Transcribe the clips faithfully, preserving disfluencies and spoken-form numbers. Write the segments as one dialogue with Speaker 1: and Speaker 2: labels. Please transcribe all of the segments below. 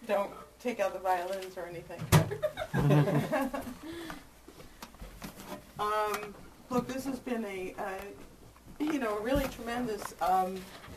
Speaker 1: don't take out the violins or anything. um, look, this has been a, uh, you know, a really tremendous um,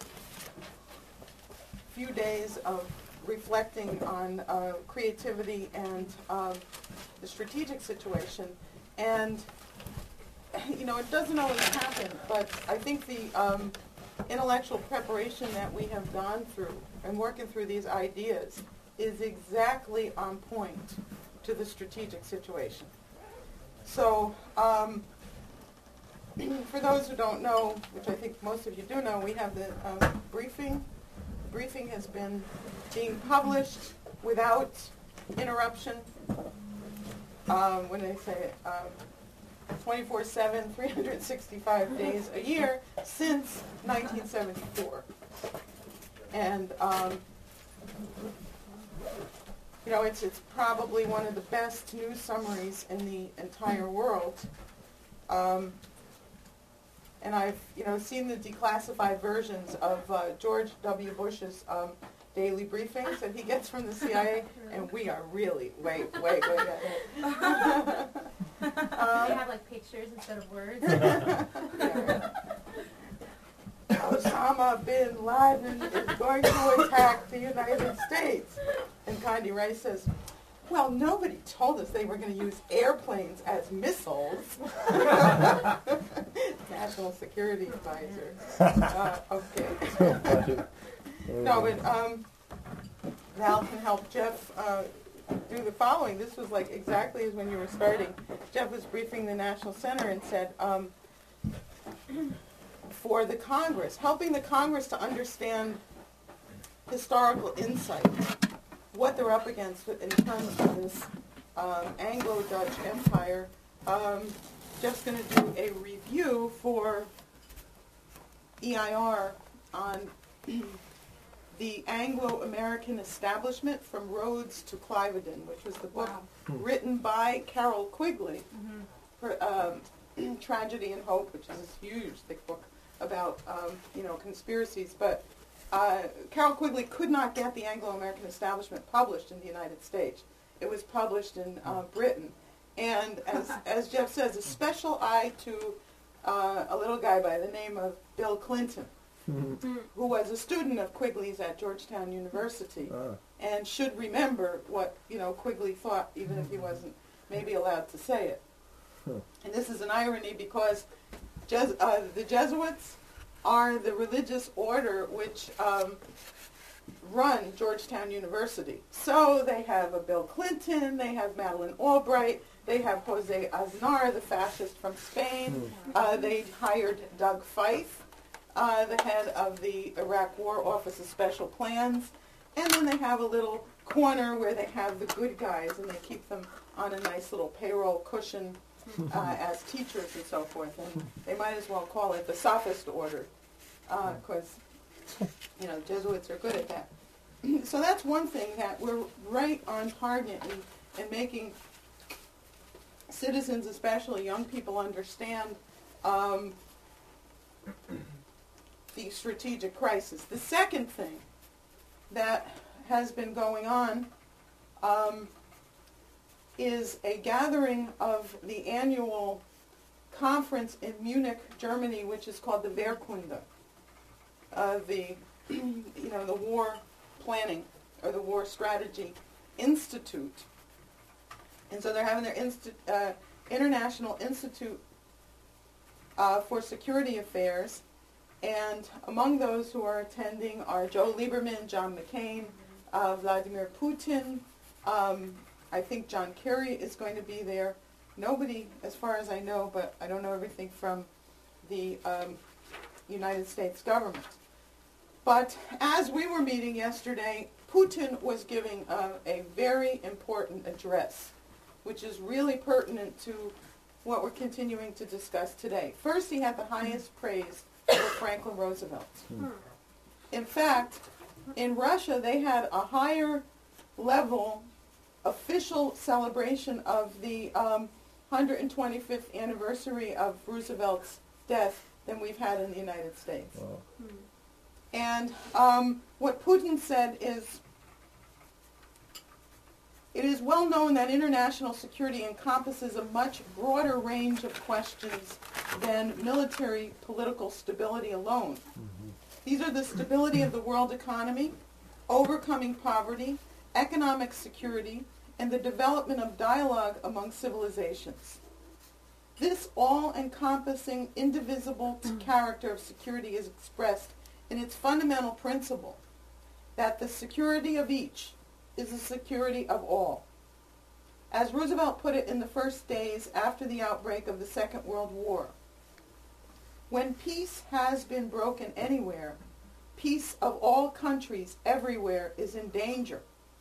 Speaker 1: few days of reflecting on uh, creativity and uh, the strategic situation. And, you know, it doesn't always happen, but I think the um, intellectual preparation that we have gone through and working through these ideas is exactly on point to the strategic situation. So, um, for those who don't know, which I think most of you do know, we have the um, briefing. The briefing has been being published without interruption. Um, when they say it, um, twenty-four seven, three hundred sixty-five days a year since nineteen seventy-four. And, um, you know, it's, it's probably one of the best news summaries in the entire world. Um, and I've, you know, seen the declassified versions of uh, George W. Bush's um, daily briefings that he gets from the C I A, and we are really way, way, way ahead.
Speaker 2: Do
Speaker 1: um,
Speaker 2: they have like pictures instead of words?
Speaker 1: yeah. Osama bin Laden is going to attack the United States. And Condi Rice says, well, nobody told us they were going to use airplanes as missiles. National Security Advisor. Uh, okay. No, but um, Val can help Jeff uh, do the following. This was like exactly as when you were starting. Jeff was briefing the National Center and said, um, for the Congress, helping the Congress to understand historical insight, what they're up against in terms of this um, Anglo-Dutch Empire. Um, Jeff's going to do a review for E I R on the Anglo-American Establishment from Rhodes to Cliveden, which was the book
Speaker 2: Wow.
Speaker 1: written by Carroll Quigley
Speaker 2: Mm-hmm.
Speaker 1: for um, Tragedy and Hope, which is this huge, thick book about, um, you know, conspiracies. But uh, Carroll Quigley could not get the Anglo-American Establishment published in the United States. It was published in uh, Britain. And as, as Jeff says, a special eye to uh, a little guy by the name of Bill Clinton,
Speaker 2: Mm-hmm.
Speaker 1: who was a student of Quigley's at Georgetown University,
Speaker 3: Ah.
Speaker 1: and should remember what, you know, Quigley thought, even if he wasn't maybe allowed to say it.
Speaker 3: Huh.
Speaker 1: And this is an irony because Jes- uh, the Jesuits are the religious order which um, run Georgetown University. So they have a Bill Clinton, they have Madeleine Albright, they have Jose Aznar, the fascist from Spain. Uh, they hired Doug Fife, uh, the head of the Iraq War Office of Special Plans. And then they have a little corner where they have the good guys, and they keep them on a nice little payroll cushion uh, as teachers and so forth. And they might as well call it the sophist order, because, uh, you know, Jesuits are good at that. So that's one thing, that we're right on target in, in making citizens, especially young people, understand um, the strategic crisis. The second thing that has been going on um, is a gathering of the annual conference in Munich, Germany, which is called the Wehrkunde, uh, the you know the War Planning or the War Strategy Institute. And so they're having their insti- uh, International Institute uh, for Security Affairs. And among those who are attending are Joe Lieberman, John McCain, uh, Vladimir Putin. Um, I think John Kerry is going to be there. Nobody, as far as I know, but I don't know everything from the um, United States government. But as we were meeting yesterday, Putin was giving uh, a very important address, which is really pertinent to what we're continuing to discuss today. First, he had the highest praise for Franklin Roosevelt.
Speaker 2: Hmm.
Speaker 1: In fact, in Russia, they had a higher level official celebration of the um, one hundred twenty-fifth anniversary of Roosevelt's death than we've had in the United States.
Speaker 3: Wow.
Speaker 2: Hmm.
Speaker 1: And um, what Putin said is, It is well known that international security encompasses a much broader range of questions than military political stability alone. Mm-hmm. These are the stability of the world economy, overcoming poverty, economic security, and the development of dialogue among civilizations. This all-encompassing, indivisible character of security is expressed in its fundamental principle that the security of each is the security of all. As Roosevelt put it in the first days after the outbreak of the Second World War, when peace has been broken anywhere, peace of all countries everywhere is in danger.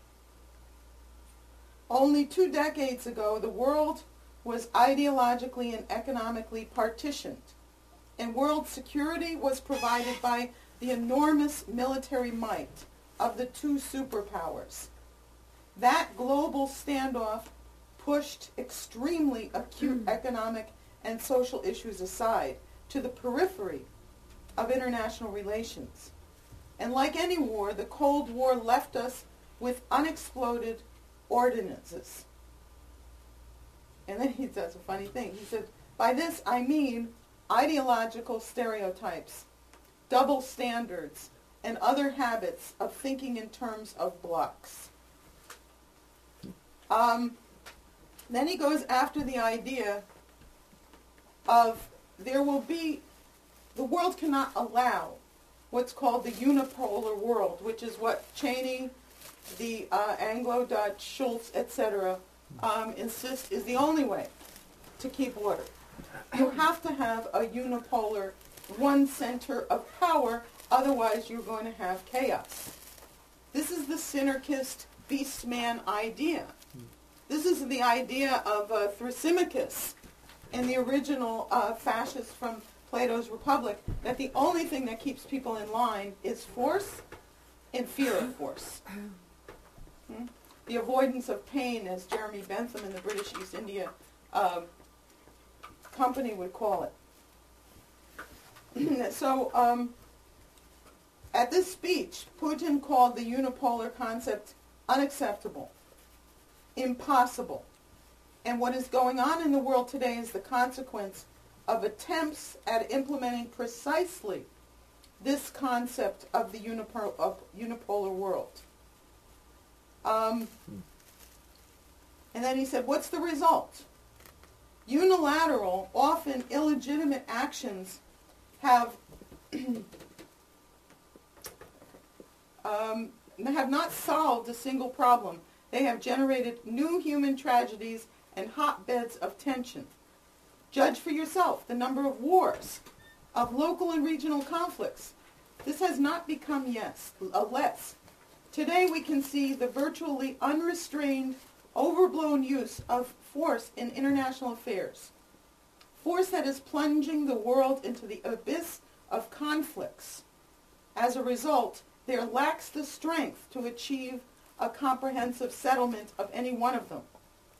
Speaker 1: Only two decades ago, the world was ideologically and economically partitioned, and world security was provided by the enormous military might of the two superpowers. That global standoff pushed extremely acute economic and social issues aside to the periphery of international relations. And like any war, the Cold War left us with unexploded ordinances. And then he does a funny thing. He said, by this I mean ideological stereotypes, double standards, and other habits of thinking in terms of blocks. Um, then he goes after the idea of there will be, the world cannot allow what's called the unipolar world, which is what Cheney, the uh, Anglo-Dutch, Schultz, et cetera, um, insist is the only way to keep order. You have to have a unipolar, one center of power, otherwise you're going to have chaos. This is the synarchist beastman idea. This is the idea of uh, Thrasymachus in the original uh, fascist from Plato's Republic, that the only thing that keeps people in line is force and fear of force. Hmm? The avoidance of pain, as Jeremy Bentham in the British East India um, Company would call it. So um, at this speech, Putin called the unipolar concept unacceptable, impossible. And what is going on in the world today is the consequence of attempts at implementing precisely this concept of the unipolar, of unipolar world. Um, and then he said, what's the result? Unilateral, often illegitimate actions have um, have not solved a single problem. They have generated new human tragedies and hotbeds of tension. Judge for yourself the number of wars, of local and regional conflicts. This has not become yes, a less. Today we can see the virtually unrestrained, overblown use of force in international affairs. Force that is plunging the world into the abyss of conflicts. As a result, there lacks the strength to achieve a comprehensive settlement of any one of them.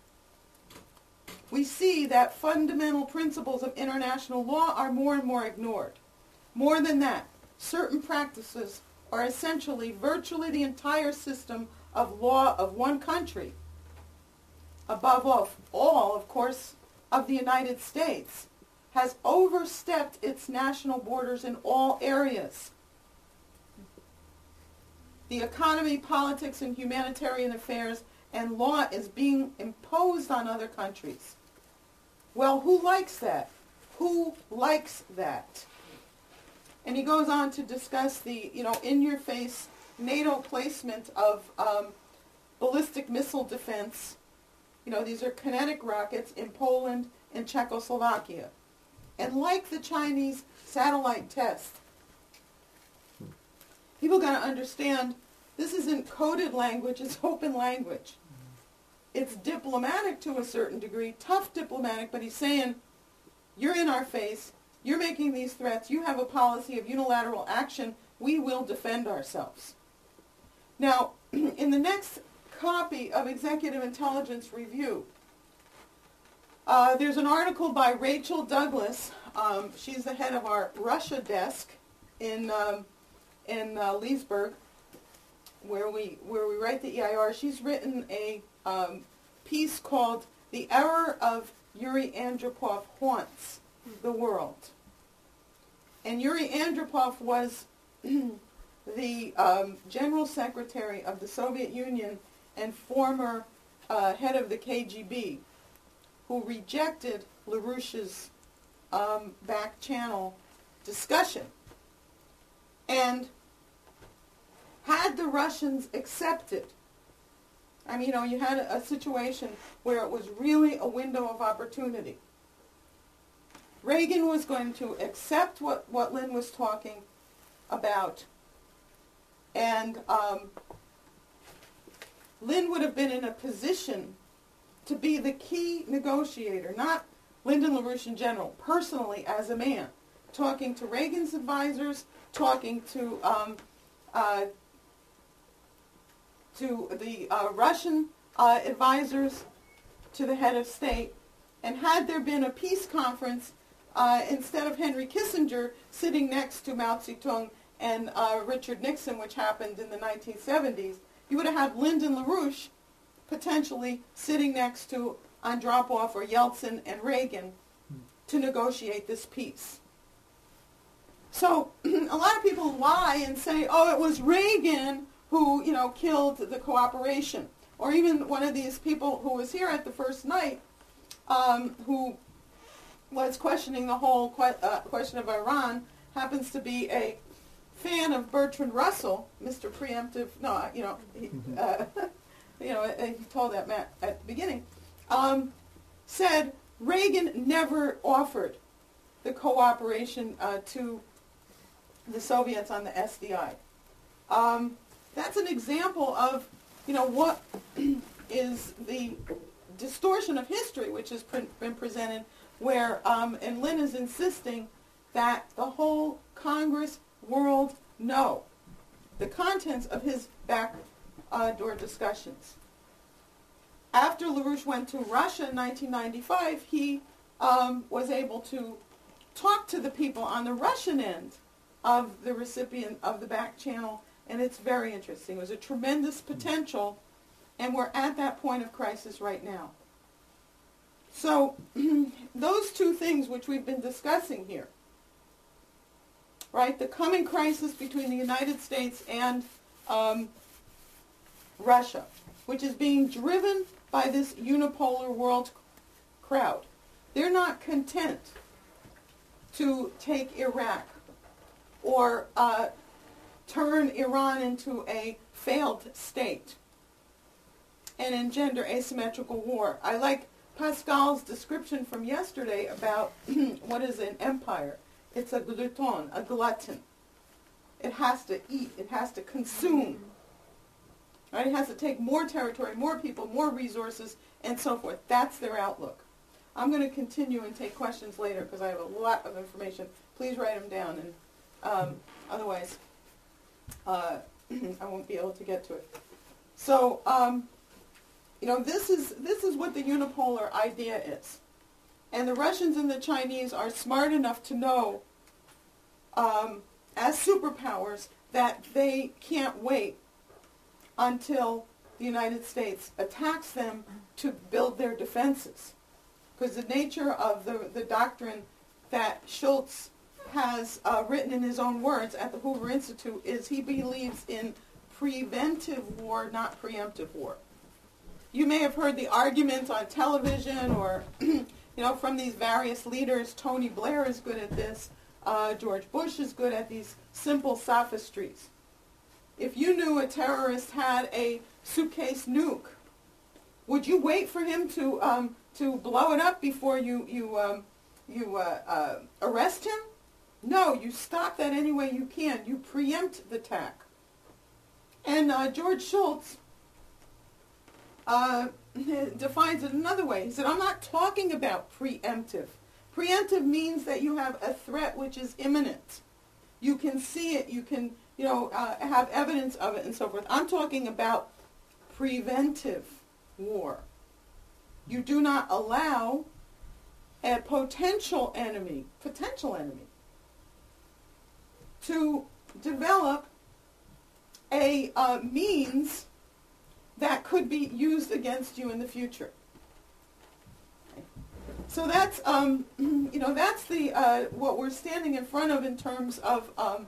Speaker 1: We see that fundamental principles of international law are more and more ignored. More than that, certain practices are essentially virtually the entire system of law of one country, above all, all, of course, of the United States, has overstepped its national borders in all areas. The economy, politics, and humanitarian affairs and law is being imposed on other countries. Well, who likes that? Who likes that? And he goes on to discuss the, you know, in-your-face NATO placement of um, ballistic missile defense. You know, these are kinetic rockets in Poland and Czechoslovakia. And like the Chinese satellite test, people got to understand this isn't coded language, it's open language. It's diplomatic to a certain degree, tough diplomatic, but he's saying, you're in our face, you're making these threats, you have a policy of unilateral action, we will defend ourselves. Now, in the next copy of Executive Intelligence Review, uh, there's an article by Rachel Douglas. Um, she's the head of our Russia desk in, um, in uh, Leesburg. where we where we write the E I R, she's written a um, piece called "The Error of Yuri Andropov Haunts the World." And Yuri Andropov was the um, General Secretary of the Soviet Union and former uh, head of the K G B, who rejected LaRouche's um, back channel discussion. And had the Russians accepted, I mean, you know, you had a, a situation where it was really a window of opportunity. Reagan was going to accept what, what Lynn was talking about, and um, Lynn would have been in a position to be the key negotiator, not Lyndon LaRouche in general, personally as a man, talking to Reagan's advisors, talking to um, uh, to the uh, Russian uh, advisors, to the head of state. And had there been a peace conference, uh, instead of Henry Kissinger sitting next to Mao Zedong and uh, Richard Nixon, which happened in the nineteen seventies, you would have had Lyndon LaRouche potentially sitting next to Andropov or Yeltsin and Reagan to negotiate this peace. So a lot of people lie and say, oh, it was Reagan who, you know, killed the cooperation. Or even one of these people who was here at the first night, um, who was questioning the whole que- uh, question of Iran, happens to be a fan of Bertrand Russell, Mister Preemptive. No, you know, he, uh, you know, he told that Matt at the beginning. Um, said Reagan never offered the cooperation uh, to the Soviets on the S D I. Um, that's an example of, you know, what is the distortion of history which has pre- been presented where, um, and Lynn is insisting that the whole Congress world know the contents of his back uh, door discussions. After LaRouche went to Russia in nineteen ninety-five, he um, was able to talk to the people on the Russian end of the recipient of the back channel, and it's very interesting. It was a tremendous potential, and we're at that point of crisis right now. So those two things which we've been discussing here, right, the coming crisis between the United States and um, Russia, which is being driven by this unipolar world crowd. They're not content to take Iraq or uh, turn Iran into a failed state and engender asymmetrical war. I like Pascal's description from yesterday about what is an empire. It's a glutton, a glutton. It has to eat. It has to consume. Right? It has to take more territory, more people, more resources, and so forth. That's their outlook. I'm going to continue and take questions later because I have a lot of information. Please write them down, and um, otherwise uh, I won't be able to get to it. So, um, you know, this is this is what the unipolar idea is, and the Russians and the Chinese are smart enough to know, um, as superpowers, that they can't wait until the United States attacks them to build their defenses. Because the nature of the, the doctrine that Schultz has uh, written in his own words at the Hoover Institute is he believes in preventive war, not preemptive war. You may have heard the argument on television or, you know, from these various leaders. Tony Blair is good at this. Uh, George Bush is good at these simple sophistries. If you knew a terrorist had a suitcase nuke, would you wait for him to um, to blow it up before you you um, you uh, uh, arrest him? No, you stop that any way you can. You preempt the attack. And uh, George Shultz uh, defines it another way. He said, I'm not talking about preemptive. Preemptive means that you have a threat which is imminent. You can see it. You can, you know, uh, have evidence of it and so forth. I'm talking about preventive war. You do not allow a potential enemy, potential enemy, to develop a uh, means that could be used against you in the future. So that's, um, you know, that's the uh, what we're standing in front of in terms of um,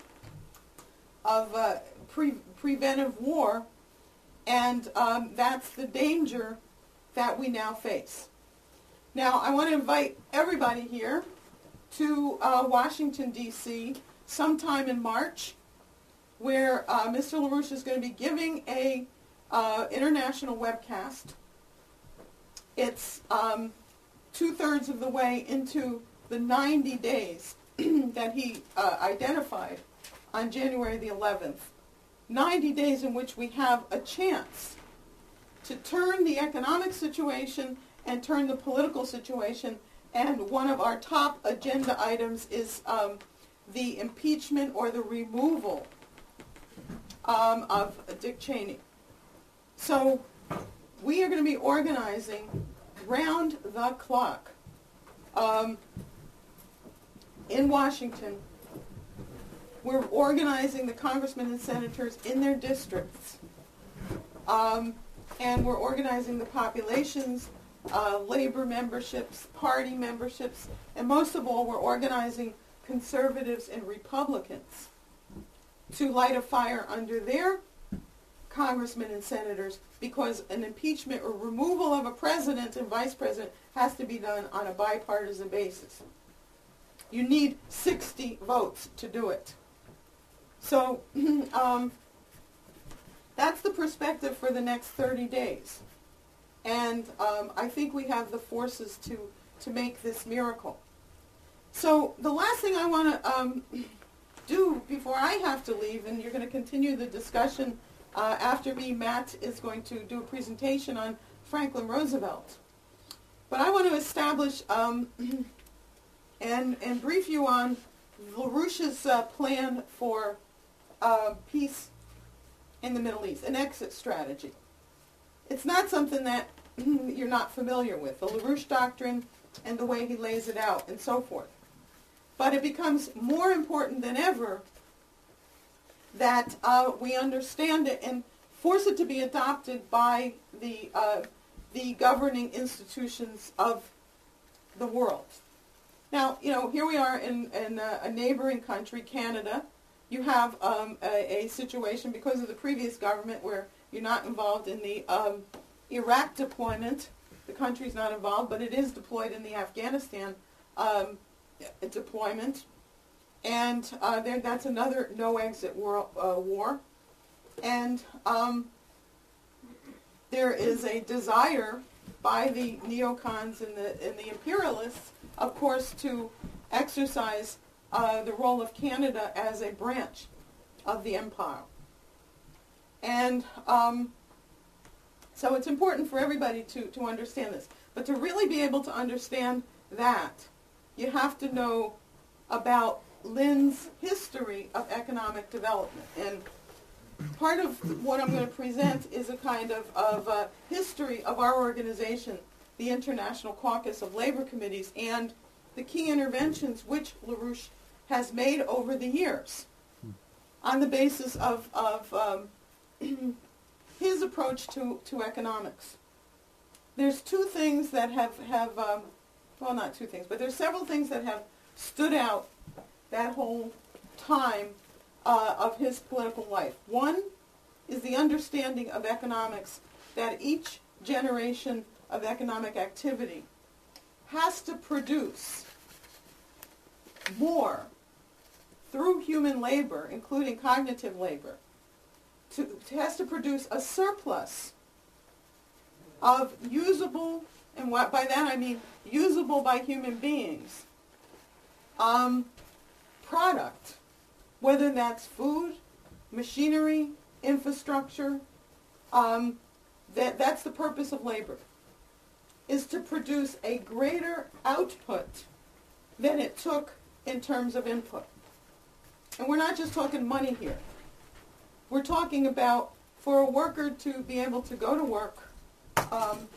Speaker 1: of uh, pre- preventive war, and um, that's the danger that we now face. Now, I want to invite everybody here to uh, Washington, D C sometime in March, where uh, Mister LaRouche is going to be giving a uh, international webcast. It's um, two-thirds of the way into the ninety days that he uh, identified on January the eleventh. ninety days in which we have a chance to turn the economic situation and turn the political situation. And one of our top agenda items is um, the impeachment or the removal um, of Dick Cheney. So we are going to be organizing round the clock um, in Washington. We're organizing the congressmen and senators in their districts, um, and we're organizing the populations, uh, labor memberships, party memberships, and most of all, we're organizing conservatives and Republicans to light a fire under their congressmen and senators, because an impeachment or removal of a president and vice president has to be done on a bipartisan basis. You need sixty votes to do it. So um, that's the perspective for the next thirty days. And um, I think we have the forces to, to make this miracle. So the last thing I want to um, do before I have to leave, and you're going to continue the discussion uh, after me, Matt is going to do a presentation on Franklin Roosevelt. But I want to establish um, and, and brief you on LaRouche's uh, plan for uh, peace in the Middle East, an exit strategy. It's not something that you're not familiar with, the LaRouche Doctrine and the way he lays it out and so forth. But it becomes more important than ever that uh, we understand it and force it to be adopted by the, uh, the governing institutions of the world. Now, you know, here we are in, in a, a neighboring country, Canada. You have um, a, a situation because of the previous government where you're not involved in the um, Iraq deployment. The country's not involved, but it is deployed in the Afghanistan um, deployment. And uh, there, that's another no-exit war, uh, war. And um, there is a desire by the neocons and the, and the imperialists, of course, to exercise uh, the role of Canada as a branch of the empire. And um, so it's important for everybody to, to understand this. But to really be able to understand that, you have to know about Lynn's history of economic development. And part of what I'm going to present is a kind of, of uh, history of our organization, the International Caucus of Labor Committees, and the key interventions which LaRouche has made over the years on the basis of, of um, his approach to, to economics. There's two things that have, have um, well, not two things, but there's several things that have stood out that whole time uh, of his political life. One is the understanding of economics that each generation of economic activity has to produce more through human labor, including cognitive labor, to, to has to produce a surplus of usable, and what, by that I mean usable by human beings, um, product, whether that's food, machinery, infrastructure. Um, that, that's the purpose of labor, is to produce a greater output than it took in terms of input. And we're not just talking money here. We're talking about for a worker to be able to go to work, um,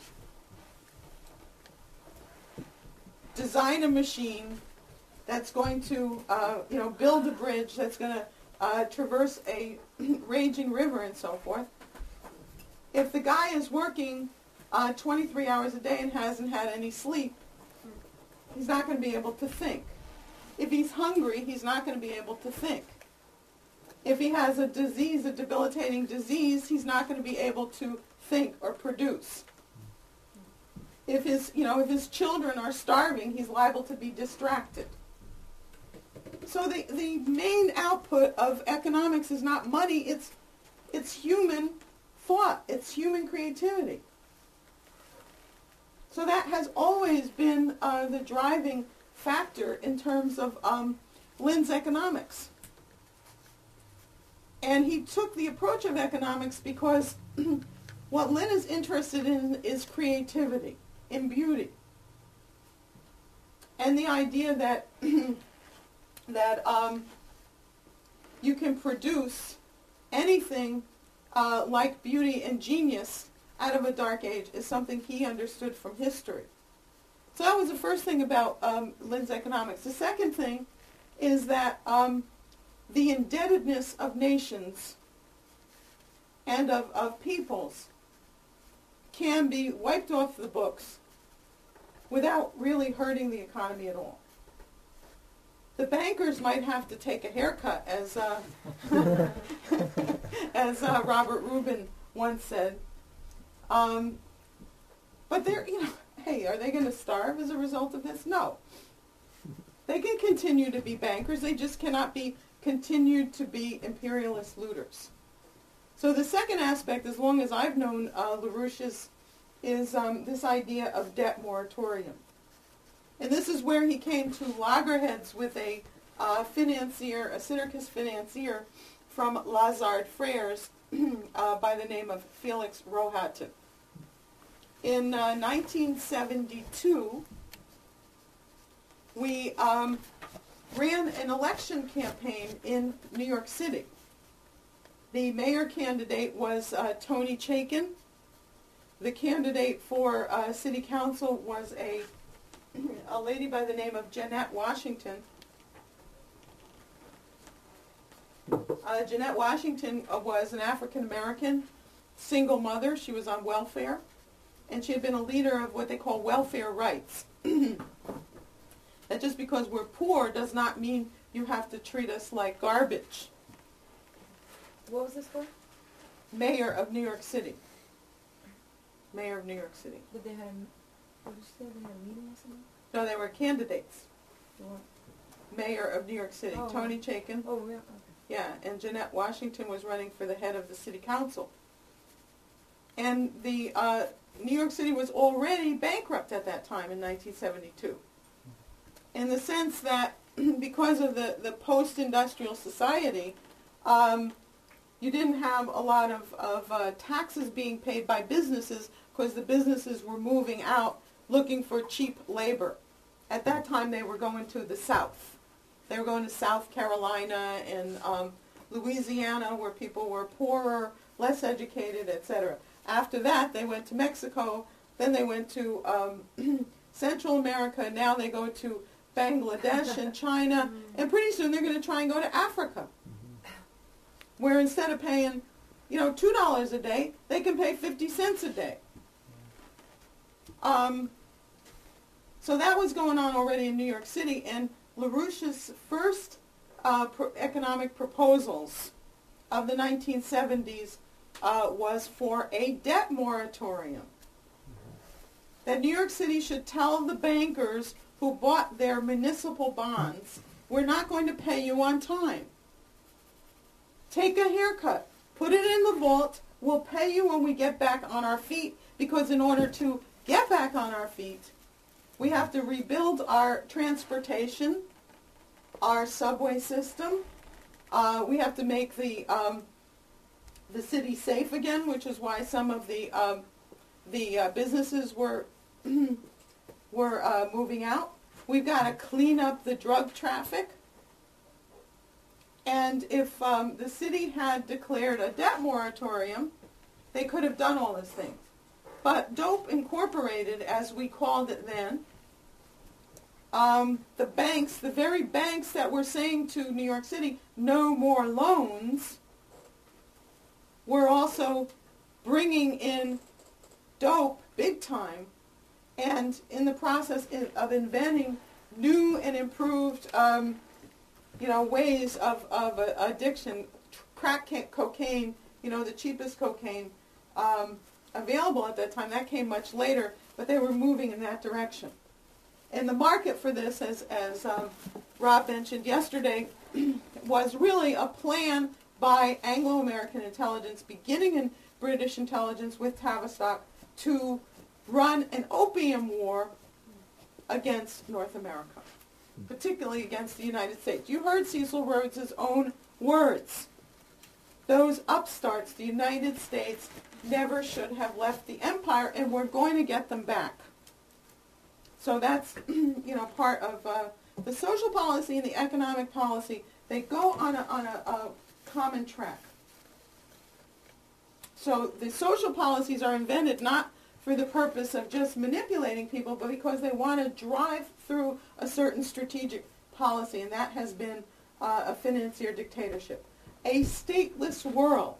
Speaker 1: design a machine that's going to, uh, you know, build a bridge that's going to uh, traverse a raging river and so forth. If the guy is working uh, twenty-three hours a day and hasn't had any sleep, he's not going to be able to think. If he's hungry, he's not going to be able to think. If he has a disease, a debilitating disease, he's not going to be able to think or produce. If his, you know, if his children are starving, he's liable to be distracted. So the, the main output of economics is not money, it's, it's human thought, it's human creativity. So that has always been uh, the driving factor in terms of um, Lin's economics. And he took the approach of economics because what Lin is interested in is creativity, in beauty. And the idea that that um, you can produce anything uh, like beauty and genius out of a dark age is something he understood from history. So that was the first thing about um, Lin's economics. The second thing is that um, the indebtedness of nations and of, of peoples can be wiped off the books without really hurting the economy at all. The bankers might have to take a haircut, as uh, as uh, Robert Rubin once said. Um, but they're, you know, hey, are they going to starve as a result of this? No. They can continue to be bankers. They just cannot be continued to be imperialist looters. So the second aspect, as long as I've known uh, LaRouche, is, is um, this idea of debt moratorium. And this is where he came to loggerheads with a uh, financier, a syndicus financier from Lazard Frères uh, by the name of Felix Rohatyn. In uh, nineteen seventy-two, we um, ran an election campaign in New York City. The mayor candidate was uh, Tony Chaikin. The candidate for uh, city council was a a lady by the name of Jeanette Washington. Uh, Jeanette Washington uh, was an African-American single mother. She was on welfare, and she had been a leader of what they call welfare rights. That just because we're poor does not mean you have to treat us like garbage.
Speaker 2: What was this for?
Speaker 1: Mayor of New York City. Mayor of New York City.
Speaker 2: Did they have, what did you say, they had a meeting or something?
Speaker 1: No, they were candidates.
Speaker 2: What?
Speaker 1: Mayor of New York City.
Speaker 2: Oh.
Speaker 1: Tony Chaikin.
Speaker 2: Oh, yeah, okay.
Speaker 1: Yeah, and Jeanette Washington was running for the head of the city council. And the uh, New York City was already bankrupt at that time in nineteen seventy-two. In the sense that because of the, the post-industrial society, um, you didn't have a lot of, of uh, taxes being paid by businesses because the businesses were moving out looking for cheap labor. At that time, they were going to the South. They were going to South Carolina and um, Louisiana, where people were poorer, less educated, et cetera. After that, they went to Mexico. Then they went to um, Central America. Now they go to Bangladesh and China. And pretty soon, they're going to try and go to Africa, where instead of paying, you know, two dollars a day, they can pay fifty cents a day. Um, so that was going on already in New York City, and LaRouche's first uh, pro- economic proposals of the nineteen seventies uh, was for a debt moratorium. That New York City should tell the bankers who bought their municipal bonds, we're not going to pay you on time. Take a haircut, put it in the vault, we'll pay you when we get back on our feet, because in order to get back on our feet, we have to rebuild our transportation, our subway system. Uh, we have to make the um, the city safe again, which is why some of the um, the uh, businesses were were uh, moving out. We've got to clean up the drug traffic. And if um, the city had declared a debt moratorium, they could have done all these things. But Dope Incorporated, as we called it then, um, the banks, the very banks that were saying to New York City, no more loans, were also bringing in dope big time, and in the process of inventing new and improved, um, you know, ways of, of uh, addiction, crack cocaine, you know, the cheapest cocaine um, available at that time. That came much later, but they were moving in that direction. And the market for this, as, as um, Rob mentioned yesterday, was really a plan by Anglo-American intelligence, beginning in British intelligence with Tavistock, to run an opium war against North America, particularly against the United States. You heard Cecil Rhodes's own words. Those upstarts, the United States, never should have left the empire, and we're going to get them back. So that's, you know, part of uh, the social policy and the economic policy. They go on a, on a, a common track. So the social policies are invented not for the purpose of just manipulating people, but because they want to drive through a certain strategic policy, and that has been uh, a financier dictatorship. A stateless world.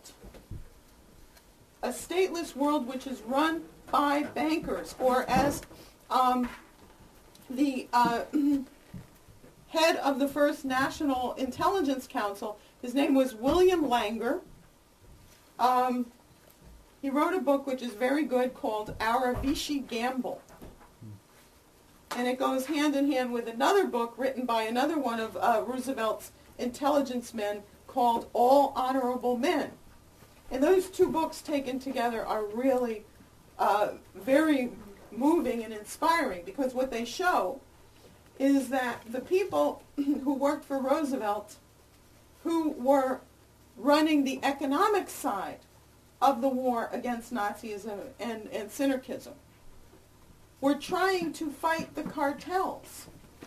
Speaker 1: A stateless world which is run by bankers, or as um, the uh, head of the first National Intelligence Council, his name was William Langer. Um, he wrote a book which is very good called Our Vichy Gamble. And it goes hand in hand with another book written by another one of uh, Roosevelt's intelligence men called All Honorable Men. And those two books taken together are really uh, very moving and inspiring, because what they show is that the people who worked for Roosevelt, who were running the economic side of the war against Nazism and, and Synarchism, were trying to fight the cartels.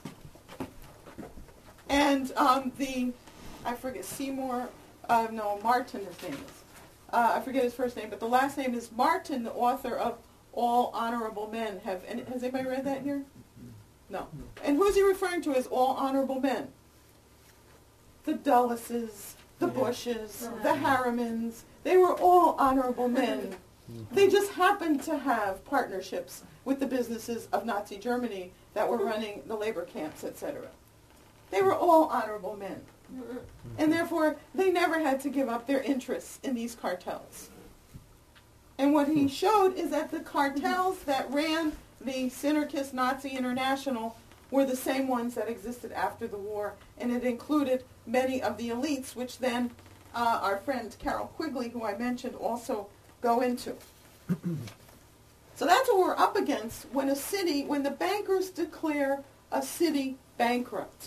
Speaker 1: And um, the, I forget, Seymour, uh, no, Martin his name is. Uh, I forget his first name, but the last name is Martin, the author of All Honorable Men. Have any, has anybody read that here? No. And who's he referring to as all honorable men? The Dulleses, the Bushes, the Harrimans. They were all honorable men. They just happened to have partnerships with the businesses of Nazi Germany that were running the labor camps, et cetera. They were all honorable men. And therefore, they never had to give up their interests in these cartels. And what he showed is that the cartels that ran the Synarchist Nazi International were the same ones that existed after the war, and it included many of the elites, which then uh, our friend Carol Quigley, who I mentioned, also go into. So that's what we're up against when a city, when the bankers declare a city bankrupt.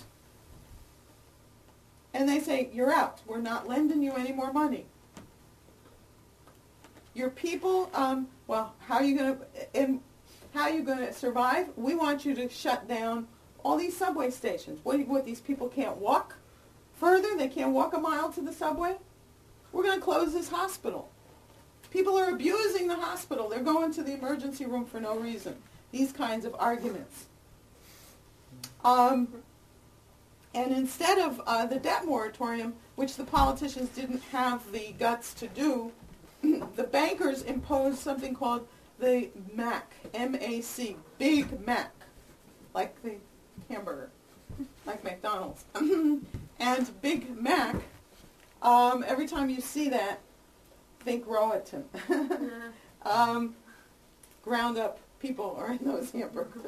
Speaker 1: And they say, you're out. We're not lending you any more money. Your people, um, well, how are you going to, how are you going to survive? We want you to shut down all these subway stations. What, what, these people can't walk further? They can't walk a mile to the subway? We're going to close this hospital. People are abusing the hospital. They're going to the emergency room for no reason. These kinds of arguments. Um, and instead of uh, the debt moratorium, which the politicians didn't have the guts to do, the bankers imposed something called the MAC, M A C, Big Mac, like the hamburger, like McDonald's. And Big Mac, um, every time you see that, think Roatton. um, ground up people are in those hamburgers.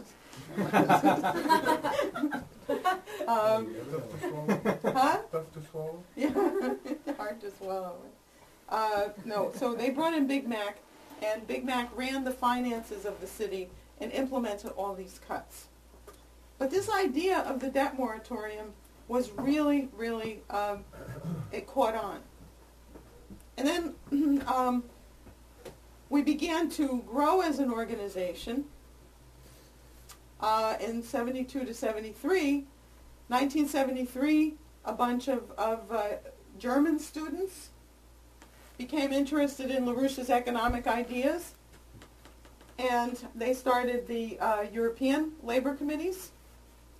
Speaker 1: um, huh?
Speaker 3: Tough to swallow?
Speaker 1: Yeah, hard to swallow. Uh, no, so they brought in Big Mac, and Big Mac ran the finances of the city and implemented all these cuts. But this idea of the debt moratorium was really, really, um, it caught on. And then um, we began to grow as an organization uh, in seventy-two to seventy-three. nineteen seventy-three, a bunch of, of uh, German students became interested in LaRouche's economic ideas, and they started the uh, European labor committees.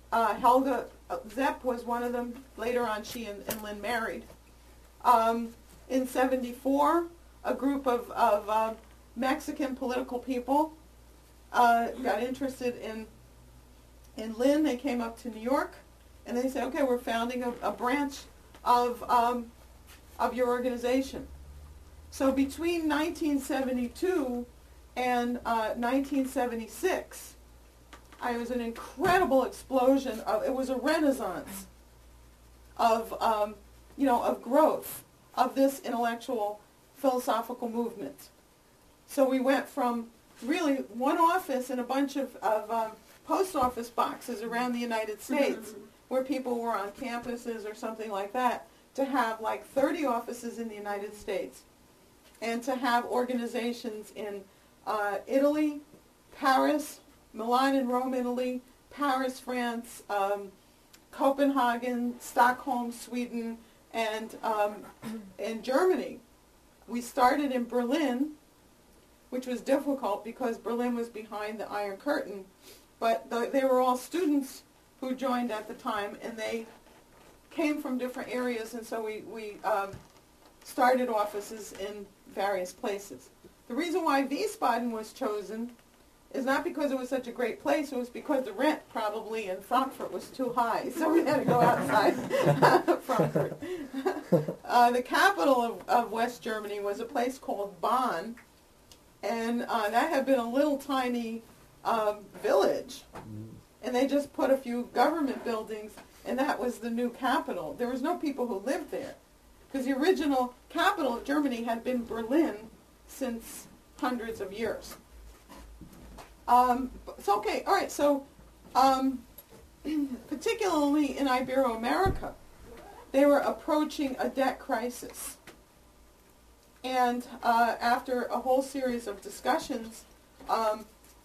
Speaker 1: uh, Helga Zepp was one of them. Later on, she and, and Lynn married. Um, in seventy-four, a group of, of uh, Mexican political people uh, got interested in in Lynn. They came up to New York, and they said, okay, we're founding a, a branch of, um, of your organization. So between nineteen seventy-two and uh, nineteen seventy-six, I, it was an incredible explosion of, it was a renaissance of, um, you know, of growth of this intellectual philosophical movement. So we went from really one office and a bunch of, of um, post office boxes around the United States where people were on campuses or something like that, to have like thirty offices in the United States, and to have organizations in uh, Italy, Paris, Milan and Rome, Italy, Paris, France, um, Copenhagen, Stockholm, Sweden, and um, in Germany. We started in Berlin, which was difficult because Berlin was behind the Iron Curtain, but the, they were all students who joined at the time, and they came from different areas, and so we, we um, started offices in various places. The reason why Wiesbaden was chosen is not because it was such a great place, it was because the rent probably in Frankfurt was too high, so we had to go outside Frankfurt. Uh, the capital of, of West Germany was a place called Bonn, and uh, that had been a little tiny um, village, and they just put a few government buildings, and that was the new capital. There was no people who lived there, because the original capital of Germany had been Berlin since hundreds of years. Um, so, okay, all right, so um, particularly in Ibero-America, they were approaching a debt crisis. And uh, after a whole series of discussions, um,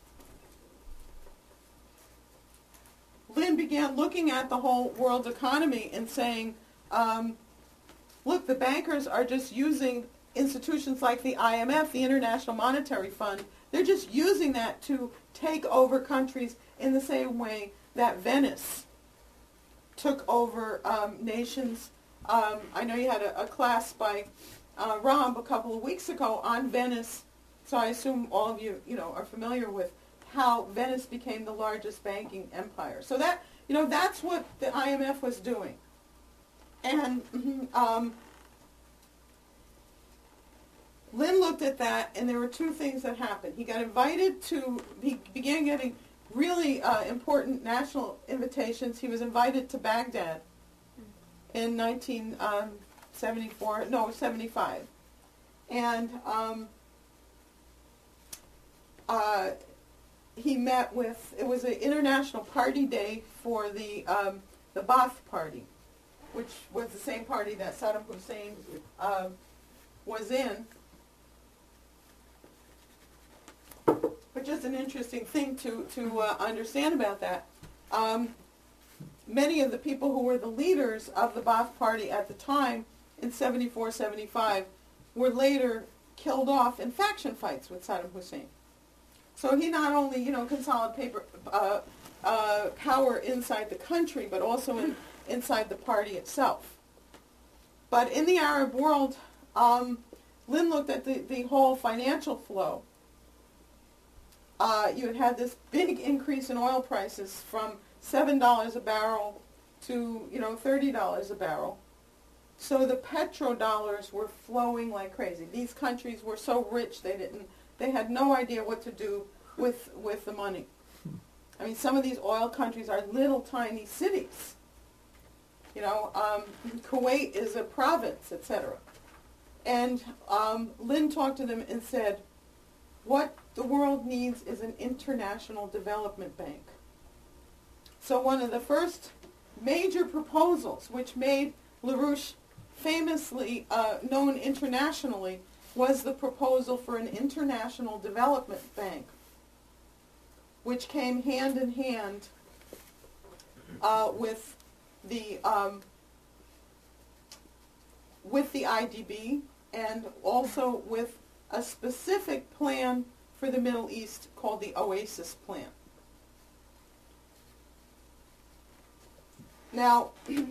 Speaker 1: Lynn began looking at the whole world economy and saying, um, look, the bankers are just using institutions like the I M F, the International Monetary Fund. They're just using that to take over countries in the same way that Venice took over um, nations. Um, I know you had a, a class by uh, Ram a couple of weeks ago on Venice, so I assume all of you, you know, are familiar with how Venice became the largest banking empire. So that, you know, that's what the I M F was doing. And um, Lynn looked at that, and there were two things that happened. He got invited to, he began getting really uh, important national invitations. He was invited to Baghdad in nineteen seventy-four, no, seventy-five. And um, uh, he met with, it was an international party day for the, um, the Ba'ath Party, which was the same party that Saddam Hussein uh, was in. But just an interesting thing to, to uh, understand about that. Um, many of the people who were the leaders of the Ba'ath Party at the time, in seventy-four, seventy-five, were later killed off in faction fights with Saddam Hussein. So he not only, you know, consolidated paper, uh, uh, power inside the country, but also in, inside the party itself. But in the Arab world, um, Lynn looked at the, the whole financial flow. Uh, you had had this big increase in oil prices from seven dollars a barrel to, you know, thirty dollars a barrel. So the petrodollars were flowing like crazy. These countries were so rich they didn't, they had no idea what to do with with the money. I mean, some of these oil countries are little tiny cities. You know, um, Kuwait is a province, et cetera. And um, Lynn talked to them and said, what the world needs is an international development bank. So one of the first major proposals, which made LaRouche famously uh, known internationally, was the proposal for an international development bank, which came hand in hand uh, with the um, with the I D B, and also with a specific plan for the Middle East called the OASIS Plan. Now,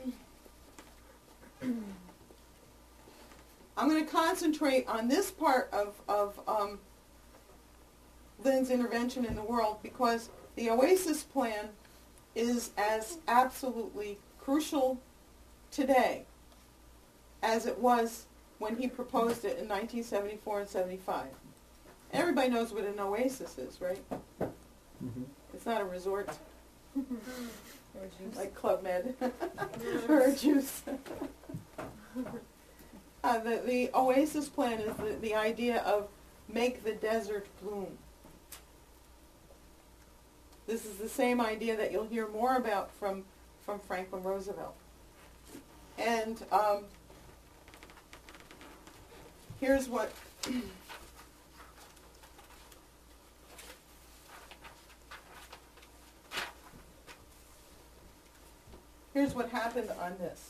Speaker 1: I'm going to concentrate on this part of, of um, Lynn's intervention in the world because the OASIS plan is as absolutely crucial today as it was when he proposed it in nineteen seventy-four and seventy-five. Everybody knows what an oasis is, right?
Speaker 3: Mm-hmm.
Speaker 1: It's not a resort
Speaker 2: Or juice.
Speaker 1: like Club Med or a juice. uh, the, the OASIS plan is the, the idea of make the desert bloom. This is the same idea that you'll hear more about from, from Franklin Roosevelt. And um, here's what here's what happened on this.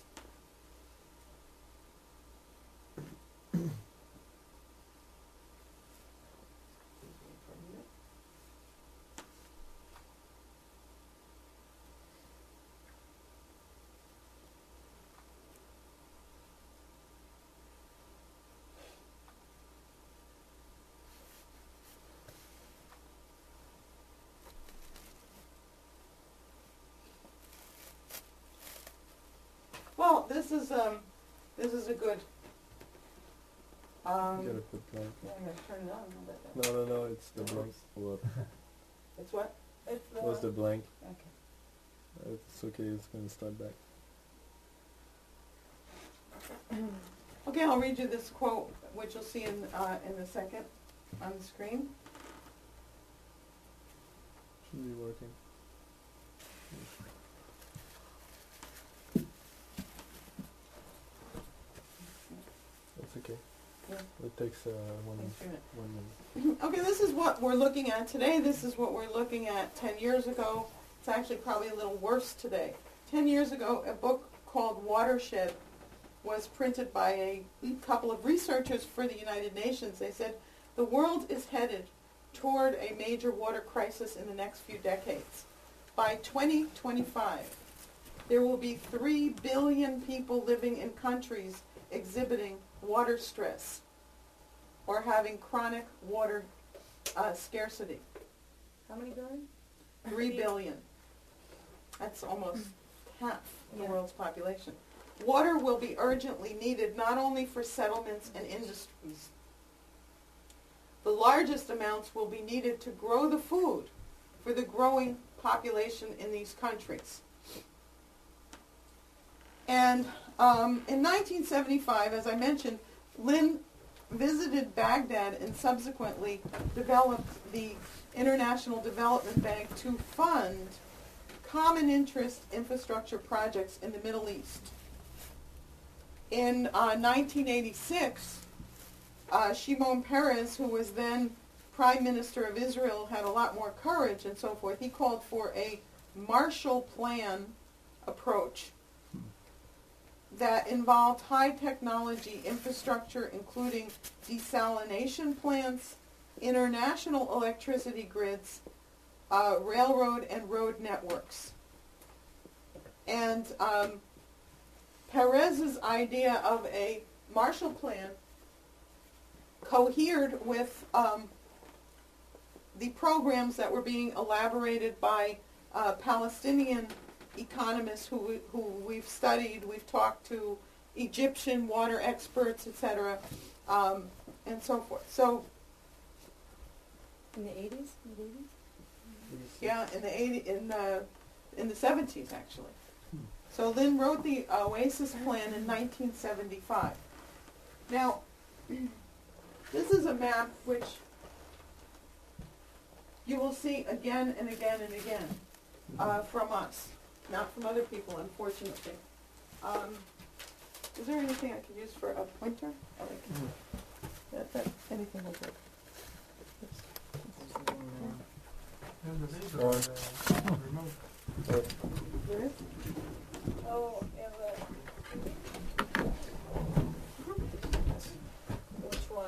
Speaker 1: Well, this is um, this is a good. Um,
Speaker 3: You gotta put blank.
Speaker 1: yeah, I'm gonna turn it on a little bit.
Speaker 3: No, no, no, it's the blank. What?
Speaker 1: It's what? It's the.
Speaker 3: What's the blank?
Speaker 1: Okay.
Speaker 3: It's okay, it's gonna start back.
Speaker 1: Okay, I'll read you this quote, which you'll see in uh, in a second on the screen.
Speaker 3: Should be working. That's okay.
Speaker 1: Yeah.
Speaker 3: It takes uh, one,
Speaker 1: Thanks for it.
Speaker 3: one minute.
Speaker 1: Okay, this is what we're looking at today. This is what we're looking at ten years ago. It's actually probably a little worse today. Ten years ago, a book called Watershed was printed by a couple of researchers for the United Nations. They said the world is headed toward a major water crisis in the next few decades. By twenty twenty-five, there will be three billion people living in countries exhibiting water stress or having chronic water uh, scarcity.
Speaker 2: How many billion?
Speaker 1: Three billion. That's almost half the
Speaker 2: Yeah.
Speaker 1: world's population. Water will be urgently needed not only for settlements and industries. The largest amounts will be needed to grow the food for the growing population in these countries. And um, in nineteen seventy-five, as I mentioned, Lynn visited Baghdad and subsequently developed the International Development Bank to fund common interest infrastructure projects in the Middle East. In uh, nineteen eighty-six, uh, Shimon Peres, who was then Prime Minister of Israel, had a lot more courage and so forth. He called for a Marshall Plan approach that involved high technology infrastructure, including desalination plants, international electricity grids, uh, railroad and road networks. And um, Perez's idea of a Marshall Plan cohered with um, the programs that were being elaborated by uh, Palestinian economists who who we've studied, we've talked to, Egyptian water experts, et cetera, um, and so forth. So
Speaker 2: In the eighties? In the eighties?
Speaker 1: yeah, in the eighty, in the in the seventies actually. So Lynn wrote the OASIS plan in nineteen seventy-five. Now, this is a map which you will see again and again and again uh, from us, not from other people, unfortunately. Um, is there anything I could use for a pointer? I like that, that, anything will do.
Speaker 3: Or-
Speaker 1: There is?
Speaker 2: Oh, yeah, the... Which one?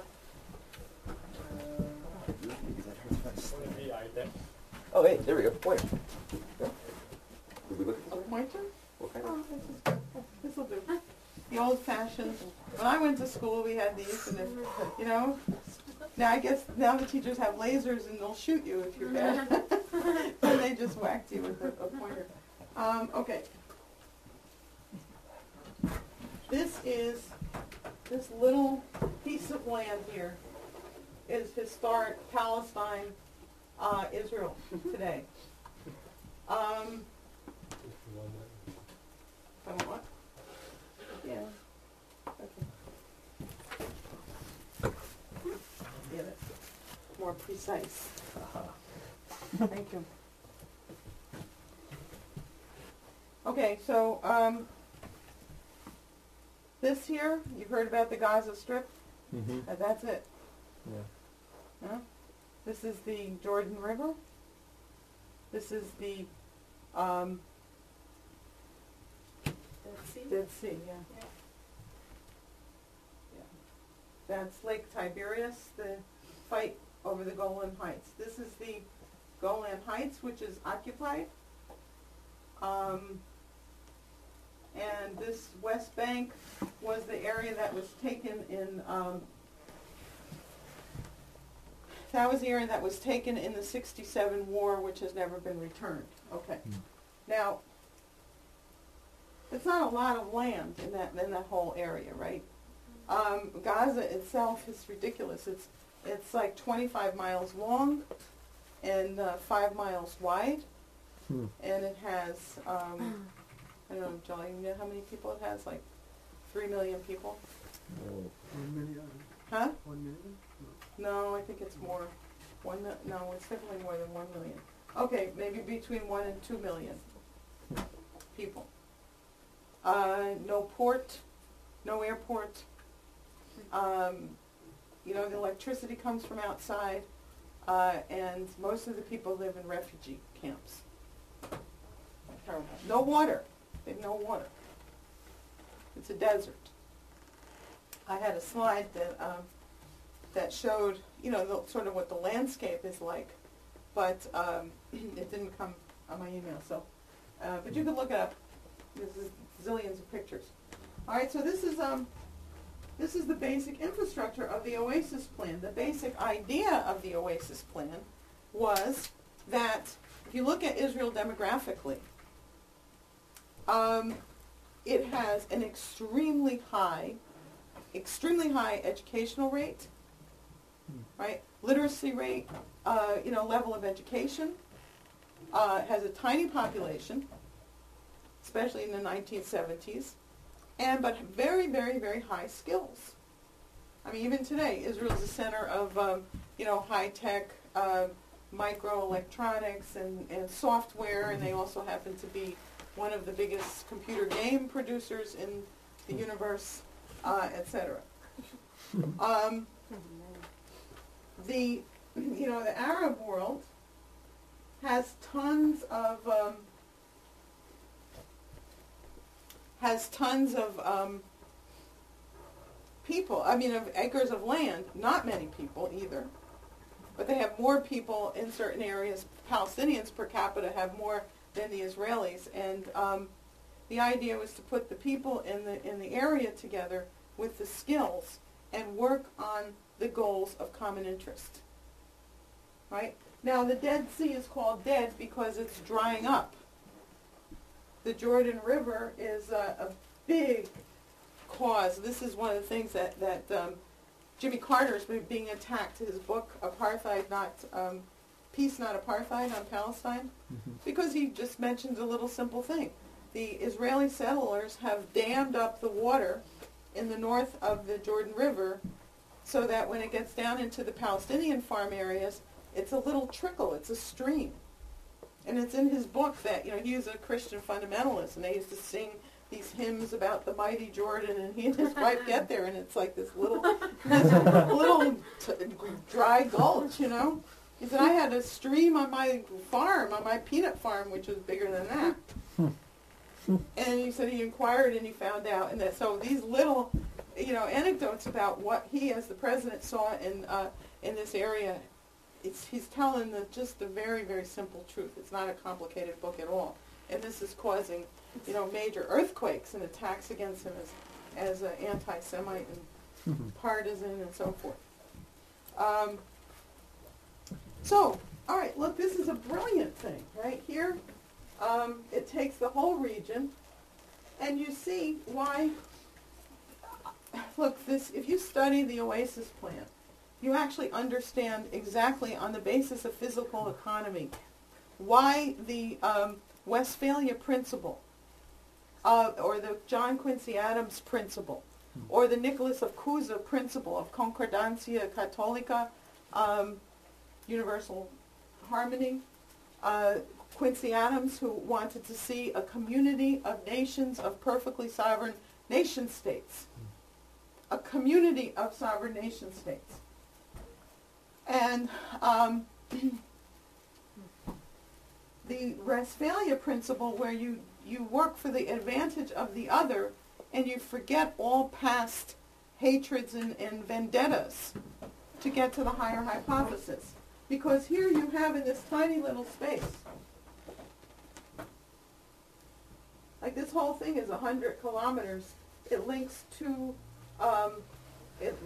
Speaker 4: Oh, hey, there we go. Where? Yeah. Did we look
Speaker 1: A
Speaker 4: at
Speaker 1: pointer?
Speaker 4: this?
Speaker 1: Oh, this is good. This'll do. The old-fashioned. When I went to school, we had these, and if, you know. Now I guess now the teachers have lasers, and they'll shoot you if you're bad. And they just whacked you with a, a pointer. Um, okay. This is this little piece of land here is historic Palestine, uh, Israel today. Um, I don't what? Yeah. Okay. Yeah, that's more precise. Thank you. Okay, so um, this here, you've heard about the Gaza Strip?
Speaker 3: Mm-hmm.
Speaker 1: Uh, that's it.
Speaker 3: Yeah.
Speaker 1: Huh? This is the Jordan River. This is the um,
Speaker 2: Dead Sea?
Speaker 1: Dead Sea, yeah.
Speaker 2: Yeah.
Speaker 1: yeah. That's Lake Tiberias, the fight over the Golan Heights. This is the Golan Heights, which is occupied. Um, and this West Bank was the area that was taken in, um, that was the area that was taken in the sixty-seven war, which has never been returned. Okay.
Speaker 3: Mm.
Speaker 1: Now, it's not a lot of land in that in that whole area, right? Um, Gaza itself is ridiculous. It's it's like twenty-five miles long and uh, five miles wide,
Speaker 3: Hmm.
Speaker 1: and it has um, I don't know, John, you know how many people it has? Like three million people?
Speaker 3: Oh.
Speaker 4: One million?
Speaker 1: Huh?
Speaker 4: One million?
Speaker 1: No, I think it's more. One mil- no, it's definitely more than one million. Okay, maybe between one and two million people. Uh, no port, no airport. Um, you know, the electricity comes from outside, uh, and most of the people live in refugee camps. Terrible. No water. They have no water. It's a desert. I had a slide that um, that showed, you know, the, sort of what the landscape is like, but um, it didn't come on my email. So, uh, but you can look it up. There's zillions of pictures. All right, so this is um, this is the basic infrastructure of the Oasis Plan. The basic idea of the Oasis Plan was that if you look at Israel demographically, um, it has an extremely high, extremely high educational rate, right? Literacy rate, uh, you know, level of education. Uh, has a tiny population, especially in the nineteen seventies, and but very, very, very high skills. I mean, even today, Israel's a center of, um, you know, high-tech uh, microelectronics and, and software, and they also happen to be one of the biggest computer game producers in the universe, uh, et cetera. Um, the, you know, the Arab world has tons of um, has tons of um, people. I mean, of acres of land. Not many people either, but they have more people in certain areas. Palestinians per capita have more than the Israelis, and um, the idea was to put the people in the in the area together with the skills and work on the goals of common interest. Right? Now, the Dead Sea is called dead because it's drying up. The Jordan River is a, a big cause. This is one of the things that, that um, Jimmy Carter's been being attacked, his book, Apartheid, Not um, Peace, Not Apartheid, on Palestine,
Speaker 3: Mm-hmm.
Speaker 1: because he just mentions a little simple thing. The Israeli settlers have dammed up the water in the north of the Jordan River so that when it gets down into the Palestinian farm areas, it's a little trickle, it's a stream. And it's in his book that, you know, he was a Christian fundamentalist, and they used to sing these hymns about the mighty Jordan, and he and his wife get there, and it's like this little, this little t- dry gulch, you know. He said, I had a stream on my farm, on my peanut farm, which was bigger than that. And he said he inquired and he found out, and that so these little, you know, anecdotes about what he, as the president, saw in uh, in this area. It's, he's telling the, just the very, very simple truth. It's not a complicated book at all. and this is causing, you know, major earthquakes and attacks against him as, as an anti-Semite and partisan and so forth. Um, so, all right, look, this is a brilliant thing, right here. Um, it takes the whole region, and you see why. Look, this, if you study the Oasis Plan, you actually understand exactly on the basis of physical economy why the um, Westphalia Principle, uh, or the John Quincy Adams Principle, or the Nicholas of Cusa Principle of Concordancia Católica, um, Universal Harmony, uh, Quincy Adams, who wanted to see a community of nations of perfectly sovereign nation states, a community of sovereign nation states. And um, the Westphalia Principle, where you, you work for the advantage of the other and you forget all past hatreds and, and vendettas to get to the higher hypothesis. Because here you have in this tiny little space, like this whole thing is one hundred kilometers. It links to, um, it,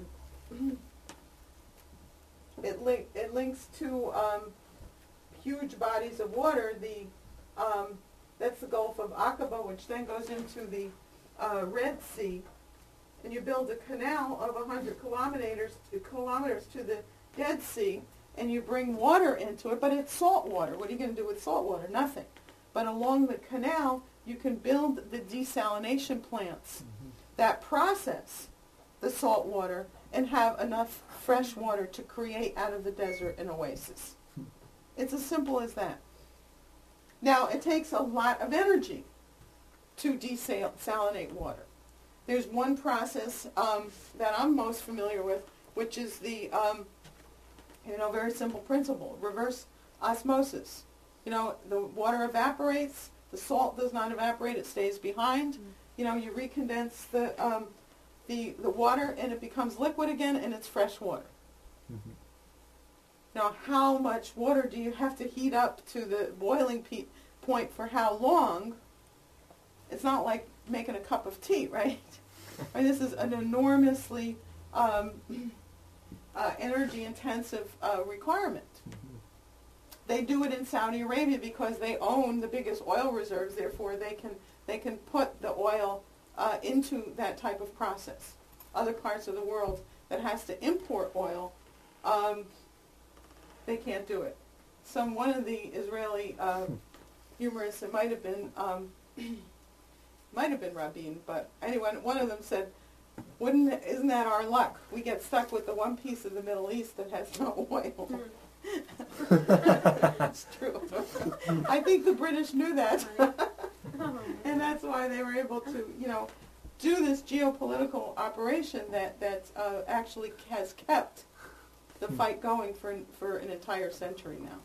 Speaker 1: it, link, it links to um, huge bodies of water. The, um, that's the Gulf of Aqaba, which then goes into the uh, Red Sea. And you build a canal of one hundred kilometers, kilometers to the Dead Sea, and you bring water into it, but it's salt water. What are you going to do with salt water? Nothing. But along the canal, you can build the desalination plants mm-hmm. that process the salt water and have enough fresh water to create out of the desert an oasis. It's as simple as that. Now, it takes a lot of energy to desalinate water. There's one process um, that I'm most familiar with, which is the, um, you know, very simple principle, reverse osmosis. You know, the water evaporates, the salt does not evaporate, it stays behind. Mm-hmm. You know, you recondense the, um, the, the water and it becomes liquid again and it's fresh water. Mm-hmm. Now, how much water do you have to heat up to the boiling pe- point for how long? It's not like making a cup of tea, right? I mean, this is an enormously um, uh, energy-intensive uh, requirement. They do it in Saudi Arabia because they own the biggest oil reserves. Therefore, they can they can put the oil uh, into that type of process. Other parts of the world that has to import oil, um, they can't do it. Some one of the Israeli uh, humorists, it might have been. Um, Might have been Rabin, but anyway, one of them said, "Wouldn't it, isn't that our luck? We get stuck with the one piece of the Middle East that has no oil." That's true. I think the British knew that, and that's why they were able to, you know, do this geopolitical operation that that uh, actually has kept the fight going for for an entire century now.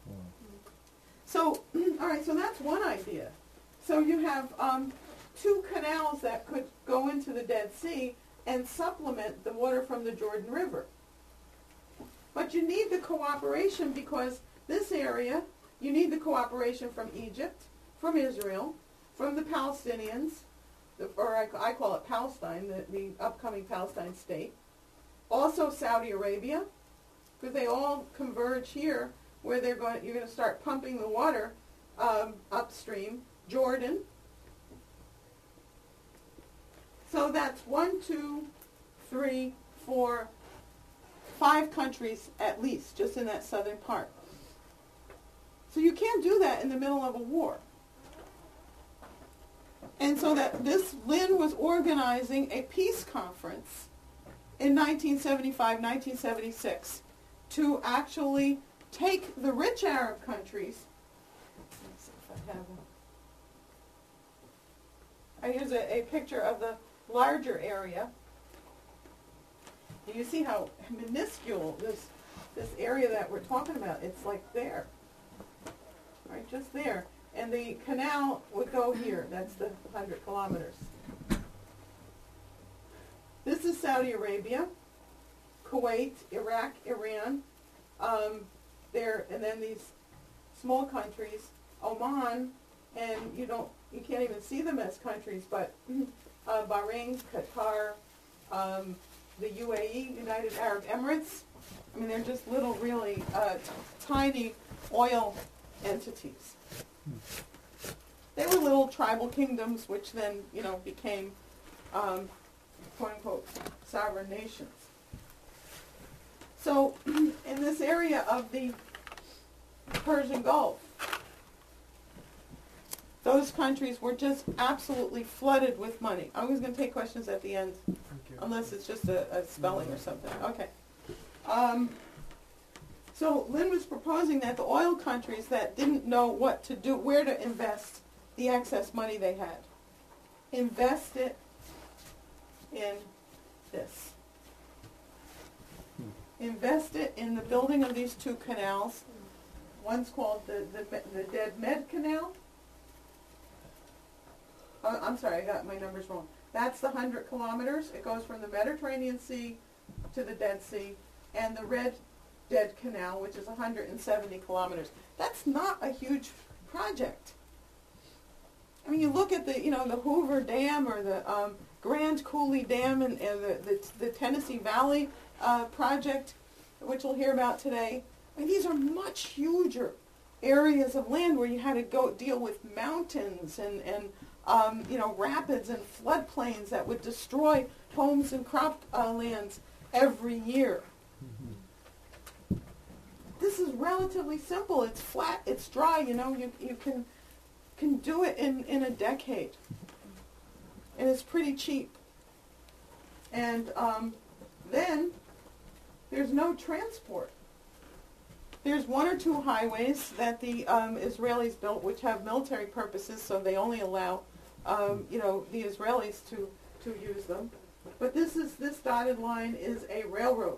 Speaker 1: So, all right, so that's one idea. So you have um, two canals that could go into the Dead Sea and supplement the water from the Jordan River. But you need the cooperation because this area, you need the cooperation from Egypt, from Israel, from the Palestinians, the, or I, I call it Palestine, the, the upcoming Palestine state. Also Saudi Arabia, because they all converge here where they're going. You're going to start pumping the water um, upstream. Jordan. So that's one, two, three, four, five countries at least, just in that southern part. So you can't do that in the middle of a war. And so that this Lynn was organizing a peace conference in nineteen seventy-five, nineteen seventy-six to actually take the rich Arab countries. Let's see if I have them. Here's a, a picture of the larger area. You see how minuscule this this area that we're talking about. It's like there, right, just there. And the canal would go here. That's the one hundred kilometers. This is Saudi Arabia, Kuwait, Iraq, Iran. Um, there, and then these small countries, Oman, and you don't, you can't even see them as countries, but uh, Bahrain, Qatar, um, the U A E, United Arab Emirates. I mean, they're just little, really uh, t- tiny oil entities. They were little tribal kingdoms, which then, you know, became, um, quote unquote, sovereign nations. So, in this area of the Persian Gulf, those countries were just absolutely flooded with money. I was going to take questions at the end, unless it's just a, a spelling or something. Okay. Um, so Lynn was proposing that the oil countries that didn't know what to do, where to invest the excess money they had, invest it in this. Invest it in the building of these two canals. One's called the, the, the Dead Med Canal. Uh, I'm sorry, I got my numbers wrong. That's the one hundred kilometers. It goes from the Mediterranean Sea to the Dead Sea. And the Red Dead Canal, which is one hundred seventy kilometers. That's not a huge project. I mean, you look at the, you know, the Hoover Dam or the um, Grand Coulee Dam and, and the, the, the Tennessee Valley uh, project, which we'll hear about today. I mean, these are much huger areas of land where you had to go deal with mountains and, and um, you know, rapids and floodplains that would destroy homes and crop uh, lands every year. Mm-hmm. This is relatively simple. It's flat. It's dry. You know, you you can can do it in, in a decade, and it's pretty cheap. And um, then there's no transport. There's one or two highways that the um, Israelis built, which have military purposes, so they only allow, um, you know, the Israelis to, to use them. But this is this dotted line is a railroad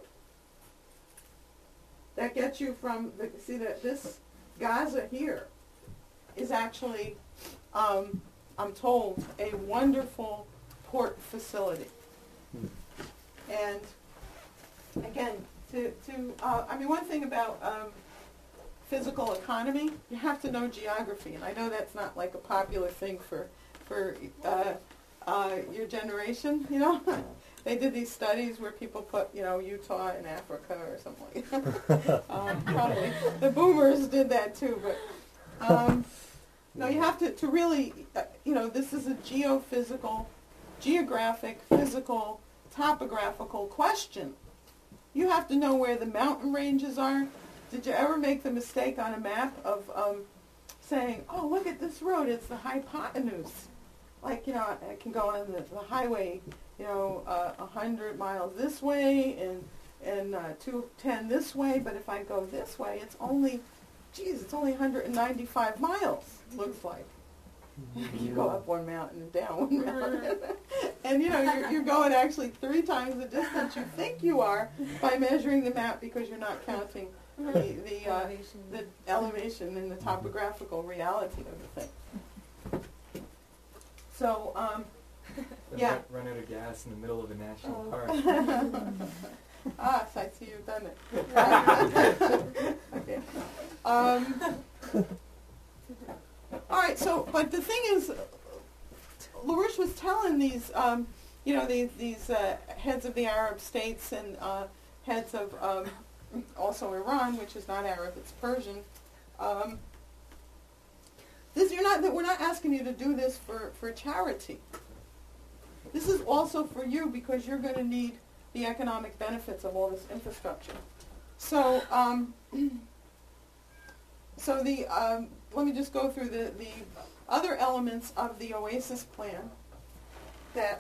Speaker 1: that gets you from the see that this Gaza here is actually, um, I'm told, a wonderful port facility. And again, to to uh, I mean, one thing about um, physical economy, you have to know geography, and I know that's not like a popular thing for for uh, uh, your generation. You know, they did these studies where people put, you know, Utah in Africa or something like that. um, probably the boomers did that too, but um, no, you have to to really, uh, you know, this is a geophysical, geographic, physical, topographical question. You have to know where the mountain ranges are. Did you ever make the mistake on a map of um, saying, oh, look at this road, it's the hypotenuse. Like, you know, I can go on the, the highway, you know, uh, one hundred miles this way and, and uh, two ten this way, but if I go this way, it's only, geez, it's only one hundred ninety-five miles, looks like. You go up one mountain and down one mountain. And, you know, you're, you're going actually three times the distance you think you are by measuring the map because you're not counting the the, uh, elevation. the elevation and the topographical reality of the thing. So, um, yeah.
Speaker 4: Run out of gas in the middle of a national
Speaker 1: oh.
Speaker 4: park.
Speaker 1: Ah, so I see you've done it. Okay. Um, all right, so, but the thing is, LaRouche was telling these, um, you know, these, these uh, heads of the Arab states and uh, heads of um, also Iran, which is not Arab, it's Persian. Um, this, you're not, we're not asking you to do this for, for charity. This is also for you because you're going to need the economic benefits of all this infrastructure. So, um, so the um, let me just go through the, the other elements of the OASIS plan that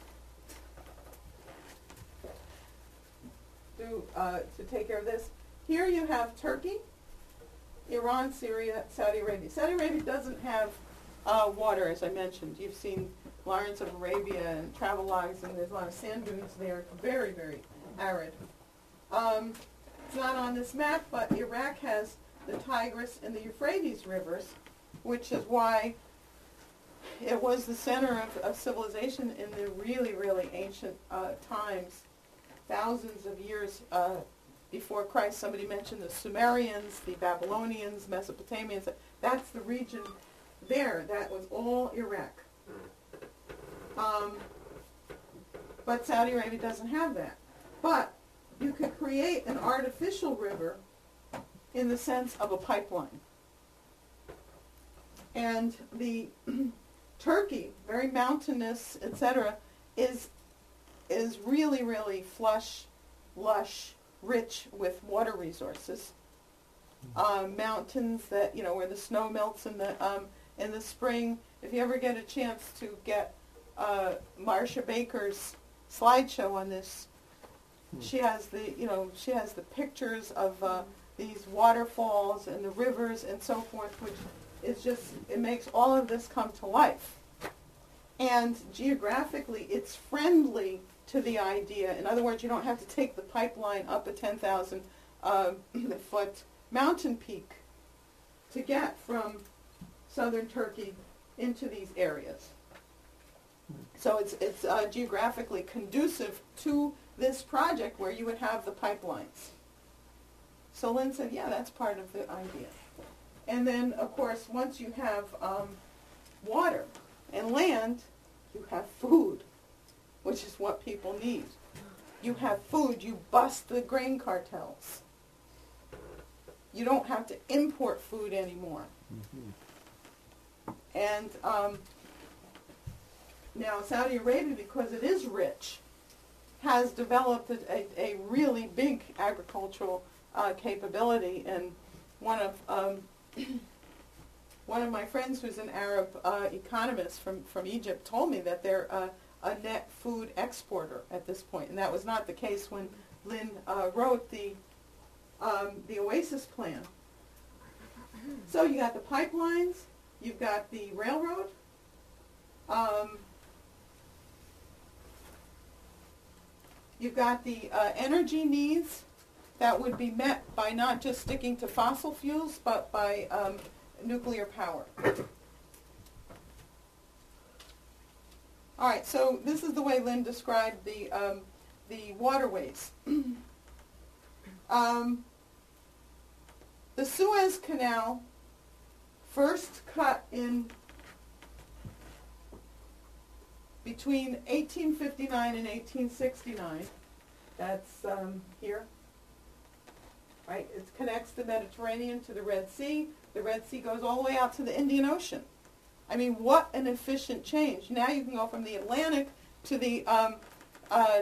Speaker 1: do uh, to take care of this. Here you have Turkey, Iran, Syria, Saudi Arabia. Saudi Arabia doesn't have uh, water, as I mentioned. You've seen Lawrence of Arabia and travel logs, and there's a lot of sand dunes there. Very, very arid. Um, it's not on this map, but Iraq has the Tigris and the Euphrates rivers, which is why it was the center of, of civilization in the really, really ancient uh, times, thousands of years uh, before Christ. Somebody mentioned the Sumerians, the Babylonians, Mesopotamians. That's the region there, that was all Iraq. Um, but Saudi Arabia doesn't have that. But you could create an artificial river in the sense of a pipeline. And the Turkey, very mountainous, et cetera, is is really, really flush, lush, rich with water resources. Um, mountains that, you know, where the snow melts in the um, in the spring. If you ever get a chance to get uh, Marcia Baker's slideshow on this, she has the, you know, she has the pictures of uh, these waterfalls and the rivers and so forth, which is just, it makes all of this come to life. And geographically, it's friendly to the idea. In other words, you don't have to take the pipeline up a ten thousand uh, foot mountain peak to get from southern Turkey into these areas. So it's, it's uh, geographically conducive to this project where you would have the pipelines. So Lynn said, yeah, that's part of the idea. And then, of course, once you have um, water and land, you have food, which is what people need. You have food, you bust the grain cartels. You don't have to import food anymore.
Speaker 3: Mm-hmm.
Speaker 1: And um, now Saudi Arabia, because it is rich, has developed a, a, a really big agricultural uh, capability. And one of um, one of my friends, who's an Arab uh, economist from, from Egypt, told me that they're uh, a net food exporter at this point, and that was not the case when Lynn uh, wrote the um, the Oasis Plan. So you got the pipelines, you've got the railroad. Um, You've got the uh, energy needs that would be met by not just sticking to fossil fuels, but by um, nuclear power. All right, so this is the way Lynn described the um, the waterways. um, the Suez Canal first cut in between eighteen fifty-nine and eighteen sixty-nine, that's um, here, right? It connects the Mediterranean to the Red Sea. The Red Sea goes all the way out to the Indian Ocean. I mean, what an efficient change. Now you can go from the Atlantic to the, um, uh,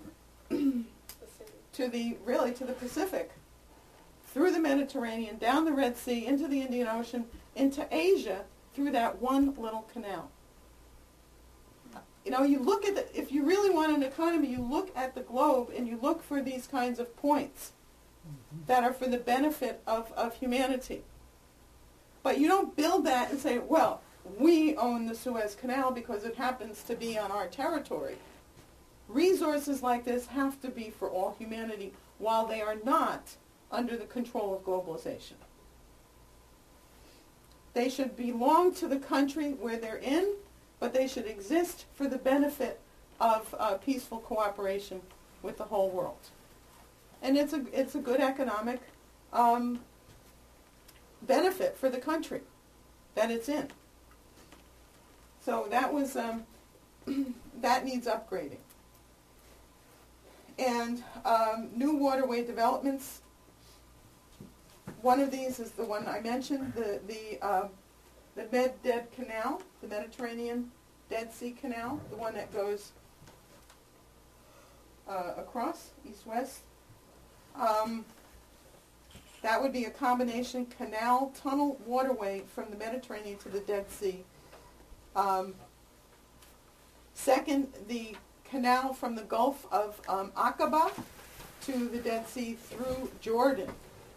Speaker 1: to the, really, to the Pacific, through the Mediterranean, down the Red Sea, into the Indian Ocean, into Asia, through that one little canal. You know, you look at the, if you really want an economy, you look at the globe and you look for these kinds of points that are for the benefit of, of humanity. But you don't build that and say, well, we own the Suez Canal because it happens to be on our territory. Resources like this have to be for all humanity while they are not under the control of globalization. They should belong to the country where they're in, but they should exist for the benefit of uh, peaceful cooperation with the whole world. And it's a, it's a good economic um, benefit for the country that it's in. So that was, um, that needs upgrading. And um, new waterway developments, one of these is the one I mentioned, the, the uh, The Med-Dead Canal, the Mediterranean Dead Sea Canal, the one that goes uh, across, east-west. Um, that would be a combination canal tunnel waterway from the Mediterranean to the Dead Sea. Um, second, the canal from the Gulf of um, Aqaba to the Dead Sea through Jordan.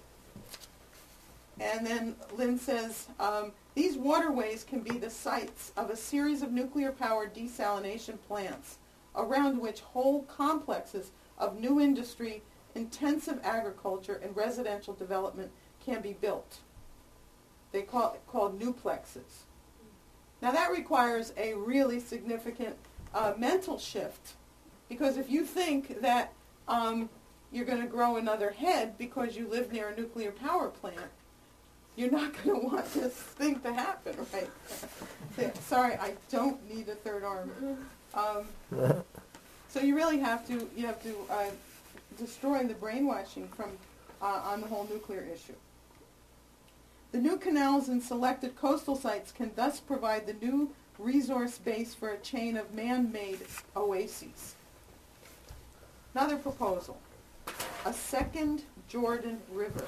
Speaker 1: And then Lynn says, um, these waterways can be the sites of a series of nuclear-powered desalination plants around which whole complexes of new industry, intensive agriculture, and residential development can be built. They call it called nuplexes. Now that requires a really significant uh, mental shift, because if you think that um, you're going to grow another head because you live near a nuclear power plant, you're not going to want this thing to happen, right? Say, sorry, I don't need a third arm. Um, so you really have to you have to uh, destroy the brainwashing from uh, on the whole nuclear issue. The new canals and selected coastal sites can thus provide the new resource base for a chain of man-made oases. Another proposal, a second Jordan River.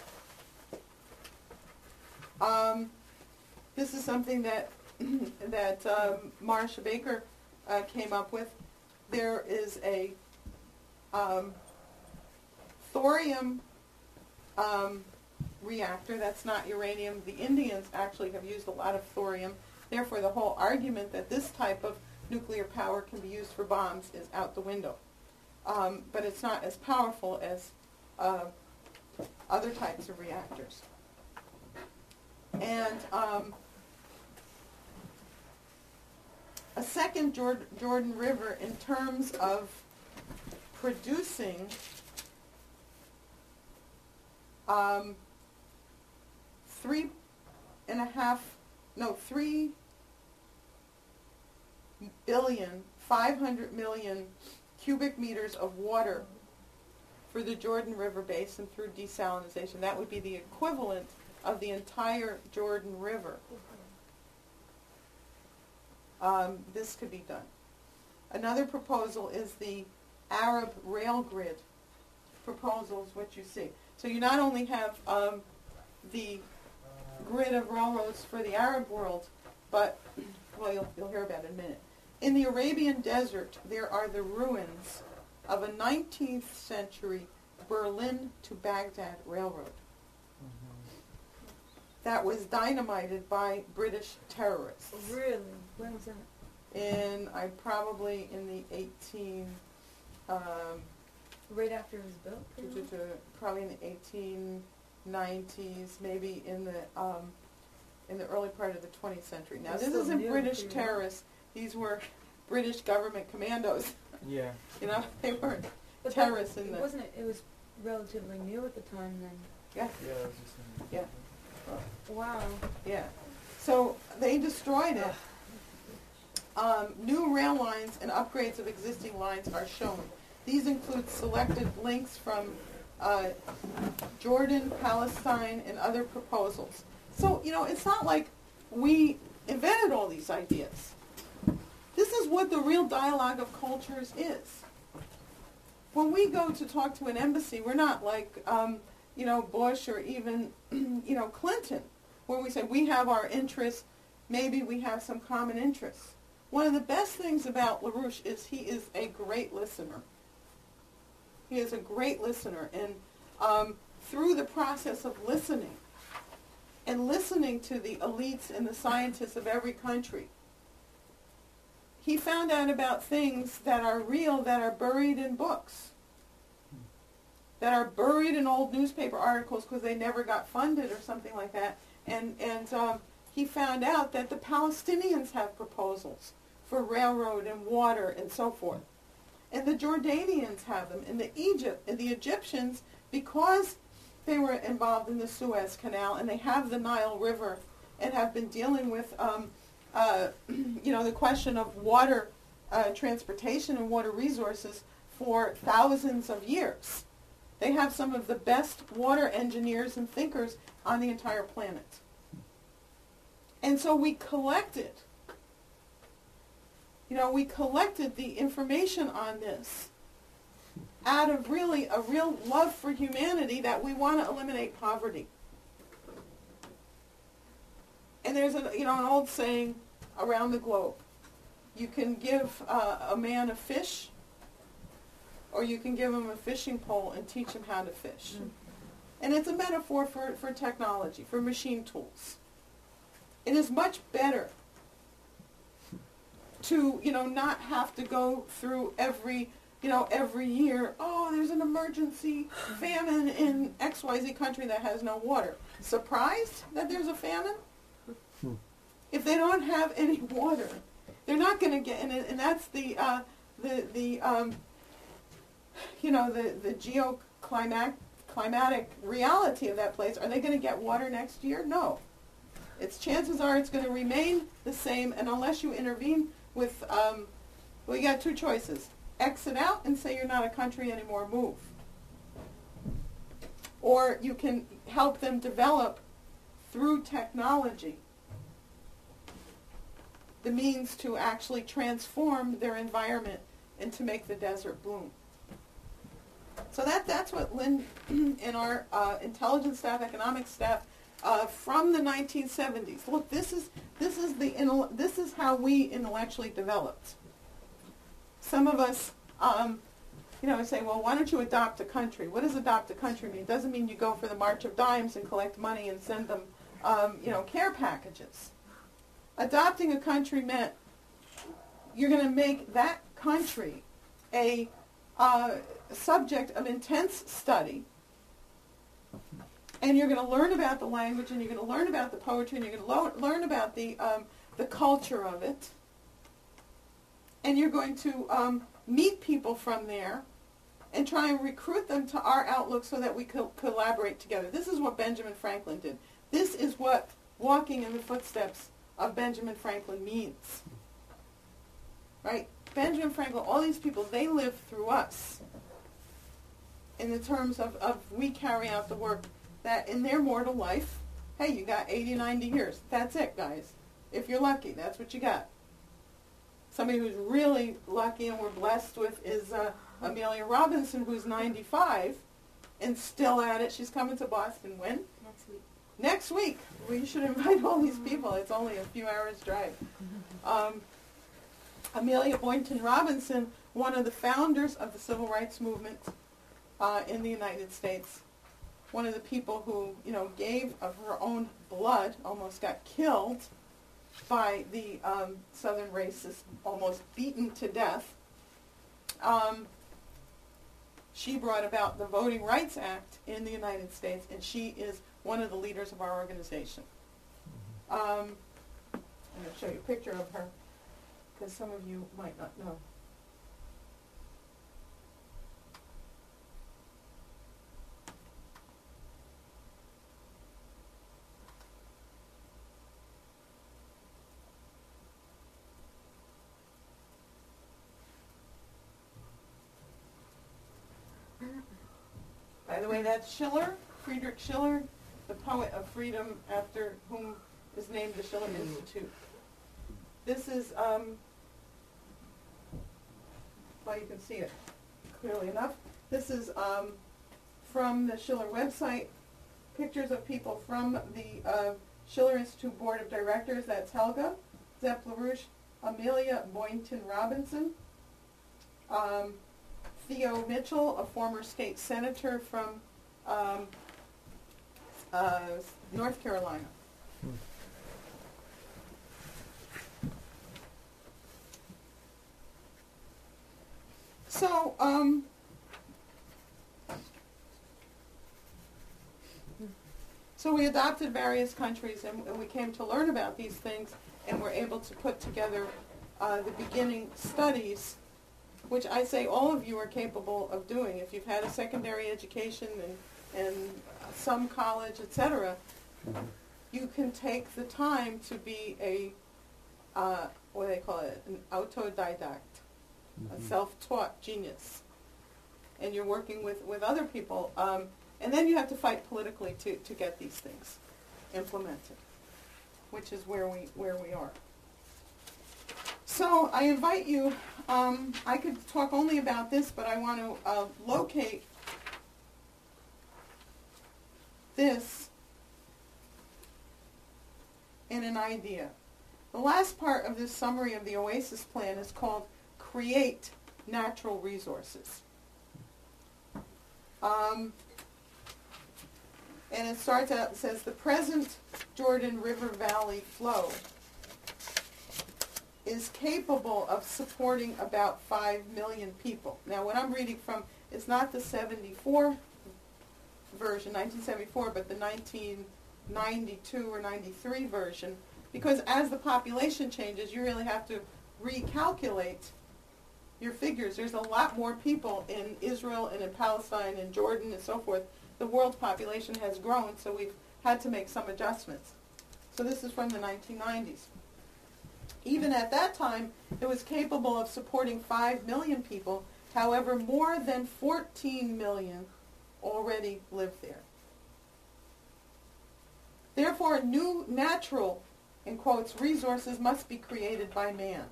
Speaker 1: Um, this is something that that um, Marcia Baker uh, came up with. There is a um, thorium um, reactor that's not uranium. The Indians actually have used a lot of thorium. Therefore, the whole argument that this type of nuclear power can be used for bombs is out the window. Um, but it's not as powerful as uh, other types of reactors. And um, a second Jord- Jordan River in terms of producing um, three and a half, no, three billion, five hundred million cubic meters of water for the Jordan River basin through desalination. That would be the equivalent of the entire Jordan River. Um, this could be done. Another proposal is the Arab rail grid proposals, what you see. So you not only have um, the grid of railroads for the Arab world, but, well, you'll, you'll hear about it in a minute. In the Arabian desert, there are the ruins of a nineteenth century Berlin to Baghdad railroad that was dynamited by British terrorists.
Speaker 2: Really? When was that?
Speaker 1: In, I probably in the eighteen, um,
Speaker 2: Right after it was built?
Speaker 1: to,
Speaker 2: pretty
Speaker 1: to,
Speaker 2: much?
Speaker 1: to, probably in the eighteen nineties, maybe in the um, in the early part of the twentieth century. Now,
Speaker 2: That's
Speaker 1: this
Speaker 2: still
Speaker 1: isn't
Speaker 2: new,
Speaker 1: British
Speaker 2: pretty much.
Speaker 1: terrorists; these were British government commandos.
Speaker 4: Yeah.
Speaker 1: You know, they weren't
Speaker 2: But that-
Speaker 1: terrorists in
Speaker 2: it
Speaker 1: the.
Speaker 2: wasn't it, it was relatively new at the time then.
Speaker 1: Yeah,
Speaker 4: Yeah, I was just saying.
Speaker 1: Yeah.
Speaker 2: Wow.
Speaker 1: yeah. So they destroyed it. Um, new rail lines and upgrades of existing lines are shown. These include selected links from uh, Jordan, Palestine, and other proposals. So, you know, it's not like we invented all these ideas. This is what the real dialogue of cultures is. When we go to talk to an embassy, we're not like, um, you know, Bush or even, you know, Clinton, where we say we have our interests, maybe we have some common interests. One of the best things about LaRouche is he is a great listener. He is a great listener, and um, through the process of listening, and listening to the elites and the scientists of every country, he found out about things that are real, that are buried in books, that are buried in old newspaper articles because they never got funded or something like that. And, and um, he found out that the Palestinians have proposals for railroad and water and so forth. And the Jordanians have them, and the Egypt and the Egyptians, because they were involved in the Suez Canal and they have the Nile River and have been dealing with, um, uh, you know, the question of water uh, transportation and water resources for thousands of years. They have some of the best water engineers and thinkers on the entire planet. And so we collected, you know, we collected the information on this out of really a real love for humanity, that we want to eliminate poverty. And there's a, you know, an old saying around the globe: you can give uh, a man a fish, or you can give him a fishing pole and teach him how to fish. Mm. And it's a metaphor for, for technology, for machine tools. It is much better to, you know, not have to go through every, you know, every year, oh, there's an emergency famine in X Y Z country that has no water. Surprised that there's a famine? If they don't have any water, they're not going to get, and, and that's the, uh, the, the um, you know, the, the geoclimatic climatic reality of that place. Are they going to get water next year? No. Its chances are it's going to remain the same, and unless you intervene with, um, well, you got two choices. Exit out and say you're not a country anymore, move. Or you can help them develop through technology the means to actually transform their environment and to make the desert bloom. So that that's what Lynn and our uh, intelligence staff, economics staff, uh, from the nineteen seventies. Look, this is this is the intel- this is how we intellectually developed. Some of us, um, you know, say, well, why don't you adopt a country? What does adopt a country mean? It doesn't mean you go for the March of Dimes and collect money and send them, um, you know, care packages. Adopting a country meant you're going to make that country a uh, subject of intense study, and you're going to learn about the language, and you're going to learn about the poetry, and you're going to lo- learn about the um, the culture of it, and you're going to um, meet people from there and try and recruit them to our outlook so that we co- collaborate together. This is what Benjamin Franklin did. This is what walking in the footsteps of Benjamin Franklin means. Right? Benjamin Franklin, all these people, they live through us in the terms of, of we carry out the work that in their mortal life, hey, you got eighty, ninety years. That's it, guys. If you're lucky, that's what you got. Somebody who's really lucky and we're blessed with is uh, Amelia Robinson, who's ninety-five and still at it. She's coming to Boston when?
Speaker 2: Next week.
Speaker 1: Next week. We should invite all these people. It's only a few hours drive. Um, Amelia Boynton Robinson, one of the founders of the civil rights movement uh, in the United States, one of the people who, you know, gave of her own blood, almost got killed by the um, Southern racists, almost beaten to death. Um, she brought about the Voting Rights Act in the United States, and she is one of the leaders of our organization. Um, I'm going to show you a picture of her, because some of you might not know. By the way, that's Schiller, Friedrich Schiller, the poet of freedom, after whom is named the Schiller Institute. This is, um, well, you can see it clearly enough. This is um, from the Schiller website, pictures of people from the uh, Schiller Institute Board of Directors. That's Helga Zepp LaRouche, Amelia Boynton Robinson, um, Theo Mitchell, a former state senator from um, uh, North Carolina.
Speaker 3: Hmm.
Speaker 1: So, um, so we adopted various countries, and, and we came to learn about these things, and we're able to put together uh, the beginning studies, which I say all of you are capable of doing. If you've had a secondary education and, and some college, et cetera,
Speaker 3: Mhm.
Speaker 1: you can take the time to be a, uh, what do they call it, an autodidact, a
Speaker 3: Mhm.
Speaker 1: self-taught genius. And you're working with, with other people. Um, and then you have to fight politically to, to get these things implemented, which is where we, where we are. So I invite you, um, I could talk only about this, but I want to uh, locate this in an idea. The last part of this summary of the OASIS plan is called Create Natural Resources. Um, and it starts out, it says, the present Jordan River Valley flow is capable of supporting about five million people. Now, what I'm reading from is not the seventy-four version, nineteen seventy-four, but the nineteen ninety-two or ninety-three version, because as the population changes, you really have to recalculate your figures. There's a lot more people in Israel and in Palestine and Jordan and so forth the world's population has grown, so we've had to make some adjustments. So this is from the nineteen nineties. Even at that time, it was capable of supporting five million people. However, more than fourteen million already live there. Therefore, new natural, in quotes, resources must be created by man.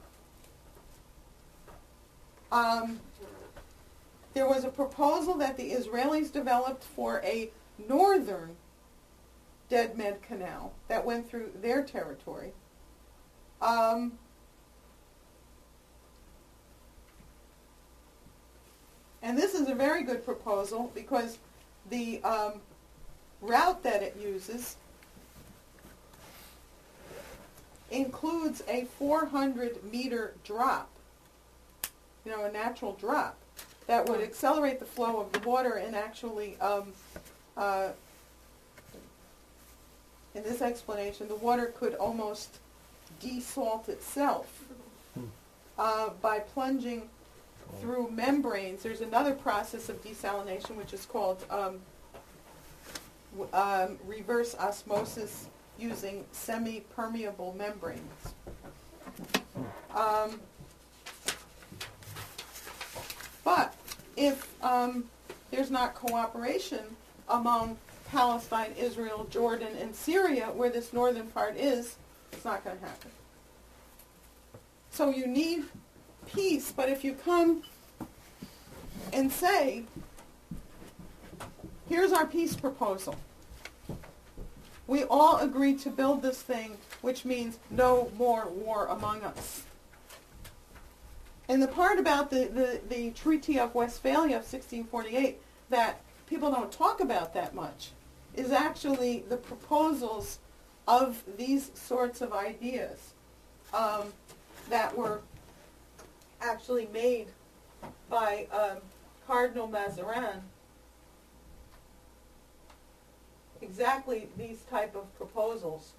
Speaker 1: Um, there was a proposal that the Israelis developed for a northern Dead Med Canal that went through their territory. Um, and this is a very good proposal because the um, route that it uses includes a four hundred meter drop, you know, a natural drop that would accelerate the flow of the water and actually, um, uh, in this explanation, the water could almost desalt itself uh, by plunging through membranes. There's another process of desalination which is called um, w- um, reverse osmosis using semi-permeable membranes. Um, but if um, there's not cooperation among Palestine, Israel, Jordan, and Syria, where this northern part is, it's not going to happen. So you need peace, but if you come and say, here's our peace proposal. We all agree to build this thing, which means no more war among us. And the part about the, the, the Treaty of Westphalia of sixteen forty-eight that people don't talk about that much is actually the proposals of these sorts of ideas um, that were actually made by um, Cardinal Mazarin. Exactly these type of proposals.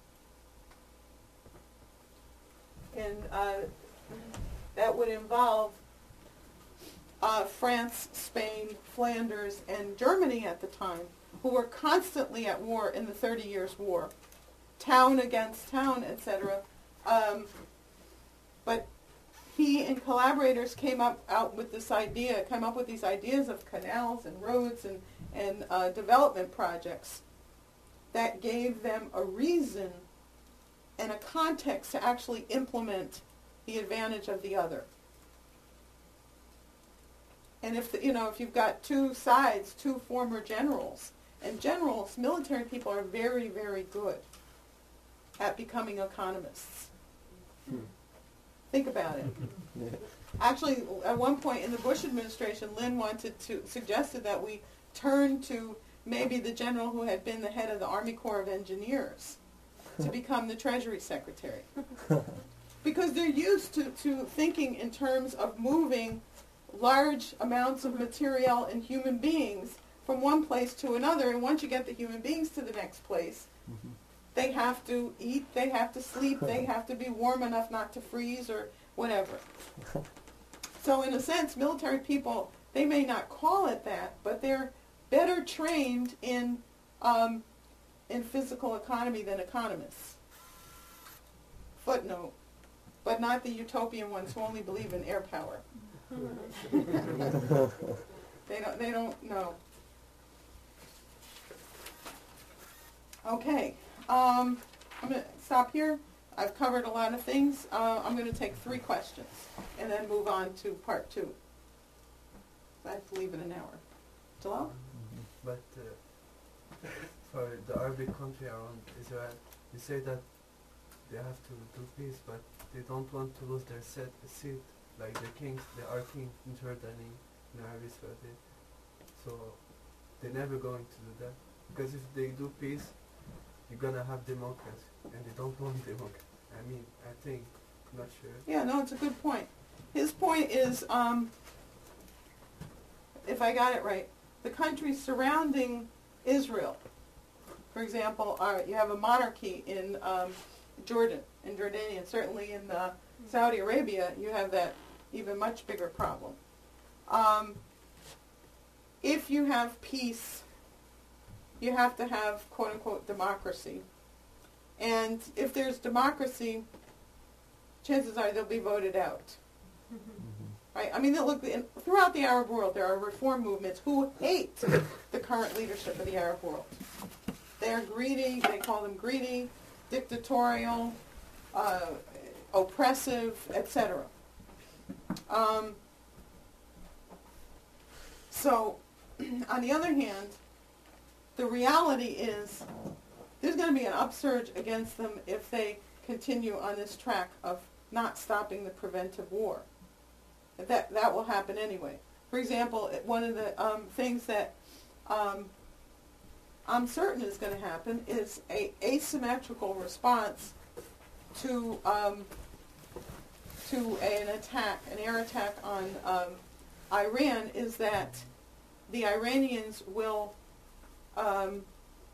Speaker 1: And uh, that would involve uh, France, Spain, Flanders, and Germany at the time, who were constantly at war in the Thirty Years' War, town against town, et cetera. Um, but he and collaborators came up out with this idea, came up with these ideas of canals and roads and, and uh, development projects that gave them a reason and a context to actually implement the advantage of the other. And if the, you know, if you've got two sides, two former generals, and generals, military people are very, very good at becoming economists.
Speaker 3: Hmm.
Speaker 1: Think about it.
Speaker 3: Yeah.
Speaker 1: Actually, at one point in the Bush administration, Lynn wanted to suggested that we turn to maybe the general who had been the head of the Army Corps of Engineers to become the Treasury Secretary. Because they're used to, to thinking in terms of moving large amounts of material and human beings from one place to another, and once you get the human beings to the next place,
Speaker 3: Mhm.
Speaker 1: they have to eat, they have to sleep, they have to be warm enough not to freeze or whatever. So in a sense, military people, they may not call it that, but they're better trained in um, in physical economy than economists. Footnote, but not the utopian ones who only believe in air power. They don't, they don't know. Okay, um, I'm going to stop here. I've covered a lot of things. Uh, I'm going to take three questions and then move on to part two. I have to leave in an hour. Jalal?
Speaker 5: But uh, for the Arabic country around Israel, you say that they have to do peace, but they don't want to lose their set, seat, like the kings, they are king in Jordani, in Arabia Saudi. So they're never going to do that. Because if they do peace, you're gonna have democracy, and they don't want democracy. I mean, I think, I'm not sure.
Speaker 1: Yeah, no, it's a good point. His point is, um, if I got it right, the countries surrounding Israel, for example, are, you have a monarchy in um, Jordan, in Jordania, certainly in uh, Saudi Arabia, you have that even much bigger problem. Um, if you have peace you have to have quote-unquote democracy. And if there's democracy, chances are they'll be voted out. Right? I mean, look, in, throughout the Arab world, there are reform movements who hate the current leadership of the Arab world. They are greedy, they call them greedy, dictatorial, uh, oppressive, et cetera. Um, so, on the other hand, the reality is there's going to be an upsurge against them if they continue on this track of not stopping the preventive war. That that will happen anyway. For example, one of the um, things that um, I'm certain is going to happen is a asymmetrical response to um, to an attack, an air attack on um, Iran. Is that the Iranians will um,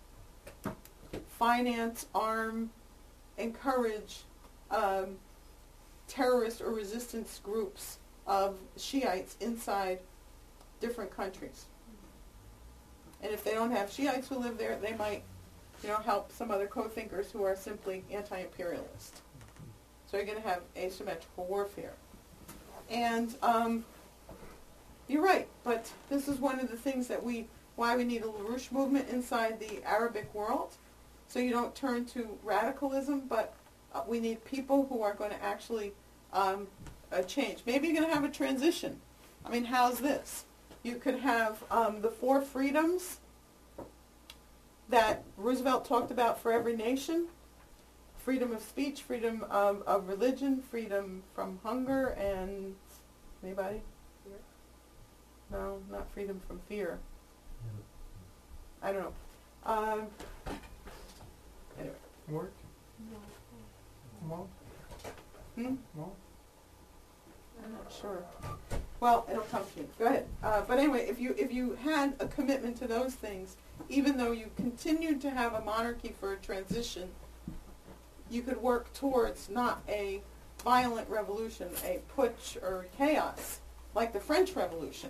Speaker 1: finance, arm, encourage um, terrorist or resistance groups of Shiites inside different countries. And if they don't have Shiites who live there, they might, you know, help some other co-thinkers who are simply anti-imperialist. So you're going to have asymmetrical warfare. And um, you're right, but this is one of the things that we, why we need a LaRouche movement inside the Arabic world. So you don't turn to radicalism, but uh, we need people who are going to actually um, a change. Maybe you're going to have a transition. I mean, how's this? You could have um, the four freedoms that Roosevelt talked about for every nation. Freedom of speech, freedom of, of religion, freedom from hunger, and anybody?
Speaker 2: Fear.
Speaker 1: No, not freedom from fear. I don't know. Um, anyway.
Speaker 5: Work?
Speaker 2: No.
Speaker 5: More?
Speaker 1: Hmm?
Speaker 5: More?
Speaker 1: I'm not sure. Well, it'll come to you. Go ahead. Uh, but anyway, if you if you had a commitment to those things, even though you continued to have a monarchy for a transition, you could work towards not a violent revolution, a putsch or chaos, like the French Revolution,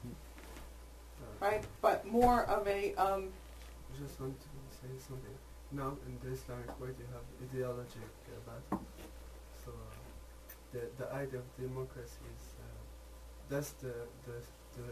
Speaker 1: right? But more of a um,
Speaker 5: I just want to say something. Now, in the Islamic world, you have ideologic uh, battle. So, uh, the the idea of democracy is uh, that's the the the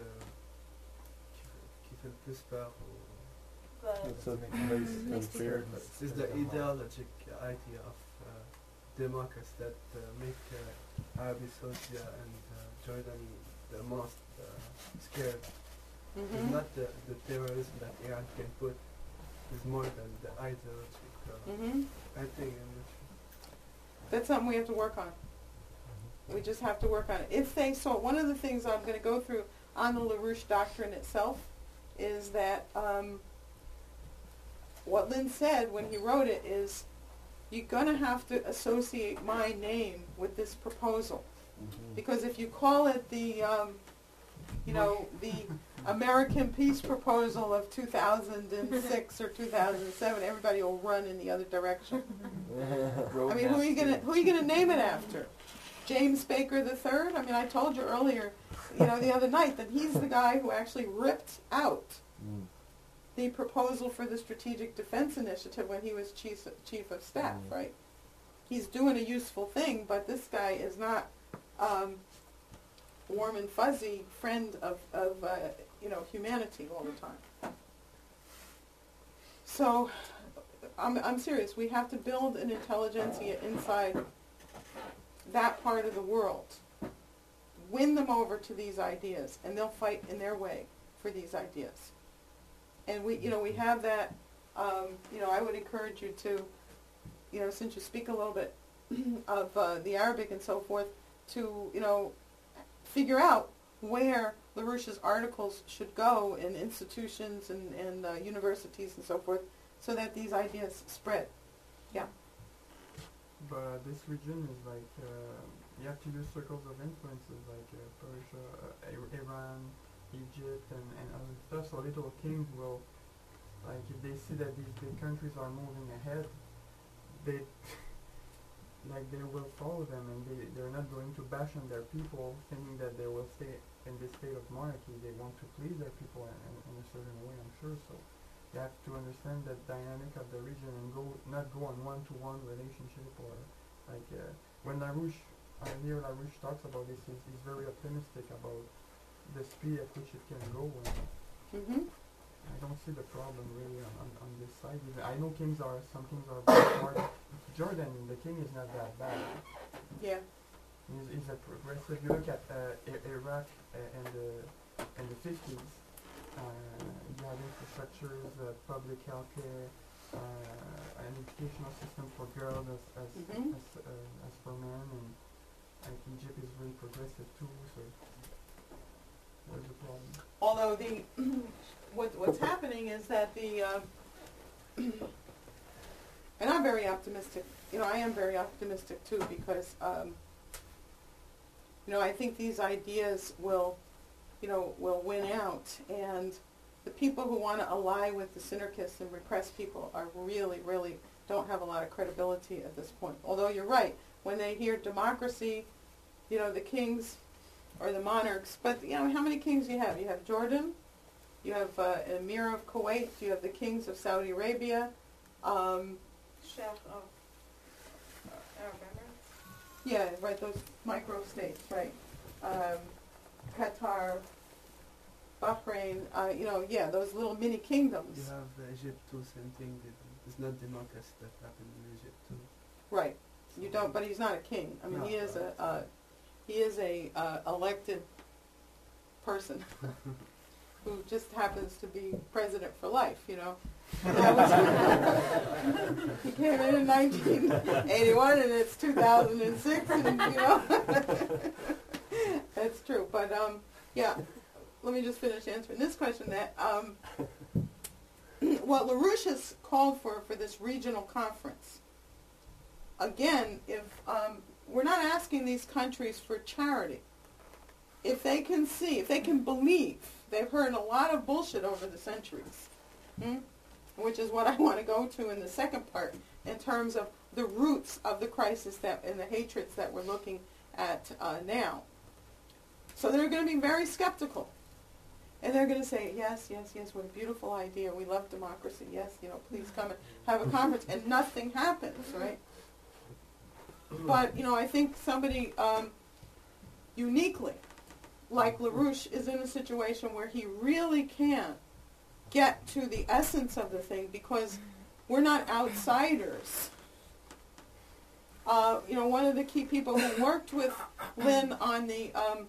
Speaker 5: qui fait le plus peur.
Speaker 3: It's a place in
Speaker 2: Makes
Speaker 3: fear.
Speaker 5: It's the ideologic idea of uh, democracy that uh, make uh, Arabia Saudi and uh, Jordan the most uh, scared. It's
Speaker 1: mhm,
Speaker 5: not the, the terrorism that Iran can put. It's more than the ideologic. Uh,
Speaker 1: mhm.
Speaker 5: I think in which
Speaker 1: That's something we have to work on. We just have to work on it. If they, so one of the things I'm going to go through on the LaRouche doctrine itself is that um, what Lynn said when he wrote it is you're going to have to associate my name with this proposal. Because if you call it the, um, you know, the American Peace Proposal of two thousand six or two thousand seven, everybody will run in the other direction. I mean, who are you going to who are you going to name it after? James Baker the Third? I mean, I told you earlier, you know, the other night that he's the guy who actually ripped out
Speaker 3: Mm.
Speaker 1: the proposal for the Strategic Defense Initiative when he was chief chief of staff,
Speaker 3: Mm.
Speaker 1: right? He's doing a useful thing, but this guy is not um, warm and fuzzy friend of, of uh, you know, humanity all the time. So, I'm, I'm serious. We have to build an intelligentsia inside that part of the world. Win them over to these ideas, and they'll fight in their way for these ideas. And we, you know, we have that. Um, you know, I would encourage you to, you know, since you speak a little bit of uh, the Arabic and so forth, to, you know, figure out where LaRouche's articles should go in institutions and, and uh, universities and so forth, so that these ideas spread. Yeah.
Speaker 6: But this region is like, uh, you have to use circles of influences like uh, Persia, uh, Iran, Egypt, and, and other stuff. So little kings will, like, if they see that these big countries are moving ahead, they, like, they will follow them, and they, they're not going to bash on their people, thinking that they will stay in this state of monarchy. They want to please their people in, in, in a certain way, I'm sure. So you have to understand the dynamic of the region and go not go on one-to-one relationship or like uh, when LaRouche, I hear LaRouche talks about this, he's, he's very optimistic about the speed at which it can go, and
Speaker 1: Mm-hmm.
Speaker 6: I don't see the problem really on, on, on this side. Even I know kings are, some kings are very smart. Jordan, the king is not that bad.
Speaker 1: Yeah.
Speaker 6: He's, he's a progressive. You look at uh, I- Iraq uh, in the in the fifties. Uh, you have infrastructures, uh, public health care, uh, an educational system for girls as as
Speaker 1: Mhm.
Speaker 6: as, uh, as for men, and like Egypt is very progressive too. So where's the problem?
Speaker 1: Although the what what's happening is that the uh, and I'm very optimistic. You know, I am very optimistic too because um, you know I think these ideas will you know will win out, and the people who want to ally with the synarchists and repress people are really really don't have a lot of credibility at this point. Although you're right, when they hear democracy, you know the kings or the monarchs, but you know how many kings you have? You have Jordan, you have uh, Emir of Kuwait, you have the kings of Saudi Arabia, um,
Speaker 7: Sheikh of uh, Arab Emirates.
Speaker 1: yeah, right, those micro-states, right, um, Qatar, Bahrain, uh, you know, yeah, those little mini
Speaker 5: You
Speaker 1: kingdoms,
Speaker 5: have uh, Egypt too, same thing. It- It's not democracy that happened in Egypt too.
Speaker 1: right, you don't, but he's not a king, I mean,
Speaker 5: No,
Speaker 1: he is a,
Speaker 5: right.
Speaker 1: uh, he is a uh, elected person who just happens to be president for life, you know. That was he came in in nineteen eighty-one, and it's two thousand six, and you know, that's true. But um, yeah, let me just finish answering this question. That um, what LaRouche has called for for this regional conference. Again, if um, we're not asking these countries for charity, if they can see, if they can believe, they've heard a lot of bullshit over the centuries. Hmm? Which is what I want to go to in the second part in terms of the roots of the crisis that and the hatreds that we're looking at uh, now. So they're going to be very skeptical. And they're going to say, yes, yes, yes, what a beautiful idea. We love democracy. Yes, you know, please come and have a conference. And nothing happens, right? But, you know, I think somebody um, uniquely, like LaRouche, is in a situation where he really can get to the essence of the thing because we're not outsiders. Uh, you know, one of the key people who worked with Lynn on the um,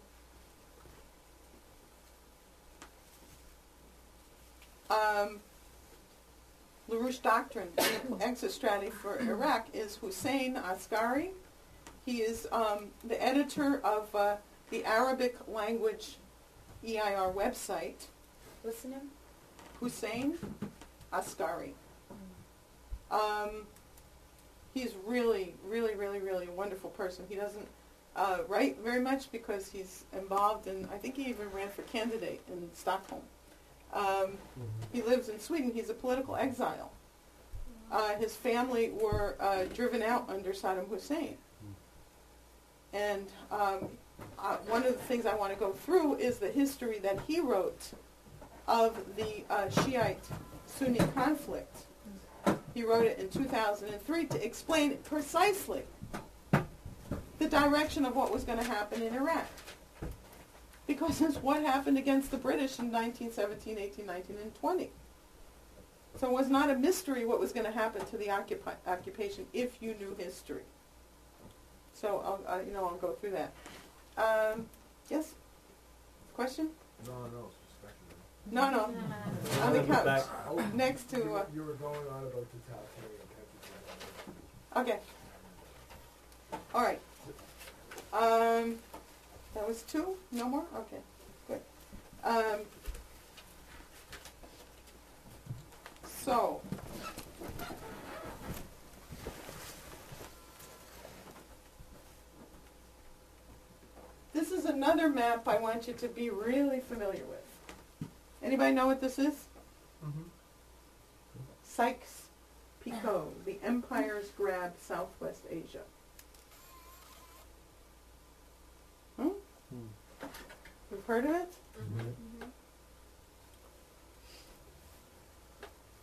Speaker 1: um, LaRouche Doctrine and the exit strategy for Iraq is Hussein Askari. He is um, the editor of uh, the Arabic language E I R website.
Speaker 2: What's the name?
Speaker 1: Hussein Askari. Um, he's really, really, really, really a wonderful person. He doesn't uh, write very much because he's involved in, I think he even ran for candidate in Stockholm. Um, he lives in Sweden. He's a political exile. Uh, his family were uh, driven out under Saddam Hussein. And um, uh, one of the things I want to go through is the history that he wrote of the uh, Shiite-Sunni conflict. He wrote it in two thousand three to explain precisely the direction of what was going to happen in Iraq. Because it's what happened against the British in nineteen seventeen, eighteen, nineteen, and twenty. So it was not a mystery what was going to happen to the occupi- occupation if you knew history. So I'll, uh, you know, I'll go through that. Um, yes? Question?
Speaker 3: No, no.
Speaker 1: No, no. On the couch, next to. Uh,
Speaker 3: You were going on about totalitarian countries.
Speaker 1: okay. All right. Um, that was two. No more. Okay. Good. Um, so. This is another map I want you to be really familiar with. Anybody know what this is?
Speaker 6: Mm-hmm.
Speaker 1: Sykes-Picot, the Empire's Grab, Southwest Asia. Hmm?
Speaker 3: Hmm.
Speaker 1: You've heard of it?
Speaker 3: Mhm.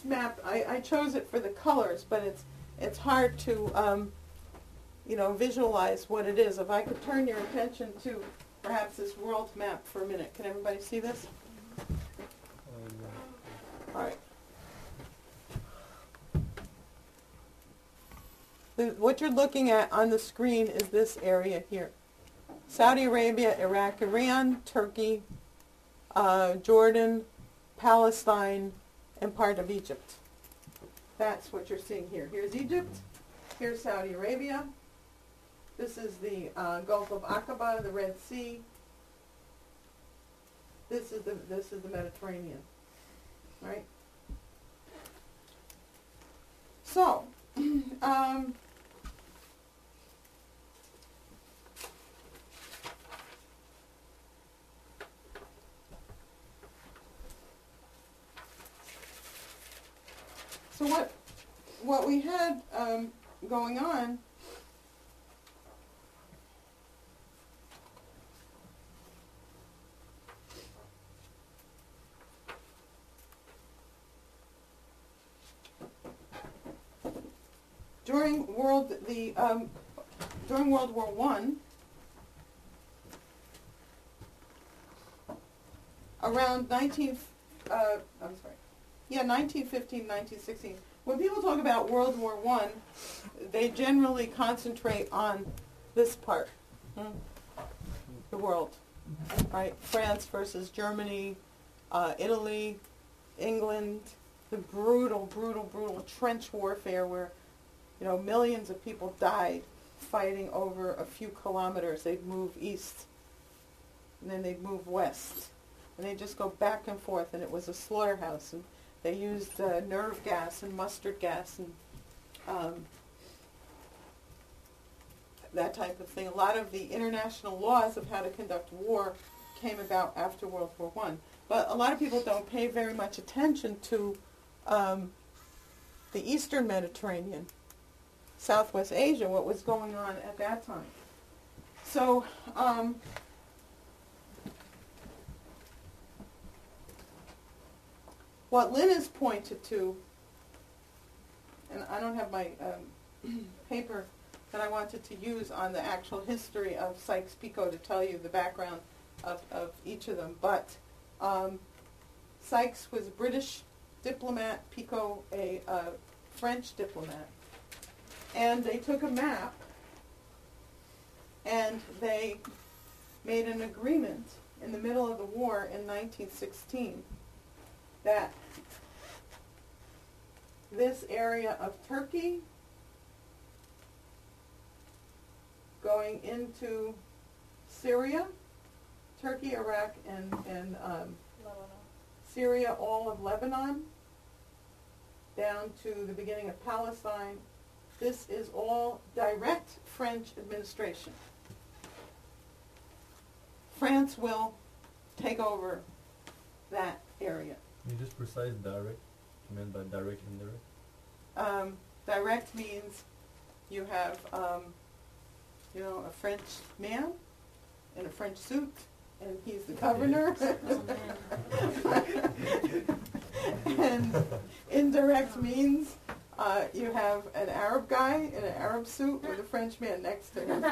Speaker 1: this map, I, I chose it for the colors, but it's it's hard to, um, you know, visualize what it is. If I could turn your attention to perhaps this world map for a minute. Can everybody see this? All right. The, what you're looking at on the screen is this area here. Saudi Arabia, Iraq, Iran, Turkey, uh, Jordan, Palestine, and part of Egypt. That's what you're seeing here. Here's Egypt. Here's Saudi Arabia. This is the uh, Gulf of Aqaba, the Red Sea. This is the this is the Mediterranean, right? So, um, so what what we had um, going on during world the um, during World War One, around nineteen uh, I'm sorry, yeah, nineteen fifteen, nineteen sixteen. When people talk about World War One, they generally concentrate on this part, hmm, the world, right? France versus Germany, uh, Italy, England, the brutal, brutal, brutal trench warfare where, you know, millions of people died fighting over a few kilometers. They'd move east, and then they'd move west, and they'd just go back and forth, and it was a slaughterhouse. And they used uh, nerve gas and mustard gas and um, that type of thing. A lot of the international laws of how to conduct war came about after World War One. But a lot of people don't pay very much attention to um, the Eastern Mediterranean, Southwest Asia, what was going on at that time. So, um, what Lynn has pointed to, and I don't have my um, paper that I wanted to use on the actual history of Sykes-Picot to tell you the background of, of each of them, but um, Sykes was a British diplomat, Picot a uh, French diplomat. And they took a map and they made an agreement in the middle of the war in nineteen sixteen that this area of Turkey going into Syria, Turkey, Iraq, and, and um,
Speaker 7: Lebanon.
Speaker 1: Syria, all of Lebanon, down to the beginning of Palestine. This is all direct French administration. France will take over that area.
Speaker 8: You just precise direct. You meant by direct and indirect?
Speaker 1: Um, direct means you have, um, you know, a French man in a French suit, and he's the governor. And indirect means uh, you have an Arab guy in an Arab suit with a French man next to him.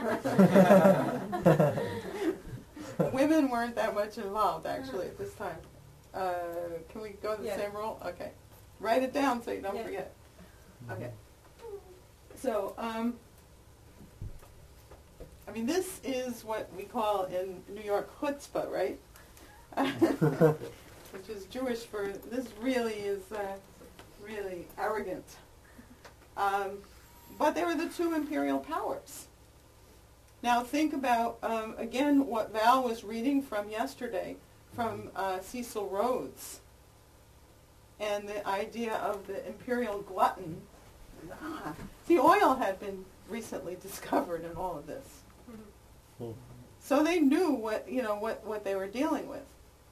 Speaker 1: Women weren't that much involved, actually, at this time. Uh, can we go to the
Speaker 2: Yeah.
Speaker 1: same rule? Okay. Write it down so you don't
Speaker 2: Yeah.
Speaker 1: forget. Okay. So, um, I mean, this is what we call in New York chutzpah, right? Which is Jewish for, this really is uh, really arrogant. Um, but they were the two imperial powers. Now think about, um, again, what Val was reading from yesterday, from uh, Cecil Rhodes, and the idea of the imperial glutton. Ah, the oil had been recently discovered in all of this.
Speaker 8: Hmm.
Speaker 1: So they knew what, you know, what, what they were dealing with.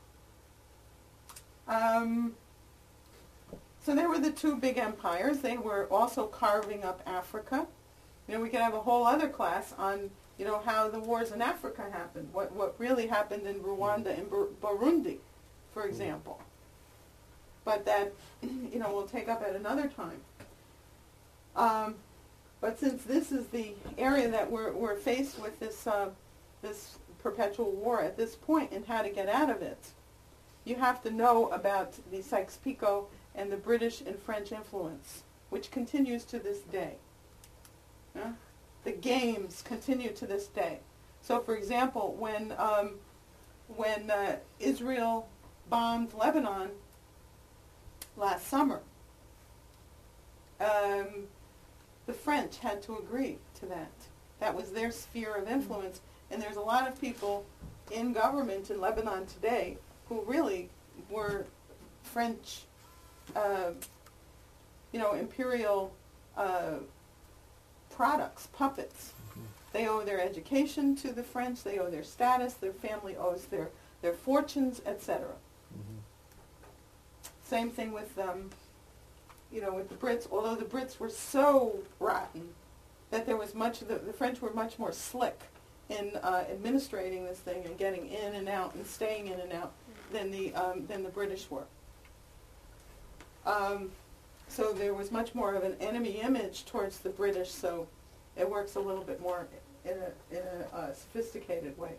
Speaker 1: Um, so there were the two big empires. They were also carving up Africa. You know, we could have a whole other class on, you know, how the wars in Africa happened, what, what really happened in Rwanda and Bur- Burundi, for example. but that, you know, we'll take up at another time. Um, but since this is the area that we're, we're faced with this, uh, this perpetual war at this point and how to get out of it, you have to know about the Sykes-Picot and the British and French influence, which continues to this day. Yeah? The games continue to this day. So, for example, when um, when uh, Israel bombed Lebanon last summer, um, the French had to agree to that. That was their sphere of influence, and there's a lot of people in government in Lebanon today who really were French, uh, you know, imperial uh, products, puppets. They owe their education to the French, they owe their status, their family owes their, their fortunes, et cetera.
Speaker 8: Mm-hmm.
Speaker 1: Same thing with, um, you know, with the Brits, although the Brits were so rotten that there was much, the, the French were much more slick in uh, administrating this thing and getting in and out and staying in and out than the, um, than the British were. Um, so there was much more of an enemy image towards the British, so it works a little bit more in a, in a uh, sophisticated way.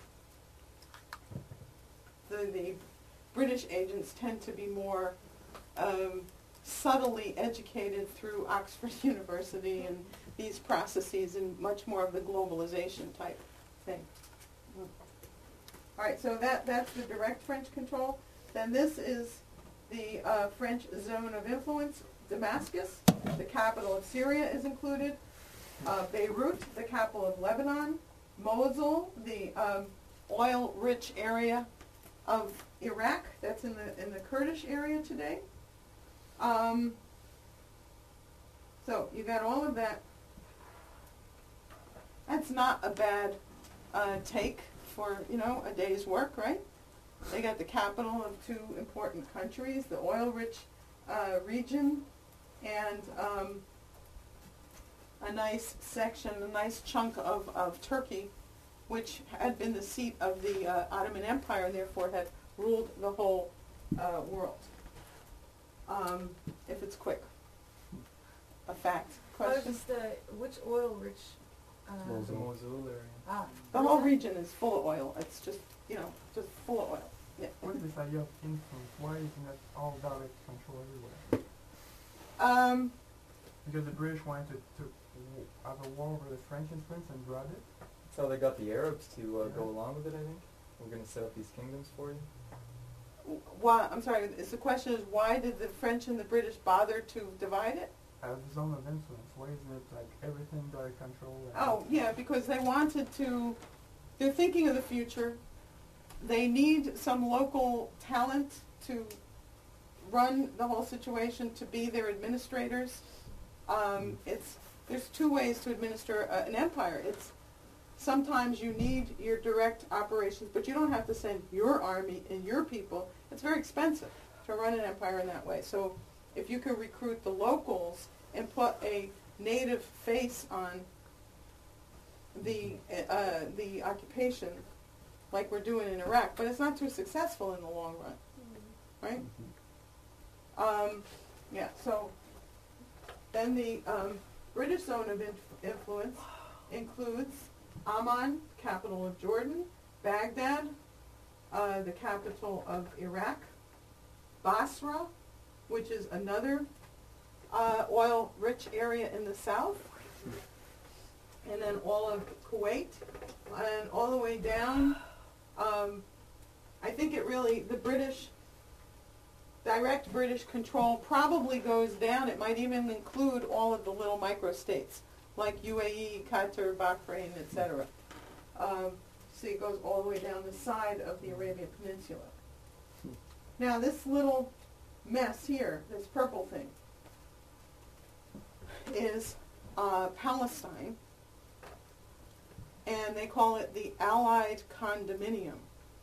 Speaker 1: The, the British agents tend to be more um, subtly educated through Oxford University and these processes and much more of the globalization type thing. All right, so that, that's the direct French control. Then this is the uh, French zone of influence. Damascus, the capital of Syria, is included. Uh, Beirut, the capital of Lebanon. Mosul, the um, oil-rich area of Iraq. That's in the in the Kurdish area today. Um, so you got all of that. That's not a bad uh, take for, you know, a day's work, right? They got the capital of two important countries, the oil-rich uh, region, and um, a nice section, a nice chunk of, of Turkey, which had been the seat of the uh, Ottoman Empire and therefore had ruled the whole uh, world. Um, if it's quick. A fact.
Speaker 2: Oh,
Speaker 1: Question?
Speaker 2: just the, which oil-rich, uh,
Speaker 4: The Mosul area.
Speaker 2: ah.
Speaker 1: The whole region is full of oil. It's just, you know, just full of oil. Yeah.
Speaker 6: What is this idea of influence? Why isn't it all direct control everywhere?
Speaker 1: Um,
Speaker 6: Because the British wanted to, to w- have a war over the French influence and grab it?
Speaker 4: That's how they got the Arabs to uh, go
Speaker 6: Yeah.
Speaker 4: along with it, I think. We're going to set up these kingdoms for you.
Speaker 1: why, I'm sorry, is the question is why did the French and the British bother to divide it?
Speaker 6: As a zone of influence, why isn't it like everything direct control? And
Speaker 1: Oh, yeah, because they wanted to, they're thinking of the future. They need some local talent to run the whole situation, to be their administrators. Um, it's, there's two ways to administer uh, an empire. It's sometimes you need your direct operations, but you don't have to send your army and your people. It's very expensive to run an empire in that way. So if you can recruit the locals and put a native face on the uh, the occupation, like we're doing in Iraq, but it's not too successful in the long run, right? Um, yeah. So then the um, British zone of inf- influence includes Amman, capital of Jordan; Baghdad, uh, the capital of Iraq; Basra, which is another uh, oil-rich area in the south; and then all of Kuwait, and all the way down. Um, I think it really, the British, direct British control probably goes down. It might even include all of the little microstates, like U A E, Qatar, Bahrain, et cetera. Um, see, it goes all the way down the side of the Arabian Peninsula. Now, this little mess here, this purple thing, is uh, Palestine, and they call it the Allied Condominium.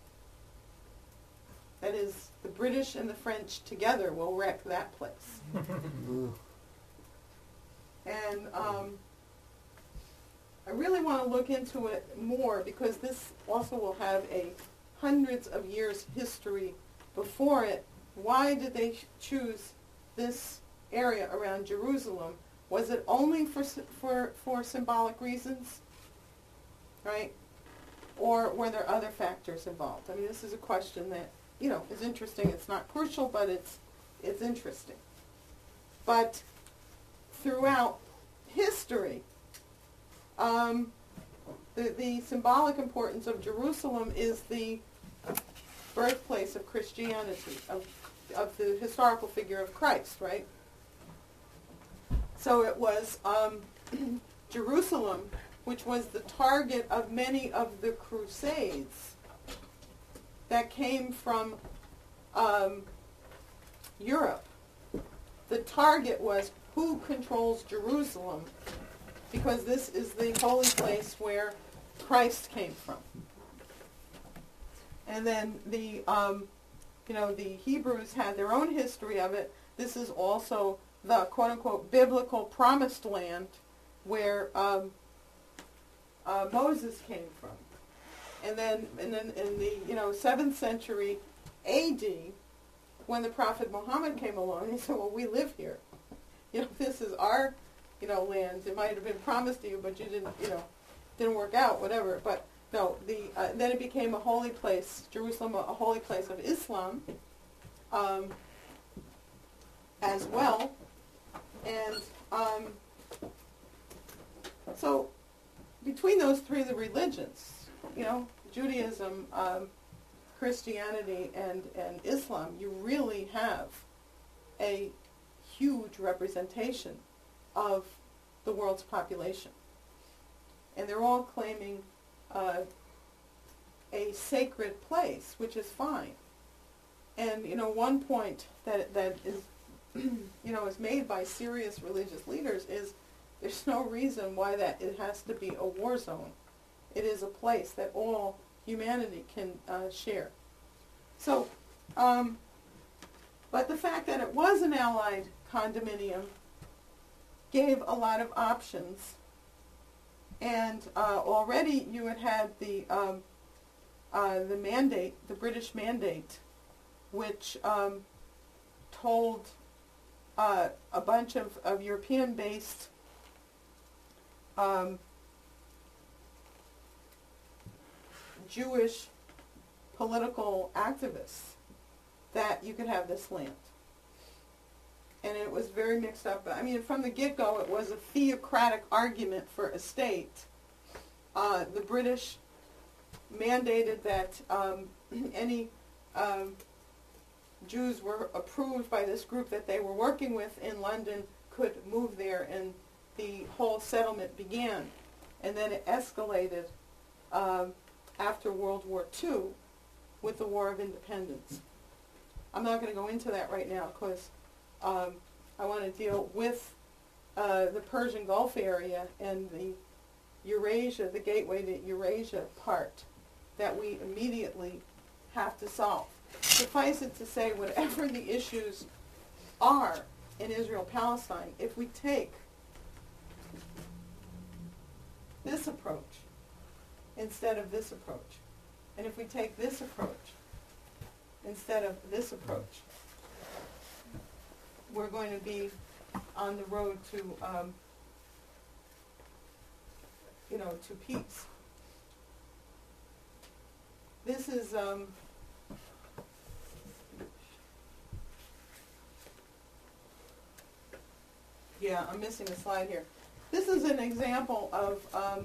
Speaker 1: That is, the British and the French together will wreck that place. And um, I really want to look into it more because this also will have a hundreds of years history before it why did they ch- choose this area around Jerusalem? Was it only for sy- for for symbolic reasons, right? Or were there other factors involved? I mean, this is a question that, you know, is interesting. It's not crucial, but it's it's interesting. But throughout history, um, the the symbolic importance of Jerusalem is the birthplace of Christianity, of of the historical figure of Christ, right? So it was um, Jerusalem, which was the target of many of the crusades that came from um, Europe. The target was who controls Jerusalem, because this is the holy place where Christ came from. And then the, um, you know, the Hebrews had their own history of it. This is also the quote-unquote biblical promised land where um, uh, Moses came from. And then, and then in the, you know, seventh century A D, when the prophet Muhammad came along, he said, well, we live here. You know, this is our, you know, land. It might have been promised to you, but you didn't, you know, didn't work out, whatever. But no, the uh, then it became a holy place, Jerusalem, a, a holy place of Islam, um, as well. And um, so between those three, the religions, you know, Judaism, um, Christianity, and, and Islam, you really have a huge representation of the world's population. And they're all claiming uh, a sacred place, which is fine. And, you know, one point that that is, you know, is made by serious religious leaders is there's no reason why that it has to be a war zone. It is a place that all humanity can uh, share. So, um, but the fact that it was an Allied condominium gave a lot of options. And uh, already you had had the um, uh, the mandate, the British mandate, which um, told uh, a bunch of, of European-based um, Jewish political activists that you could have this land. And it was very mixed up. I mean, from the get-go, it was a theocratic argument for a state. Uh, the British mandated that um, any um, Jews were approved by this group that they were working with in London could move there, and the whole settlement began. And then it escalated um, after World War Two with the War of Independence. I'm not going to go into that right now because um, I want to deal with uh, the Persian Gulf area and the Eurasia, the gateway to Eurasia part that we immediately have to solve. Suffice it to say, whatever the issues are in Israel-Palestine, if we take this approach instead of this approach, and if we take this approach instead of this approach, we're going to be on the road to, um, you know, to peace. This is, um, yeah, I'm missing a slide here. This is an example of um,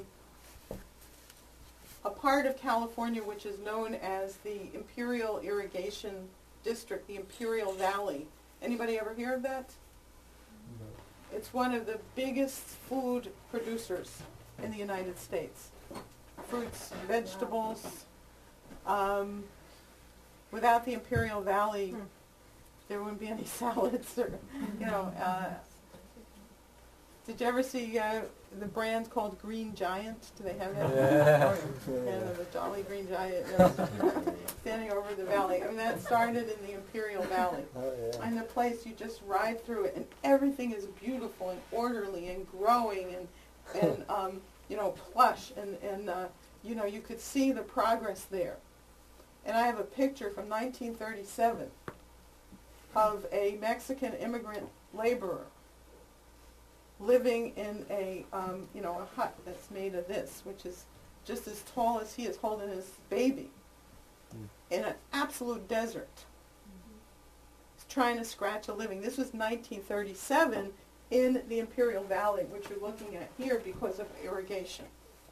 Speaker 1: a part of California which is known as the Imperial Irrigation District, the Imperial Valley. Anybody ever hear of that?
Speaker 8: No.
Speaker 1: It's one of the biggest food producers in the United States. Fruits, vegetables. Um, without the Imperial Valley,
Speaker 2: Hmm.
Speaker 1: there wouldn't be any salads. Or, you know, uh, did you ever see uh, the brand called Green Giant? Do they have that?
Speaker 4: Yeah.
Speaker 1: Yeah, the Jolly Green Giant, you know, standing over the valley. I mean, that started in the Imperial Valley.
Speaker 4: Oh, yeah.
Speaker 1: And the place, you just ride through it, and everything is beautiful and orderly and growing and, and um, you know, plush. And, and uh, you know, you could see the progress there. And I have a picture from nineteen thirty-seven of a Mexican immigrant laborer living in a, um, you know, a hut that's made of this, which is just as tall as he is holding his baby,
Speaker 8: Mm.
Speaker 1: in an absolute desert. He's trying to scratch a living. This was nineteen thirty-seven in the Imperial Valley, which you're looking at here because of irrigation.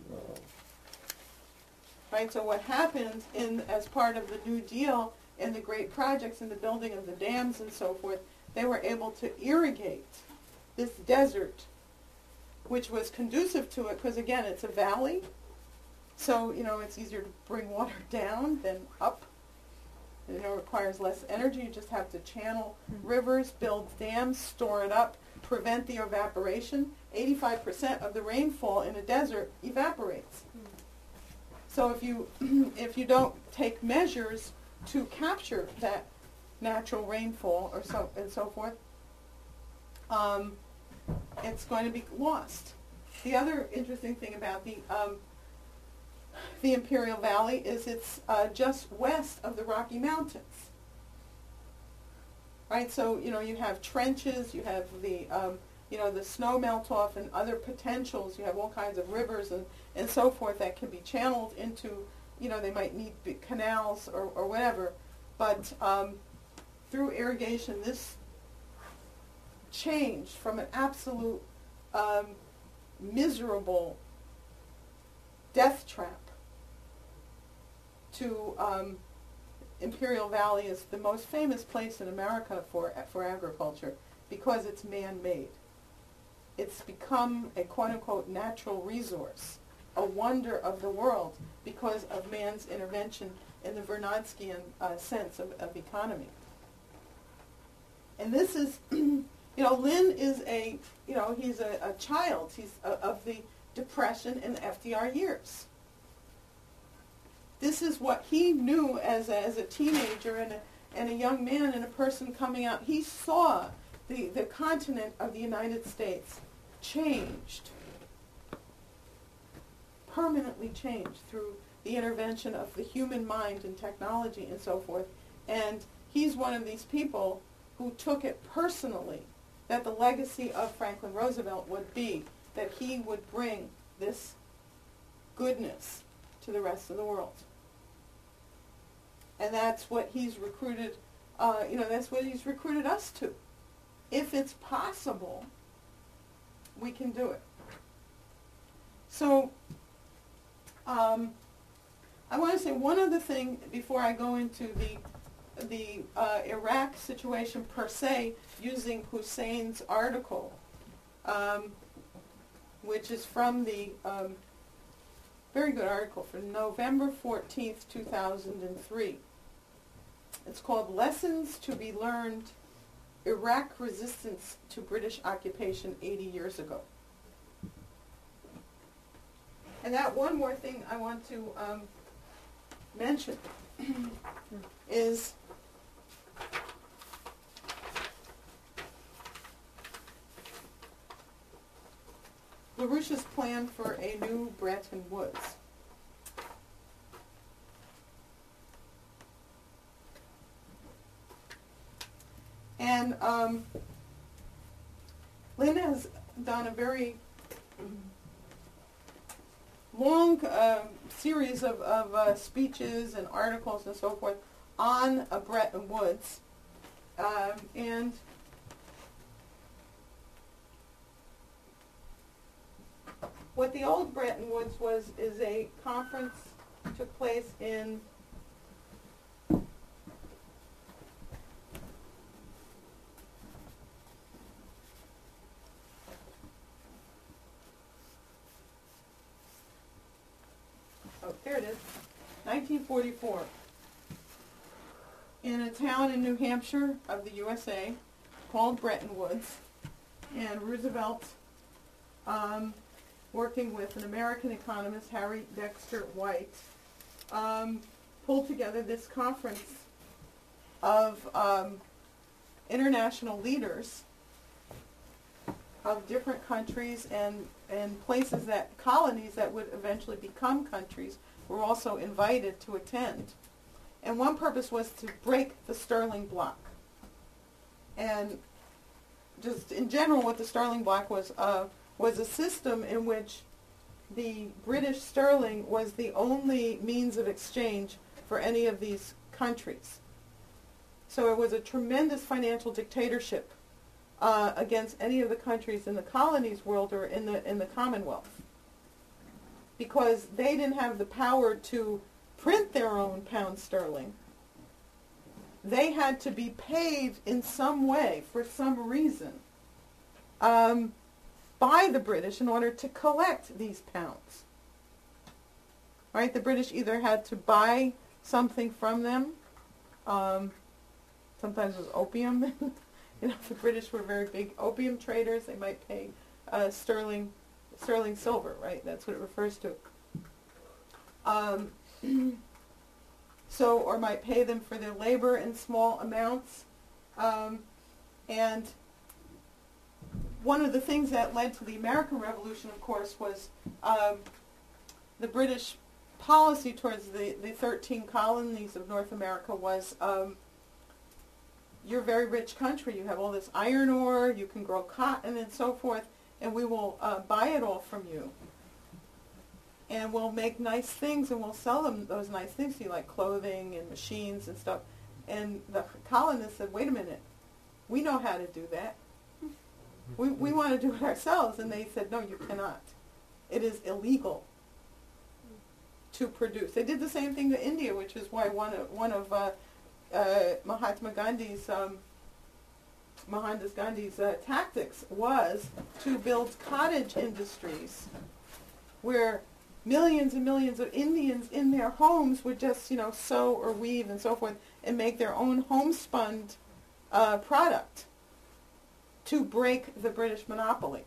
Speaker 1: Right, so what happened in as part of the New Deal and the great projects and the building of the dams and so forth, they were able to irrigate this desert, which was conducive to it because, again, it's a valley. So, you know, it's easier to bring water down than up. You know, it requires less energy. You just have to channel rivers, build dams, store it up, prevent the evaporation. eighty-five percent of the rainfall in a desert evaporates. So if you if you don't take measures to capture that natural rainfall or so and so forth, um, it's going to be lost. The other interesting thing about the um, the Imperial Valley is it's uh, just west of the Rocky Mountains. Right, so you know you have trenches, you have the um, you know the snow melt off and other potentials. You have all kinds of rivers and, and so forth that can be channeled into, you know, they might need big canals or, or whatever. But um, through irrigation, this changed from an absolute um, miserable death trap to um, Imperial Valley is the most famous place in America for for agriculture because it's man-made. It's become a quote-unquote natural resource, a wonder of the world because of man's intervention in the Vernadskian uh, sense of, of economy. And this is, you know, Lynn is a, you know, he's a, a child. He's a, of the Depression and F D R years. This is what he knew as a, as a teenager and a, and a young man and a person coming out. He saw the, the continent of the United States changed, permanently changed through the intervention of the human mind and technology and so forth. And he's one of these people who took it personally that the legacy of Franklin Roosevelt would be that he would bring this goodness to the rest of the world. And that's what he's recruited, uh, you know, that's what he's recruited us to. If it's possible, we can do it. So, um, I want to say one other thing before I go into the the uh, Iraq situation per se, using Hussein's article, um, which is from the um, very good article from November fourteenth, two thousand three. It's called Lessons to be Learned, Iraq Resistance to British Occupation eighty years ago. And that one more thing I want to um, mention is LaRouche's plan for a new Bretton Woods. And um, Lynn has done a very long uh, series of, of uh, speeches and articles and so forth on uh, Bretton Woods. Um, and what the old Bretton Woods was is a conference took place in oh, there it is, nineteen forty-four, in a town in New Hampshire of the U S A called Bretton Woods, and Roosevelt, um, working with an American economist, Harry Dexter White, um, pulled together this conference of um, international leaders of different countries and, and places that, colonies that would eventually become countries were also invited to attend. And one purpose was to break the Sterling bloc. and just in general, what the sterling block was uh, was a system in which the British sterling was the only means of exchange for any of these countries. So it was a tremendous financial dictatorship uh, against any of the countries in the colonies world or in the in the Commonwealth, because they didn't have the power to print their own pound sterling. They had to be paid in some way for some reason um, by the British in order to collect these pounds. Right? The British either had to buy something from them. Um, sometimes it was opium. You know, the British were very big opium traders. They might pay uh, sterling, sterling silver. Right? That's what it refers to. Um, So, or might pay them for their labor in small amounts. Um, and one of the things that led to the American Revolution, of course, was um, the British policy towards the, the thirteen colonies of North America was, um, you're a very rich country, you have all this iron ore, you can grow cotton and so forth, and we will uh, buy it all from you. And we'll make nice things, and we'll sell them those nice things to you, like clothing and machines and stuff. And the colonists said, wait a minute, we know how to do that. We we want to do it ourselves. And they said, no, you cannot. It is illegal to produce. They did the same thing to India, which is why one of, one of uh, uh, Mahatma Gandhi's, um, Mohandas Gandhi's uh, tactics was to build cottage industries where millions and millions of Indians in their homes would just, you know, sew or weave and so forth and make their own homespun uh, product to break the British monopoly.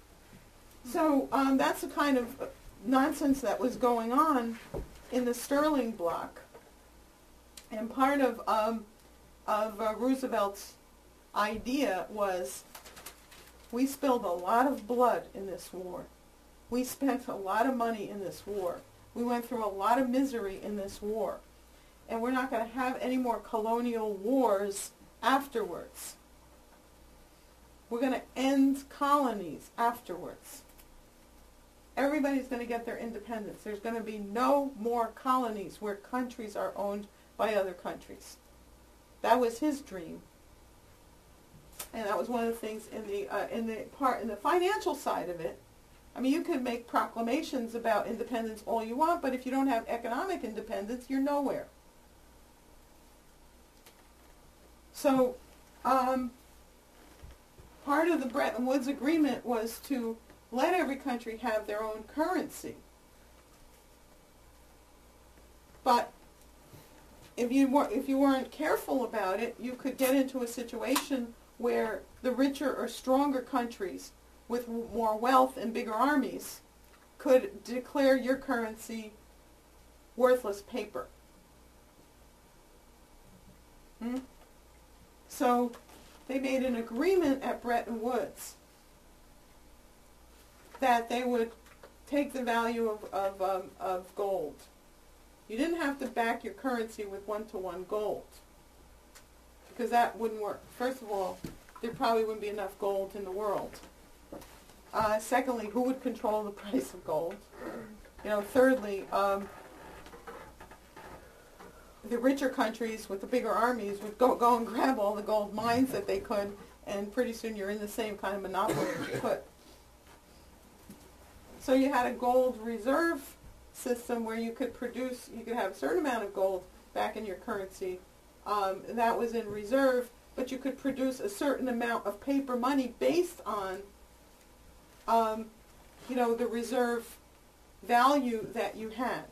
Speaker 1: So um, that's the kind of nonsense that was going on in the sterling bloc. And part of, um, of uh, Roosevelt's idea was, we spilled a lot of blood in this war. We spent a lot of money in this war. We went through a lot of misery in this war. And we're not going to have any more colonial wars afterwards. We're going to end colonies afterwards. Everybody's going to get their independence. There's going to be no more colonies where countries are owned by other countries. That was his dream. And that was one of the things in the uh, in the part in the financial side of it. I mean, you can make proclamations about independence all you want, but if you don't have economic independence, you're nowhere. So, um, part of the Bretton Woods Agreement was to let every country have their own currency. But if you were, if you weren't careful about it, you could get into a situation where the richer or stronger countries with more wealth and bigger armies could declare your currency worthless paper. Hmm? So they made an agreement at Bretton Woods that they would take the value of, of, um, of gold. You didn't have to back your currency with one-to-one gold, because that wouldn't work. First of all, there probably wouldn't be enough gold in the world. Uh, secondly, who would control the price of gold? You know, thirdly, um, the richer countries with the bigger armies would go, go and grab all the gold mines that they could, and pretty soon you're in the same kind of monopoly as you could. So you had a gold reserve system where you could produce, you could have a certain amount of gold back in your currency. Um, and that was in reserve, but you could produce a certain amount of paper money based on Um, you know, the reserve value that you had.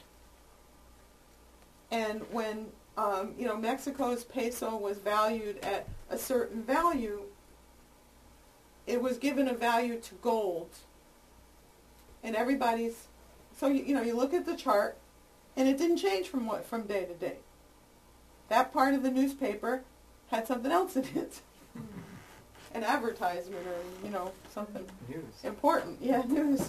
Speaker 1: And when, um, you know, Mexico's peso was valued at a certain value, it was given a value to gold. And everybody's, so, you, you know, you look at the chart, and it didn't change from what from day to day. That part of the newspaper had something else in it. An advertisement or, you know, something
Speaker 4: News.
Speaker 1: important. Yeah, news.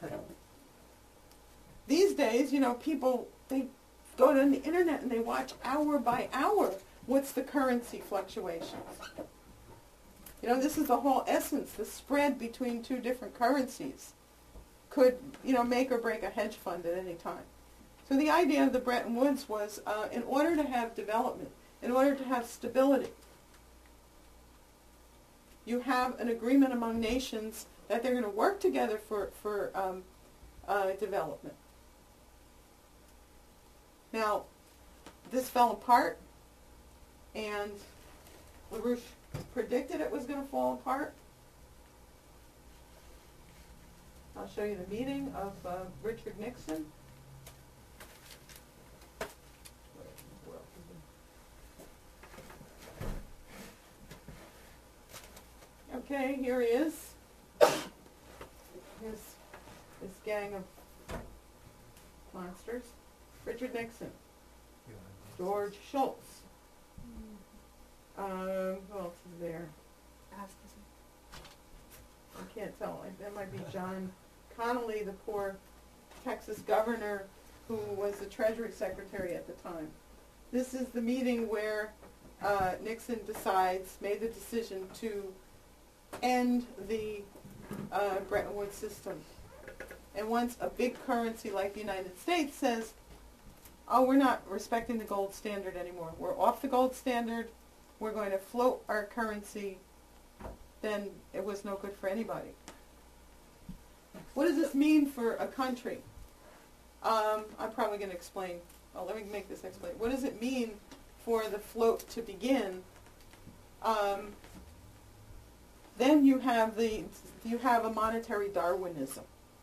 Speaker 1: These days, you know, people, they go on the internet and they watch hour by hour what's the currency fluctuations. You know, this is the whole essence. The spread between two different currencies could, you know, make or break a hedge fund at any time. So the idea of the Bretton Woods was, uh, in order to have development, in order to have stability, you have an agreement among nations that they're going to work together for, for um, uh, development. Now, this fell apart, and LaRouche predicted it was going to fall apart. I'll show you the meeting of uh, Richard Nixon. Where in the world is it? Okay, here he is. His, this gang of monsters. Richard Nixon. George Shultz. Um, who else is there? I can't tell. Like, that might be John Connolly, the poor Texas governor who was the Treasury Secretary at the time. This is the meeting where uh, Nixon decides, made the decision to end the uh, Bretton Woods system. And once a big currency like the United States says, oh, we're not respecting the gold standard anymore. We're off the gold standard. We're going to float our currency. Then it was no good for anybody. What does this mean for a country? Um, I'm probably going to explain. Oh, let me make this explain. What does it mean for the float to begin? Um, then you have the you have a monetary Darwinism.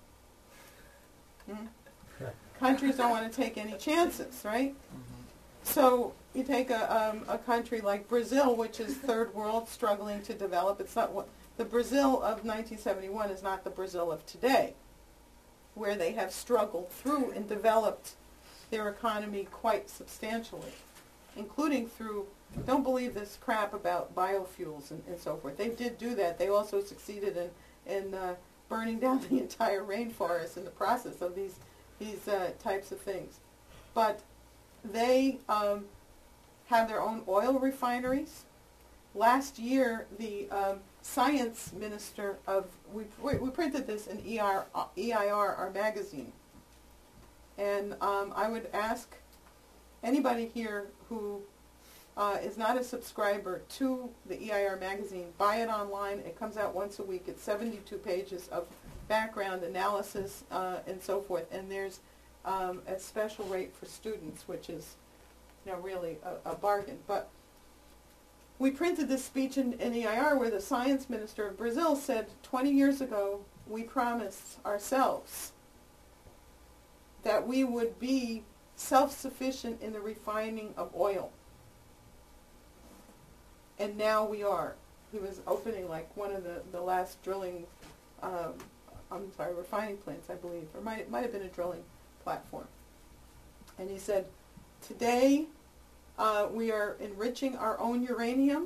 Speaker 1: Hmm? Countries don't want to take any chances, right? So you take a, um, a country like Brazil, which is third world, struggling to develop. It's not what the Brazil of nineteen seventy-one is not the Brazil of today, where they have struggled through and developed their economy quite substantially, including through, don't believe this crap about biofuels and, and so forth. They did do that. They also succeeded in, in uh, burning down the entire rainforest in the process of these, these uh, types of things. But they um, have their own oil refineries. Last year, the um, science minister of, we, we printed this in E I R, our magazine. And um, I would ask anybody here who uh, is not a subscriber to the E I R magazine, buy it online. It comes out once a week. It's seventy-two pages of background analysis uh, and so forth. And there's um, a special rate for students, which is, you know, really a, a bargain. But we printed this speech in, in E I R where the science minister of Brazil said, twenty years ago, we promised ourselves that we would be self-sufficient in the refining of oil. And now we are. He was opening like one of the, the last drilling, um, I'm sorry, refining plants, I believe, or might, it might have been a drilling platform. And he said, today uh, we are enriching our own uranium,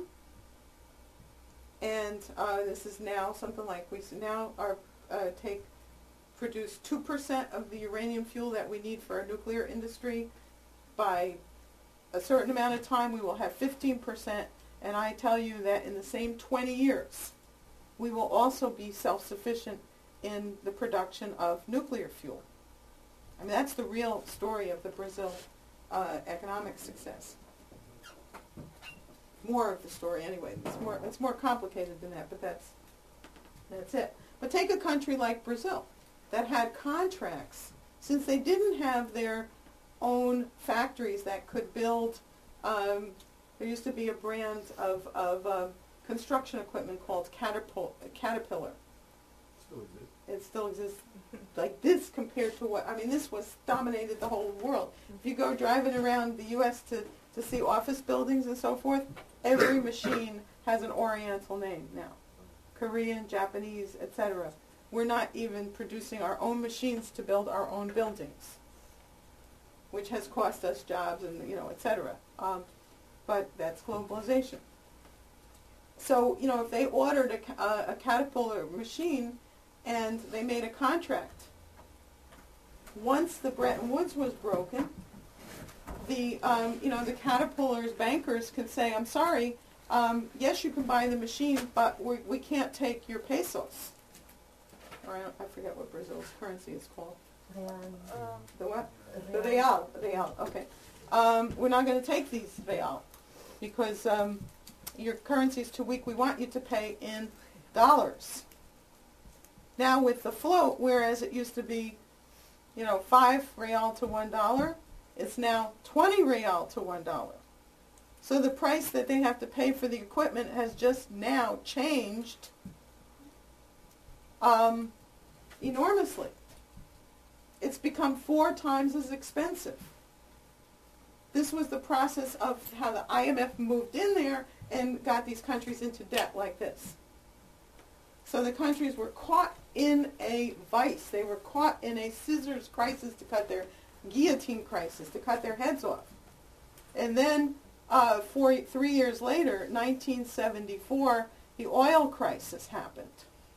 Speaker 1: and uh, this is now something like we now are uh, take produce two percent of the uranium fuel that we need for our nuclear industry. By a certain amount of time, we will have fifteen percent, and I tell you that in the same twenty years, we will also be self-sufficient in the production of nuclear fuel. I mean, that's the real story of the Brazil uh, economic success. More of the story, anyway. It's more, it's more complicated than that, but that's, that's it. But take a country like Brazil that had contracts. Since they didn't have their own factories that could build, um, there used to be a brand of, of uh, construction equipment called Caterpillar. Caterpillar.
Speaker 3: Still exists.
Speaker 1: It still exists like this compared to what, I mean, this was dominated the whole world. If you go driving around the U S to, to see office buildings and so forth, every machine has an Oriental name now. Korean, Japanese, et cetera. We're not even producing our own machines to build our own buildings, which has cost us jobs and, you know, et cetera. Um, but that's globalization. So, you know, if they ordered a, uh, a Caterpillar machine and they made a contract, once the Bretton Woods was broken, the, um, you know, the Caterpillar's bankers could say, I'm sorry, um, yes, you can buy the machine, but we, we can't take your pesos. Or I, don't, I forget what Brazil's currency is called.
Speaker 7: Um,
Speaker 1: The what? The real, real, okay. Um, we're not going to take these real because um, your currency is too weak. We want you to pay in dollars. Now with the float, whereas it used to be, you know, five real to one dollar, it's now twenty real to one dollar. So the price that they have to pay for the equipment has just now changed um, enormously. It's become four times as expensive. This was the process of how the I M F moved in there and got these countries into debt like this. So the countries were caught in a vice. They were caught in a scissors crisis to cut their guillotine crisis, to cut their heads off. And then uh, four, three years later, nineteen seventy-four, the oil crisis happened.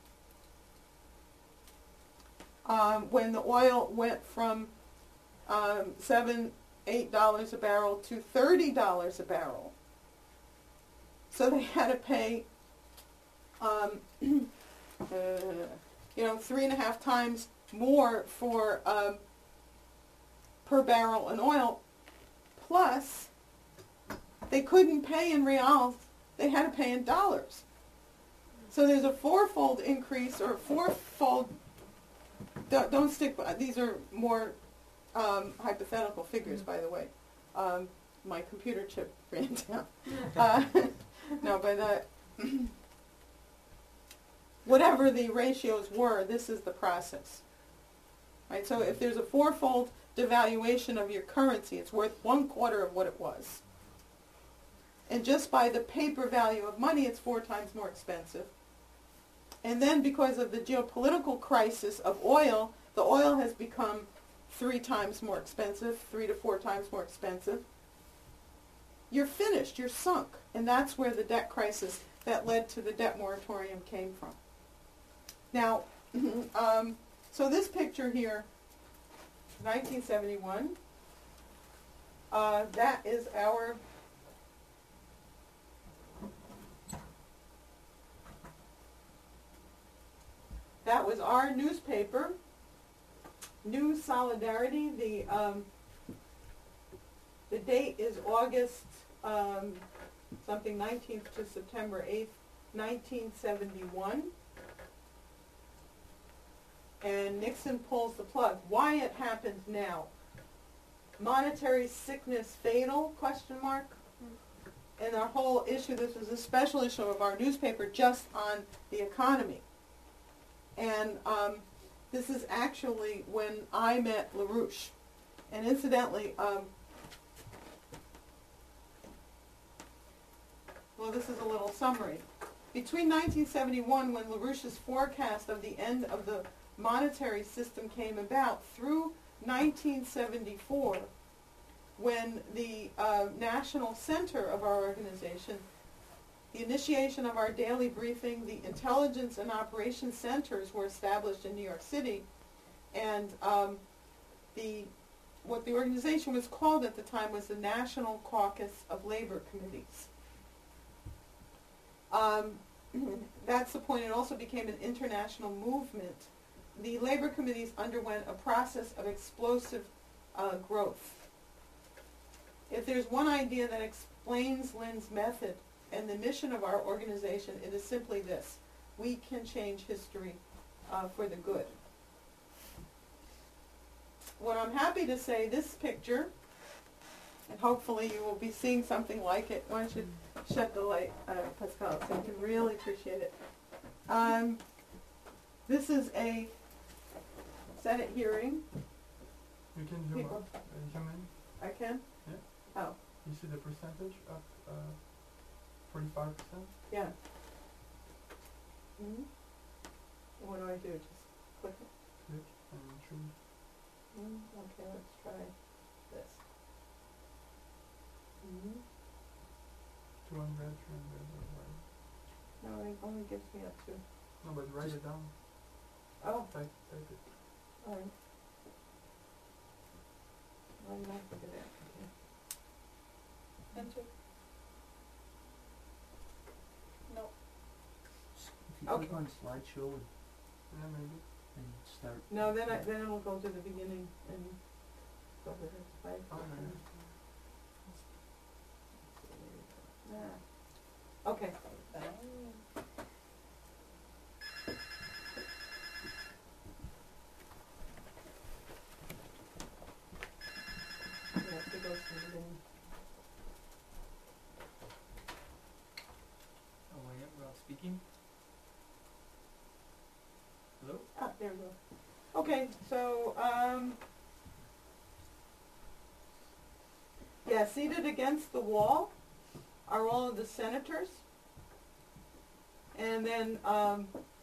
Speaker 1: Um, when the oil went from um, seven, eight dollars a barrel to thirty dollars a barrel. So they had to pay, um, uh, you know, three and a half times more for um, per barrel in oil. Plus, they couldn't pay in reals; they had to pay in dollars. So there's a fourfold increase, or fourfold. Don't, don't stick. These are more um, hypothetical figures, by the way. Um, my computer chip ran down. Uh, no, but uh, whatever the ratios were, this is the process. Right. So if there's a fourfold devaluation of your currency, it's worth one quarter of what it was. And just by the paper value of money, it's four times more expensive. And then because of the geopolitical crisis of oil, the oil has become three times more expensive, three to four times more expensive. You're finished, you're sunk. And that's where the debt crisis that led to the debt moratorium came from. Now, um, so this picture here, nineteen seventy-one, uh, that is our That was our newspaper, New Solidarity. The um, the date is August um, something nineteenth to September eighth, nineteen seventy-one. And Nixon pulls the plug. Why it happened now? Monetary sickness fatal? Question mark. And our whole issue. This was a special issue of our newspaper just on the economy. And um, this is actually when I met LaRouche. And incidentally, um, well, this is a little summary. Between nineteen seventy-one, when LaRouche's forecast of the end of the monetary system came about, through nineteen seventy-four, when the uh, national center of our organization, the initiation of our daily briefing, the intelligence and operations centers were established in New York City, and um, the what the organization was called at the time was the National Caucus of Labor Committees. Um, that's the point. It also became an international movement. The labor committees underwent a process of explosive uh, growth. If there's one idea that explains Lynn's method and the mission of our organization, it is simply this: we can change history uh, for the good. What I'm happy to say, this picture, and hopefully you will be seeing something like it. Why don't you shut the light, uh, Pascal, so you can really appreciate it. Um, this is a Senate hearing.
Speaker 6: You can zoom
Speaker 1: People.
Speaker 6: up, uh, zoom in.
Speaker 1: I can?
Speaker 6: Yeah.
Speaker 1: Oh,
Speaker 6: You see the percentage of uh, forty-five percent?
Speaker 1: yeah. Mm-hmm. What do I do? Just click it?
Speaker 6: Click and choose.
Speaker 1: Mm, okay, let's try this. Mm-hmm.
Speaker 6: two hundred, three hundred, or whatever.
Speaker 1: No, it only gives me up to.
Speaker 6: No, but write it down.
Speaker 1: Oh,
Speaker 6: Type, type it.
Speaker 1: all right. I'm not looking at it.
Speaker 7: Enter.
Speaker 1: Okay.
Speaker 5: Click on slideshow and,
Speaker 6: Yeah, maybe.
Speaker 5: and start.
Speaker 1: No, then I, then it'll go to the beginning and go to the slide.
Speaker 6: Oh, man.
Speaker 1: Yeah. Okay. Yeah, it goes to the beginning.
Speaker 4: Oh, I am Rob speaking. Hello?
Speaker 1: Ah, there we go. Okay, so, um, yeah, seated against the wall are all of the senators. And then, um,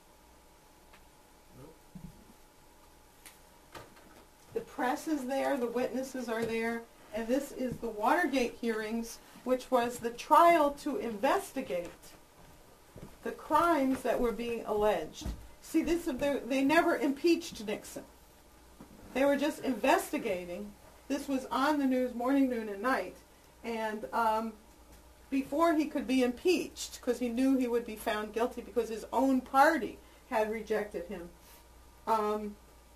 Speaker 1: the press is there, the witnesses are there, and this is the Watergate hearings, which was the trial to investigate the crimes that were being alleged. See, this they, they never impeached Nixon. They were just investigating. This was on the news morning, noon, and night. And um, before he could be impeached, because he knew he would be found guilty because his own party had rejected him, um,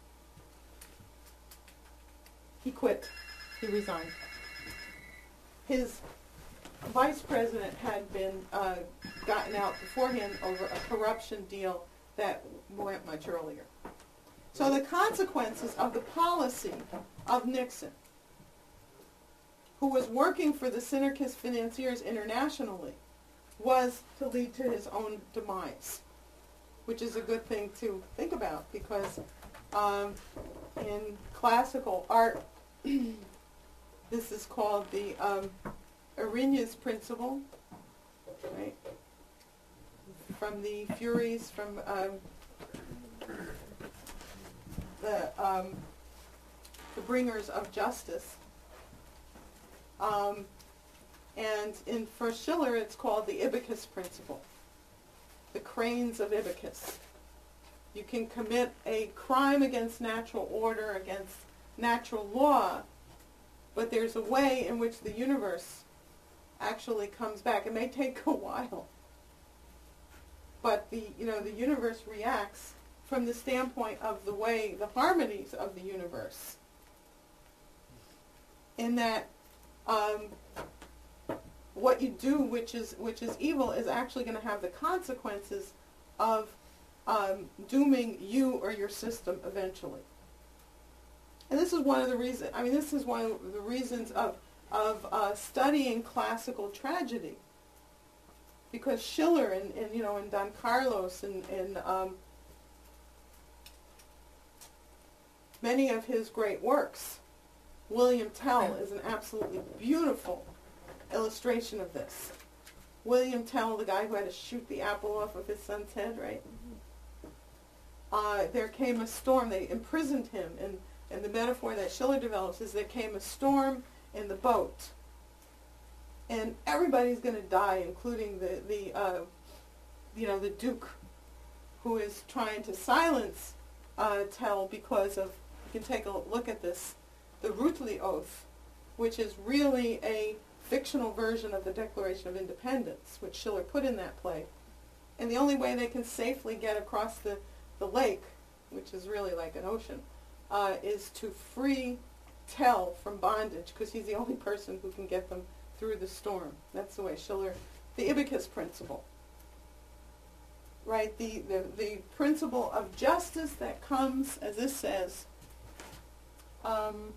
Speaker 1: he quit. He resigned. His vice president had been uh, gotten out beforehand over a corruption deal that went much earlier. So the consequences of the policy of Nixon, who was working for the Syndicus Financiers internationally, was to lead to his own demise, which is a good thing to think about because um, in classical art, this is called the um, Arrhenius principle, right? From the Furies, from um, the um, the bringers of justice. Um, and in for Schiller, it's called the Ibycus principle, the cranes of Ibycus. You can commit a crime against natural order, against natural law, but there's a way in which the universe actually comes back. It may take a while, but the you know the universe reacts from the standpoint of the way the harmonies of the universe. In that, um, what you do, which is which is evil, is actually going to have the consequences of um, dooming you or your system eventually. And this is one of the reasons. I mean, this is one of the reasons of of uh, studying classical tragedy, because Schiller and, and you know and Don Carlos and and um, many of his great works, William Tell is an absolutely beautiful illustration of this. William Tell, the guy who had to shoot the apple off of his son's head, right? Uh, there came a storm. They imprisoned him, and and the metaphor that Schiller develops is there came a storm in the boat, and everybody's going to die, including the the uh, you know the Duke, who is trying to silence uh, Tell because of. You can take a look at this, the Rutli Oath, which is really a fictional version of the Declaration of Independence, which Schiller put in that play. And the only way they can safely get across the, the lake, which is really like an ocean, uh, is to free Tell from bondage, because he's the only person who can get them through the storm. That's the way Schiller, the Ibycus principle, right? The, the, the principle of justice that comes, as this says, um,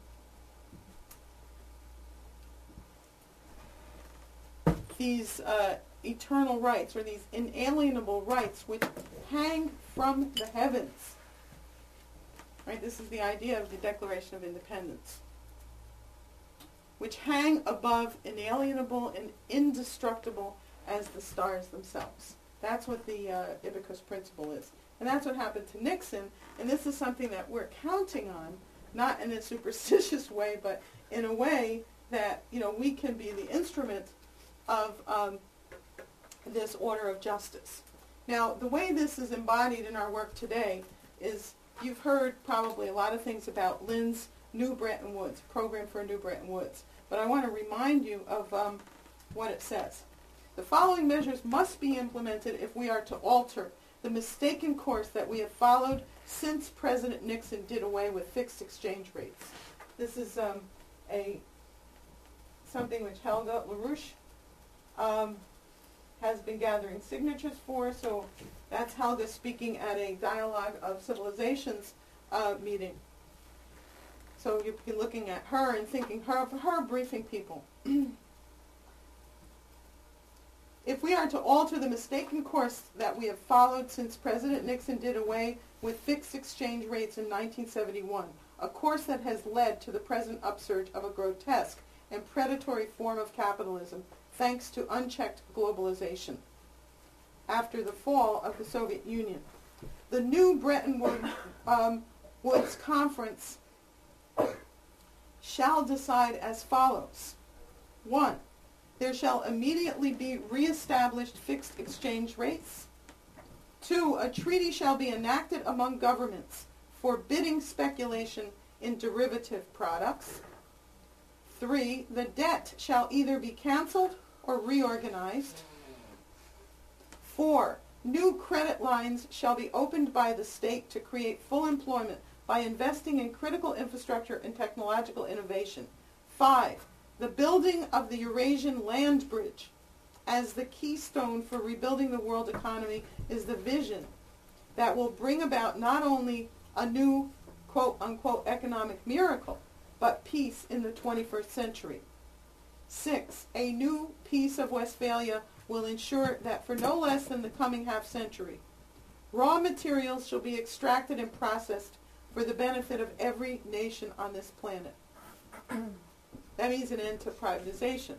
Speaker 1: these uh, eternal rights, or these inalienable rights, which hang from the heavens. Right? This is the idea of the Declaration of Independence, which hang above, inalienable and indestructible as the stars themselves. That's what the uh, Ibycus principle is. And that's what happened to Nixon, and this is something that we're counting on, not in a superstitious way, but in a way that, you know, we can be the instrument of um, this order of justice. Now, the way this is embodied in our work today is, you've heard probably a lot of things about Lynn's New Bretton Woods, Program for a New Bretton Woods. But I want to remind you of um, what it says. The following measures must be implemented if we are to alter the mistaken course that we have followed since President Nixon did away with fixed exchange rates. This is um, a something which Helga LaRouche um, has been gathering signatures for. So that's Helga speaking at a Dialogue of Civilizations uh, meeting. So you'll be looking at her and thinking her, her briefing people. If we are to alter the mistaken course that we have followed since President Nixon did away with fixed exchange rates in nineteen seventy-one, a course that has led to the present upsurge of a grotesque and predatory form of capitalism, thanks to unchecked globalization, after the fall of the Soviet Union. The new Bretton Woods, um, Woods Conference shall decide as follows. One, there shall immediately be reestablished fixed exchange rates. Two, a treaty shall be enacted among governments forbidding speculation in derivative products. Three, the debt shall either be canceled or reorganized. Four, new credit lines shall be opened by the state to create full employment by investing in critical infrastructure and technological innovation. Five, the building of the Eurasian land bridge as the keystone for rebuilding the world economy is the vision that will bring about not only a new quote-unquote economic miracle, but peace in the twenty-first century. Six, a new Peace of Westphalia will ensure that for no less than the coming half century, raw materials shall be extracted and processed for the benefit of every nation on this planet. That means an end to privatization.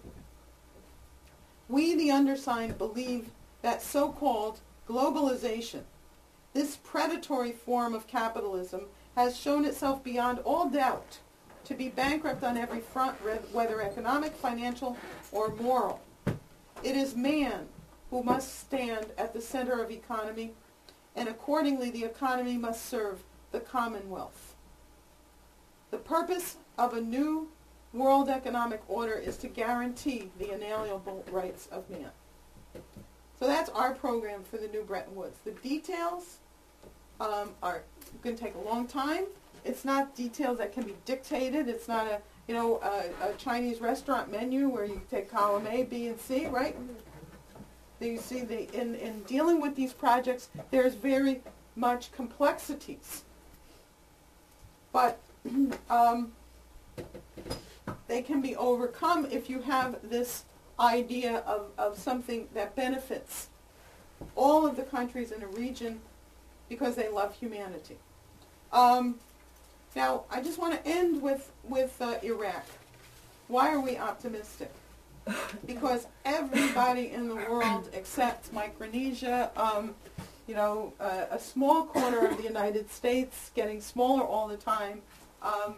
Speaker 1: We, the undersigned, believe that so-called globalization, this predatory form of capitalism, has shown itself beyond all doubt to be bankrupt on every front, whether economic, financial, or moral. It is man who must stand at the center of economy, and accordingly the economy must serve the Commonwealth. The purpose of a new world economic order is to guarantee the inalienable rights of man. So that's our program for the new Bretton Woods. The details um, are going to take a long time. It's not details that can be dictated. It's not a, you know, a, a Chinese restaurant menu where you take column A, B, and C, right? So you see, the, in, in dealing with these projects, there's very much complexities. But um, they can be overcome if you have this idea of, of something that benefits all of the countries in a region because they love humanity. Um, now, I just want to end with, with uh, Iraq. Why are we optimistic? Because everybody in the world except Micronesia, um, you know, uh, a small corner of the United States, getting smaller all the time, um,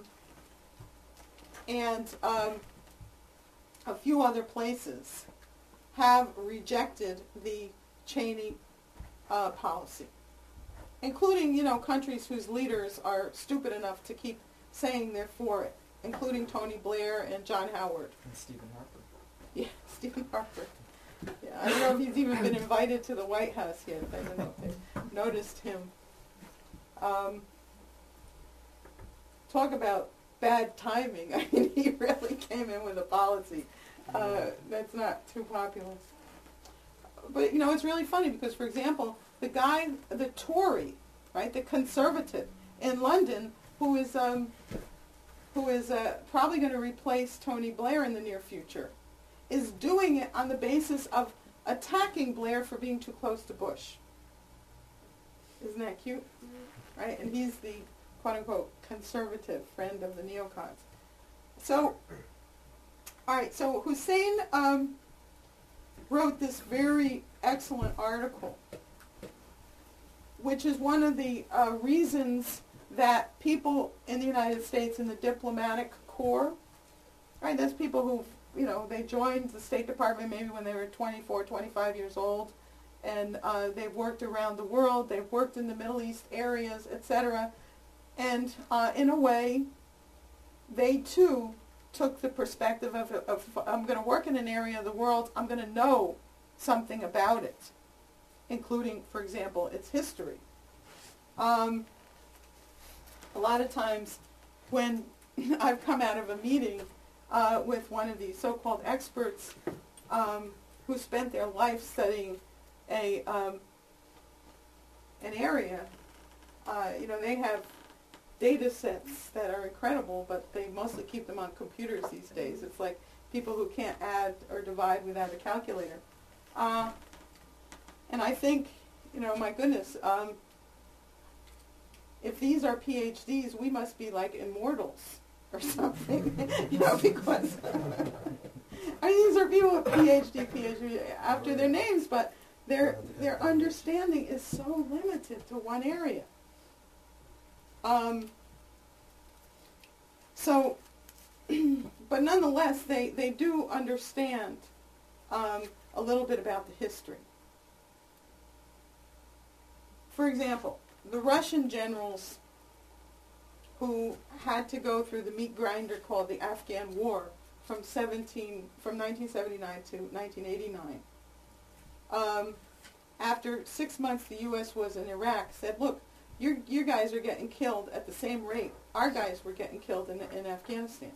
Speaker 1: and um, a few other places have rejected the Cheney uh, policy, including, you know, countries whose leaders are stupid enough to keep saying they're for it, including Tony Blair and John Howard.
Speaker 4: And Stephen Harper.
Speaker 1: Yeah, Stephen Harper. Yeah, I don't know if he's even been invited to the White House yet. I don't know if they've noticed him. Um, talk about bad timing. I mean, he really came in with a policy uh, that's not too populist. But, you know, it's really funny because, for example, the guy, the Tory, right, the conservative in London, who is um, who is uh, probably going to replace Tony Blair in the near future, is doing it on the basis of attacking Blair for being too close to Bush. Isn't that cute? Right? And he's the quote-unquote conservative friend of the neocons. So, all right, so Hussein um, wrote this very excellent article, which is one of the uh, reasons that people in the United States in the diplomatic corps, right, that's people who, you know, they joined the State Department maybe when they were twenty-four, twenty-five years old, and uh, they've worked around the world, they've worked in the Middle East areas, et cetera, and uh, in a way, they too took the perspective of, of I'm going to work in an area of the world, I'm going to know something about it. including, for example, its history. Um, a lot of times when I've come out of a meeting uh, with one of these so-called experts um, who spent their life studying a um, an area, uh, you know, they have data sets that are incredible, but they mostly keep them on computers these days. It's like people who can't add or divide without a calculator. Uh, and I think, you know, my goodness, um, if these are PhDs, we must be like immortals or something, you know, because, I mean, these are people with PhD, PhD after their names, but their, their understanding is so limited to one area. Um, so, but nonetheless, they, they do understand um, a little bit about the history. For example, the Russian generals who had to go through the meat grinder called the Afghan War from seventeen from nineteen seventy-nine to nineteen eighty-nine. Um, after six months, the U S was in Iraq. Said, "Look, you you guys are getting killed at the same rate our guys were getting killed in in Afghanistan.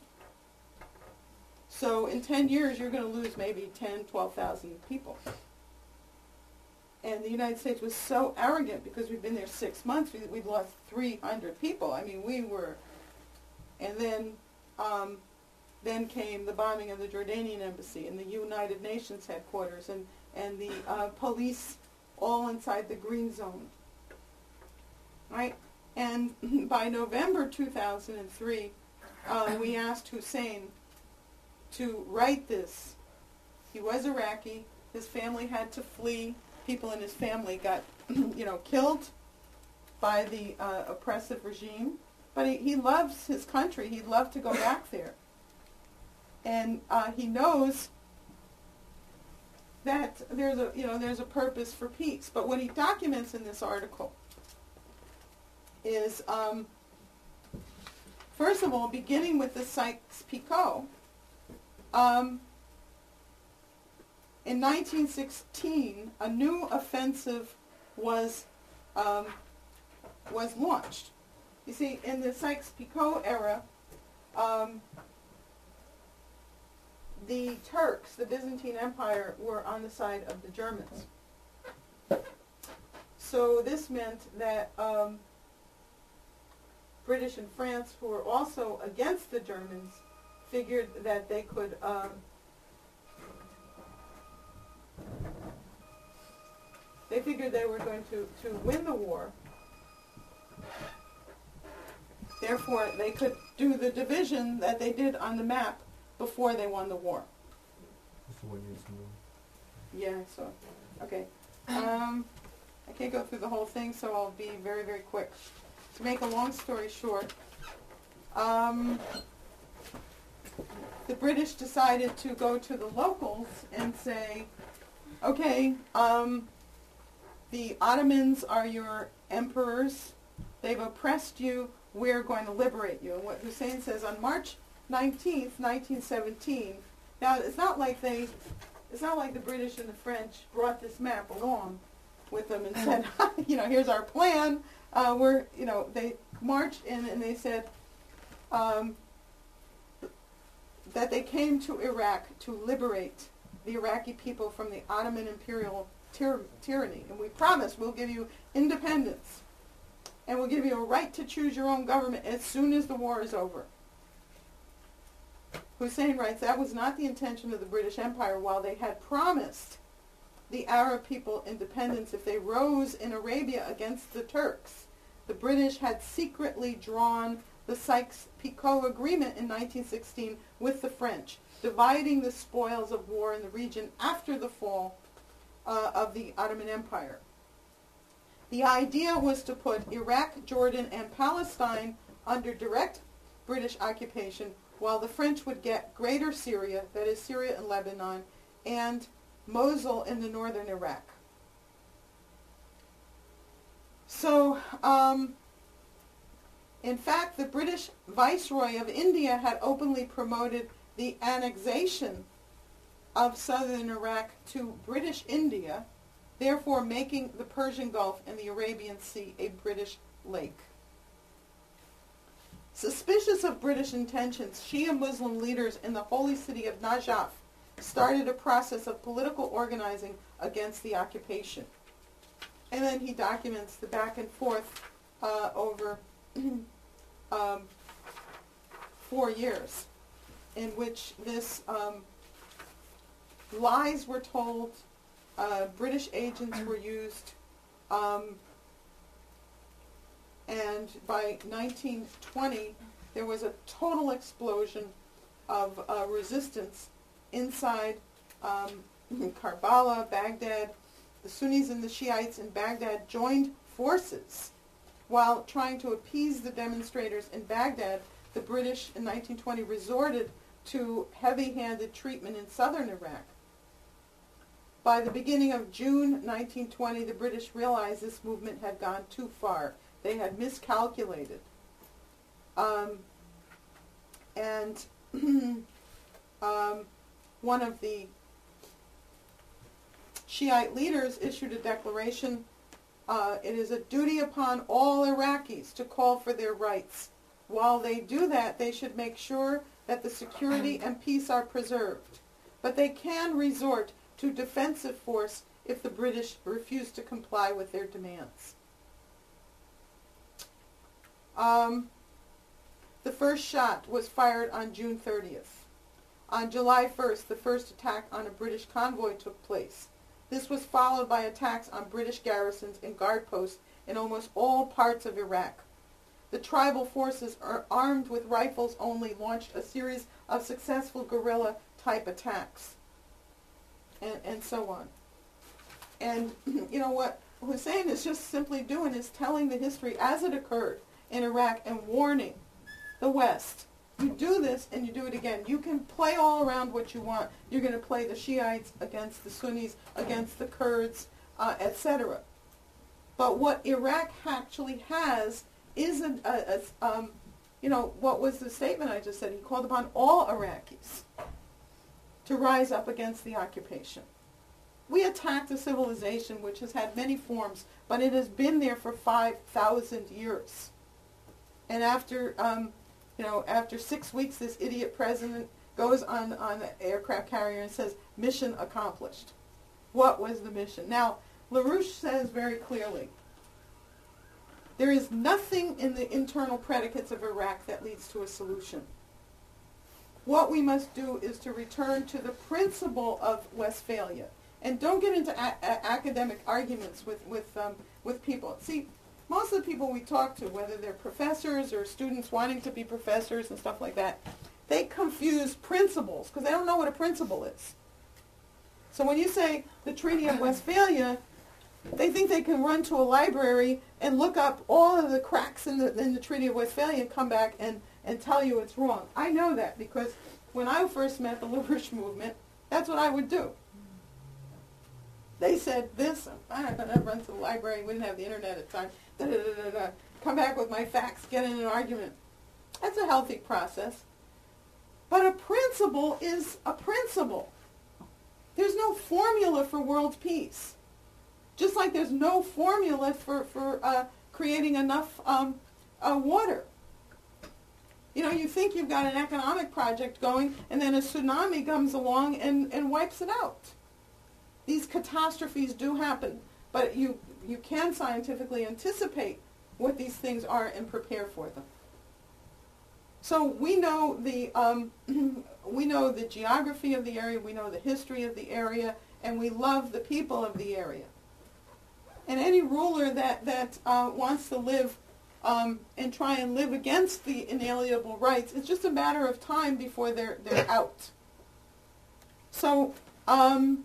Speaker 1: So in ten years, you're going to lose maybe ten, twelve thousand people." And the United States was so arrogant because we've been there six months. We, we've lost three hundred people. I mean, we were. And then, um, then came the bombing of the Jordanian embassy and the United Nations headquarters and and the uh, police all inside the green zone. Right? And by November two thousand three, uh, we asked Hussein to write this. He was Iraqi. His family had to flee. People in his family got, you know, killed by the uh, oppressive regime. But he, he loves his country. He'd love to go back there. And uh, he knows that there's a, you know, there's a purpose for peace. But what he documents in this article is, um, first of all, beginning with the Sykes-Picot, um, in nineteen sixteen, a new offensive was um, was launched. You see, in the Sykes-Picot era, um, the Turks, the Byzantine Empire, were on the side of the Germans. So this meant that um, British and France, who were also against the Germans, figured that they could um, they figured they were going to, to win the war. Therefore, they could do the division that they did on the map before they won the war.
Speaker 8: Just one year's more.
Speaker 1: Yeah, so, okay. Um, I can't go through the whole thing, so I'll be very, very quick. To make a long story short, um, the British decided to go to the locals and say, okay, um, the Ottomans are your emperors. They've oppressed you. We're going to liberate you. And what Hussein says on March nineteenth, nineteen seventeen. Now, it's not like they, it's not like the British and the French brought this map along with them and said, you know, here's our plan. Uh, we're, you know, they marched in and they said um, that they came to Iraq to liberate the Iraqi people from the Ottoman imperial tyr- tyranny. And we promise we'll give you independence. And we'll give you a right to choose your own government as soon as the war is over. Hussein writes, that was not the intention of the British Empire. While they had promised the Arab people independence if they rose in Arabia against the Turks, the British had secretly drawn the Sykes-Picot Agreement in nineteen sixteen with the French, dividing the spoils of war in the region after the fall uh, of the Ottoman Empire. The idea was to put Iraq, Jordan, and Palestine under direct British occupation, while the French would get Greater Syria, that is Syria and Lebanon, and Mosul in the northern Iraq. So, um, in fact, the British Viceroy of India had openly promoted the annexation of southern Iraq to British India therefore making the Persian Gulf and the Arabian Sea a British lake. Suspicious of British intentions, Shia Muslim leaders in the holy city of Najaf started a process of political organizing against the occupation. And then he documents the back and forth uh, over um, four years in which this um, lies were told, uh, British agents were used, um, and by nineteen twenty there was a total explosion of uh, resistance inside um, Karbala, Baghdad. The Sunnis and the Shiites in Baghdad joined forces. While trying to appease the demonstrators in Baghdad, the British in nineteen twenty resorted to heavy-handed treatment in southern Iraq. By the beginning of June nineteen twenty, the British realized this movement had gone too far. They had miscalculated. Um, and um, one of the Shiite leaders issued a declaration, uh, it is a duty upon all Iraqis to call for their rights. While they do that, they should make sure that the security and peace are preserved. But they can resort to defensive force if the British refuse to comply with their demands. Um, the first shot was fired on June thirtieth. On July first, the first attack on a British convoy took place. This was followed by attacks on British garrisons and guard posts in almost all parts of Iraq. The tribal forces, are armed with rifles only, launched a series of successful guerrilla-type attacks, and, and so on. And, you know, what Hussein is just simply doing is telling the history as it occurred in Iraq and warning the West. You do this and you do it again. You can play all around what you want. You're going to play the Shiites against the Sunnis, against the Kurds, uh, et cetera. But what Iraq actually has isn't, a, a, um, you know, what was the statement I just said? He called upon all Iraqis to rise up against the occupation. We attacked a civilization which has had many forms, but it has been there for five thousand years. And after, um, you know, after six weeks, this idiot president goes on, on an aircraft carrier and says, mission accomplished. What was the mission? Now, LaRouche says very clearly, there is nothing in the internal predicates of Iraq that leads to a solution. What we must do is to return to the principle of Westphalia. And don't get into a- a- academic arguments with, with, um, with people. See, most of the people we talk to, whether they're professors or students wanting to be professors and stuff like that, they confuse principles because they don't know what a principle is. So when you say the Treaty of Westphalia, they think they can run to a library and look up all of the cracks in the, in the Treaty of Westphalia and come back and, and tell you it's wrong. I know that because when I first met the LaRouche movement, that's what I would do. They said this, I'm going to run to the library, we didn't have the internet at the time, da, da, da, da, da. Come back with my facts, get in an argument. That's a healthy process. But a principle is a principle. There's no formula for world peace. Just like there's no formula for, for uh, creating enough um, uh, water. You know, you think you've got an economic project going, and then a tsunami comes along and, and wipes it out. These catastrophes do happen, but you, you can scientifically anticipate what these things are and prepare for them. So we know the um, we know the geography of the area, we know the history of the area, and we love the people of the area. And any ruler that that uh, wants to live um, and try and live against the inalienable rights, it's just a matter of time before they're they're out. So um,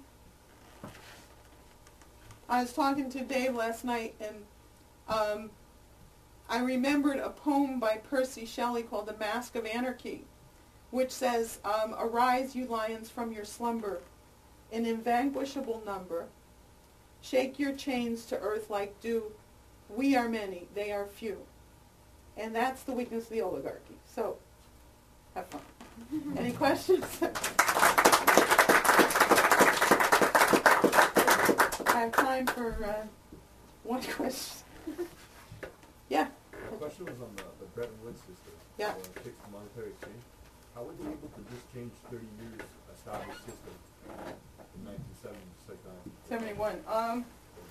Speaker 1: I was talking to Dave last night, and um, I remembered a poem by Percy Shelley called The Mask of Anarchy, which says, um, arise, you lions, from your slumber, in invanquishable number. Shake your chains to earth like dew. We are many, they are few. And that's the weakness of the oligarchy. So, have fun. Any questions? I have time for uh, one question. Yeah.
Speaker 9: My question was on the, the Bretton Woods system.
Speaker 1: Yeah.
Speaker 9: The fixed monetary exchange. How were they able to just change thirty years established system in nineteen seventy, just like that?
Speaker 1: seventy-one. Um,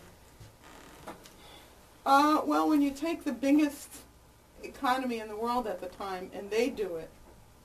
Speaker 1: uh, well, when you take the biggest economy in the world at the time and they do it,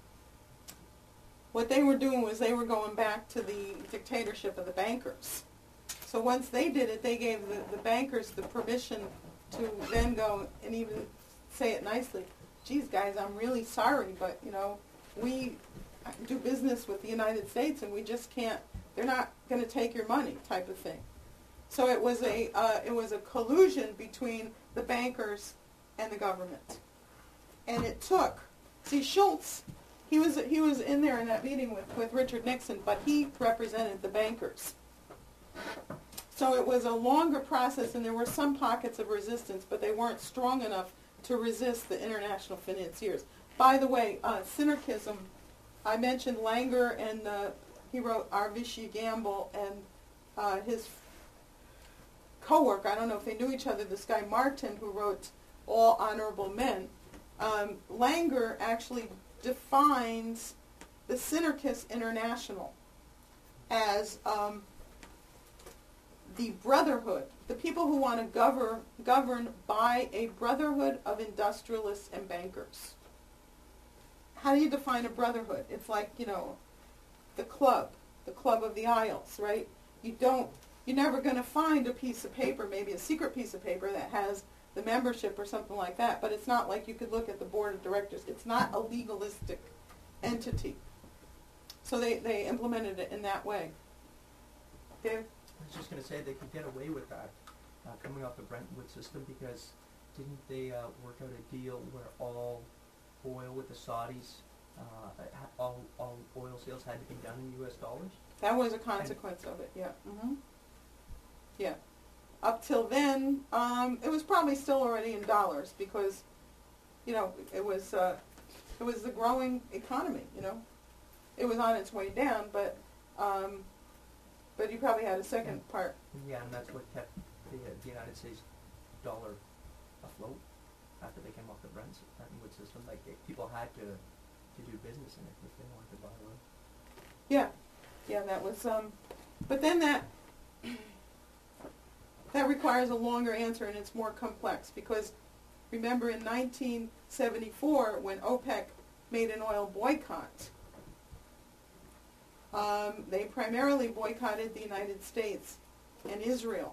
Speaker 1: what they were doing was they were going back to the dictatorship of the bankers. So once they did it, they gave the, the bankers the permission to then go and even say it nicely. Geez, guys, I'm really sorry, but, you know, we do business with the United States and we just can't, they're not going to take your money type of thing. So it was a uh, it was a collusion between the bankers and the government. And it took, see, Schultz, he was he was in there in that meeting with, with Richard Nixon, but he represented the bankers. So it was a longer process, and there were some pockets of resistance, but they weren't strong enough to resist the international financiers. By the way, uh, synarchism, I mentioned Langer, and uh, he wrote Arvishi Gamble, and uh, his co-worker, I don't know if they knew each other, this guy Martin, who wrote All Honorable Men. Um, Langer actually defines the Synarchist International as um, the brotherhood, the people who want to govern, govern by a brotherhood of industrialists and bankers. How do you define a brotherhood? It's like, you know, the club, the Club of the Isles, right? You don't, you're never going to find a piece of paper, maybe a secret piece of paper that has the membership or something like that, but it's not like you could look at the board of directors. It's not a legalistic entity. So they, they implemented it in that way. Dave?
Speaker 10: I was just going to say they could get away with that uh, coming off the Bretton Woods system, because didn't they uh, work out a deal where all oil with the Saudis, uh, ha- all, all oil sales had to be done in U S dollars?
Speaker 1: That was a consequence of it, yeah. Mm-hmm. Yeah. Up till then, um, it was probably still already in dollars because, you know, it was uh, it was the growing economy. You know, it was on its way down, but um, but you probably had a second part.
Speaker 10: Yeah, and that's what kept the, uh, the United States dollar afloat after they came off the Bretton Bretton Woods system. Like they, people had to to do business in it if they wanted to buy oil.
Speaker 1: Yeah, yeah, that was. Um, but then that. That requires a longer answer, and it's more complex because, remember, in nineteen seventy-four, when OPEC made an oil boycott, um, they primarily boycotted the United States and Israel.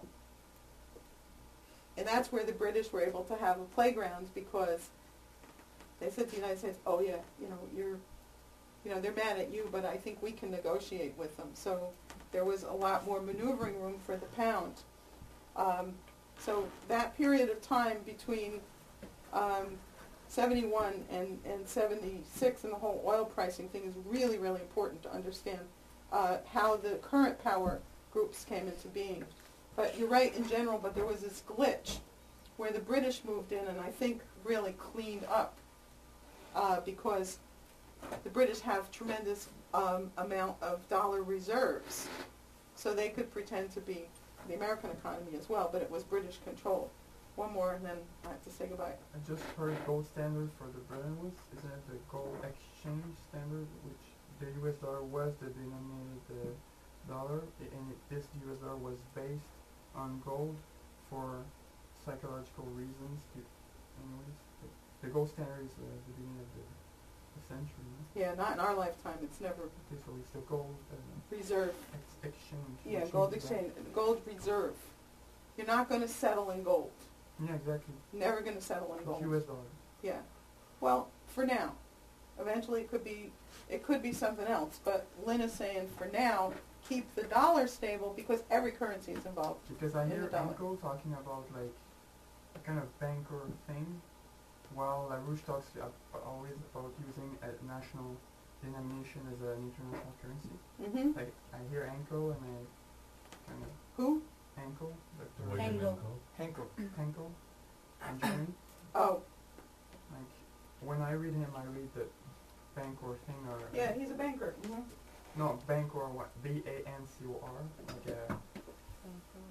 Speaker 1: And that's where the British were able to have a playground because they said to the United States, oh, yeah, you know, you're, you know, they're mad at you, but I think we can negotiate with them. So there was a lot more maneuvering room for the pound. Um, so that period of time between um, seventy-one and, and seventy-six and the whole oil pricing thing is really, really important to understand uh, how the current power groups came into being. But you're right in general, but there was this glitch where the British moved in and I think really cleaned up uh, because the British have tremendous um, amount of dollar reserves. So they could pretend to be the American economy as well, but it was British controlled. One more, and then I have to say goodbye.
Speaker 6: I just heard gold standard for the Bretton Woods. Isn't it the gold exchange standard, which the U S dollar was the denominated uh, dollar, I- and it, this U S dollar was based on gold for psychological reasons. To, anyways, the, the gold standard is uh, the beginning of the, the century. No?
Speaker 1: Yeah, not in our lifetime. It's never
Speaker 6: Okay, so it's the gold uh,
Speaker 1: reserve.
Speaker 6: ex- exchange.
Speaker 1: Yeah,
Speaker 6: which
Speaker 1: gold
Speaker 6: means
Speaker 1: exchange, gold reserve. You're not going to settle in gold.
Speaker 6: that- Yeah, exactly.
Speaker 1: Never going to settle in
Speaker 6: It's
Speaker 1: gold.
Speaker 6: U S dollar.
Speaker 1: Yeah. Well, for now. Eventually it could be it could be something else, but Lynn is saying for now keep the dollar stable because every currency is involved.
Speaker 6: Because I
Speaker 1: in
Speaker 6: hear
Speaker 1: the dollar.
Speaker 6: Anko talking about like a kind of banker thing, while LaRouche talks ab- always about using a national denomination as an international currency.
Speaker 1: Mm-hmm.
Speaker 6: Like I hear Anko and I kind of
Speaker 1: Who?
Speaker 6: Anko,
Speaker 8: William
Speaker 2: Angle.
Speaker 8: Hancock.
Speaker 10: Hanko.
Speaker 6: Hanko, and Johnny.
Speaker 1: Oh,
Speaker 6: Like when I read him, I read the Bancor thing or
Speaker 1: yeah, he's a banker. Mm-hmm.
Speaker 6: no Bancor what B A N C O R like a, a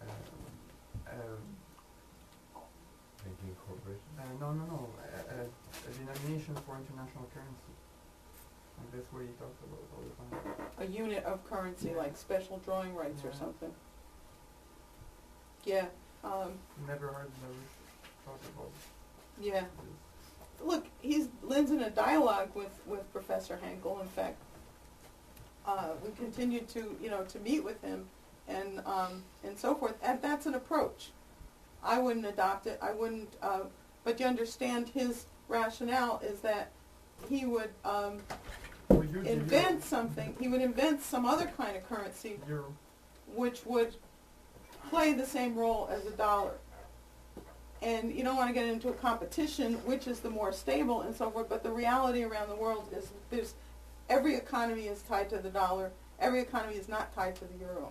Speaker 6: uh, um,
Speaker 8: Banking corporation.
Speaker 6: uh, no, no, no, a, a, a denomination for international currency. Like that's what he talks about all the time.
Speaker 1: A unit of currency, like special drawing rights or
Speaker 6: Yeah.
Speaker 1: something. Yeah, um,
Speaker 6: Never heard Larouche talk about
Speaker 1: yeah.
Speaker 6: this.
Speaker 1: Look, he's Lynn's in a dialogue with, with Professor Henkel. In fact, uh, we continue to you know to meet with him and um, and so forth. And that's an approach. I wouldn't adopt it. I wouldn't. Uh, but you understand his rationale is that he would um,
Speaker 6: Well, use the
Speaker 1: invent something. He would invent some other kind of currency
Speaker 6: euro. Euro.
Speaker 1: which would play the same role as a dollar. And you don't want to get into a competition, which is the more stable and so forth, but the reality around the world is there's every economy is tied to the dollar, every economy is not tied to the euro.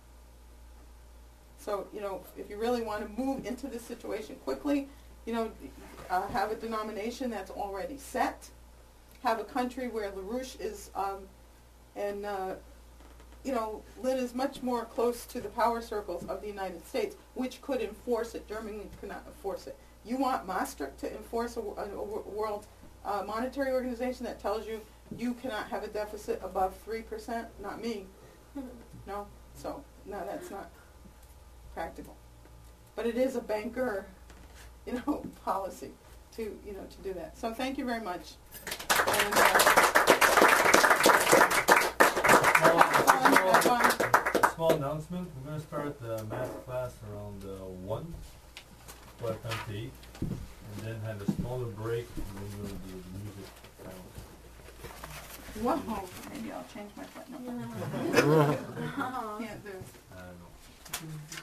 Speaker 1: So, you know, if you really want to move into this situation quickly, you know, uh, have a denomination that's already set, have a country where LaRouche is, um, and uh, you know, Lynn is much more close to the power circles of the United States, which could enforce it. Germany could not enforce it. You want Maastricht to enforce a, a, a World uh, Monetary Organization that tells you you cannot have a deficit above three percent? Not me. No? So, no, that's not practical. But it is a banker, you know, policy to, you know, to do that. So thank you very much. And, uh, Have fun, have fun.
Speaker 8: Small announcement, we're going to start the math class around uh, one, twelve to eight, and then have a smaller break, and then we'll do the music.
Speaker 1: Whoa, maybe I'll change my foot. No. Can't do.
Speaker 8: I don't know.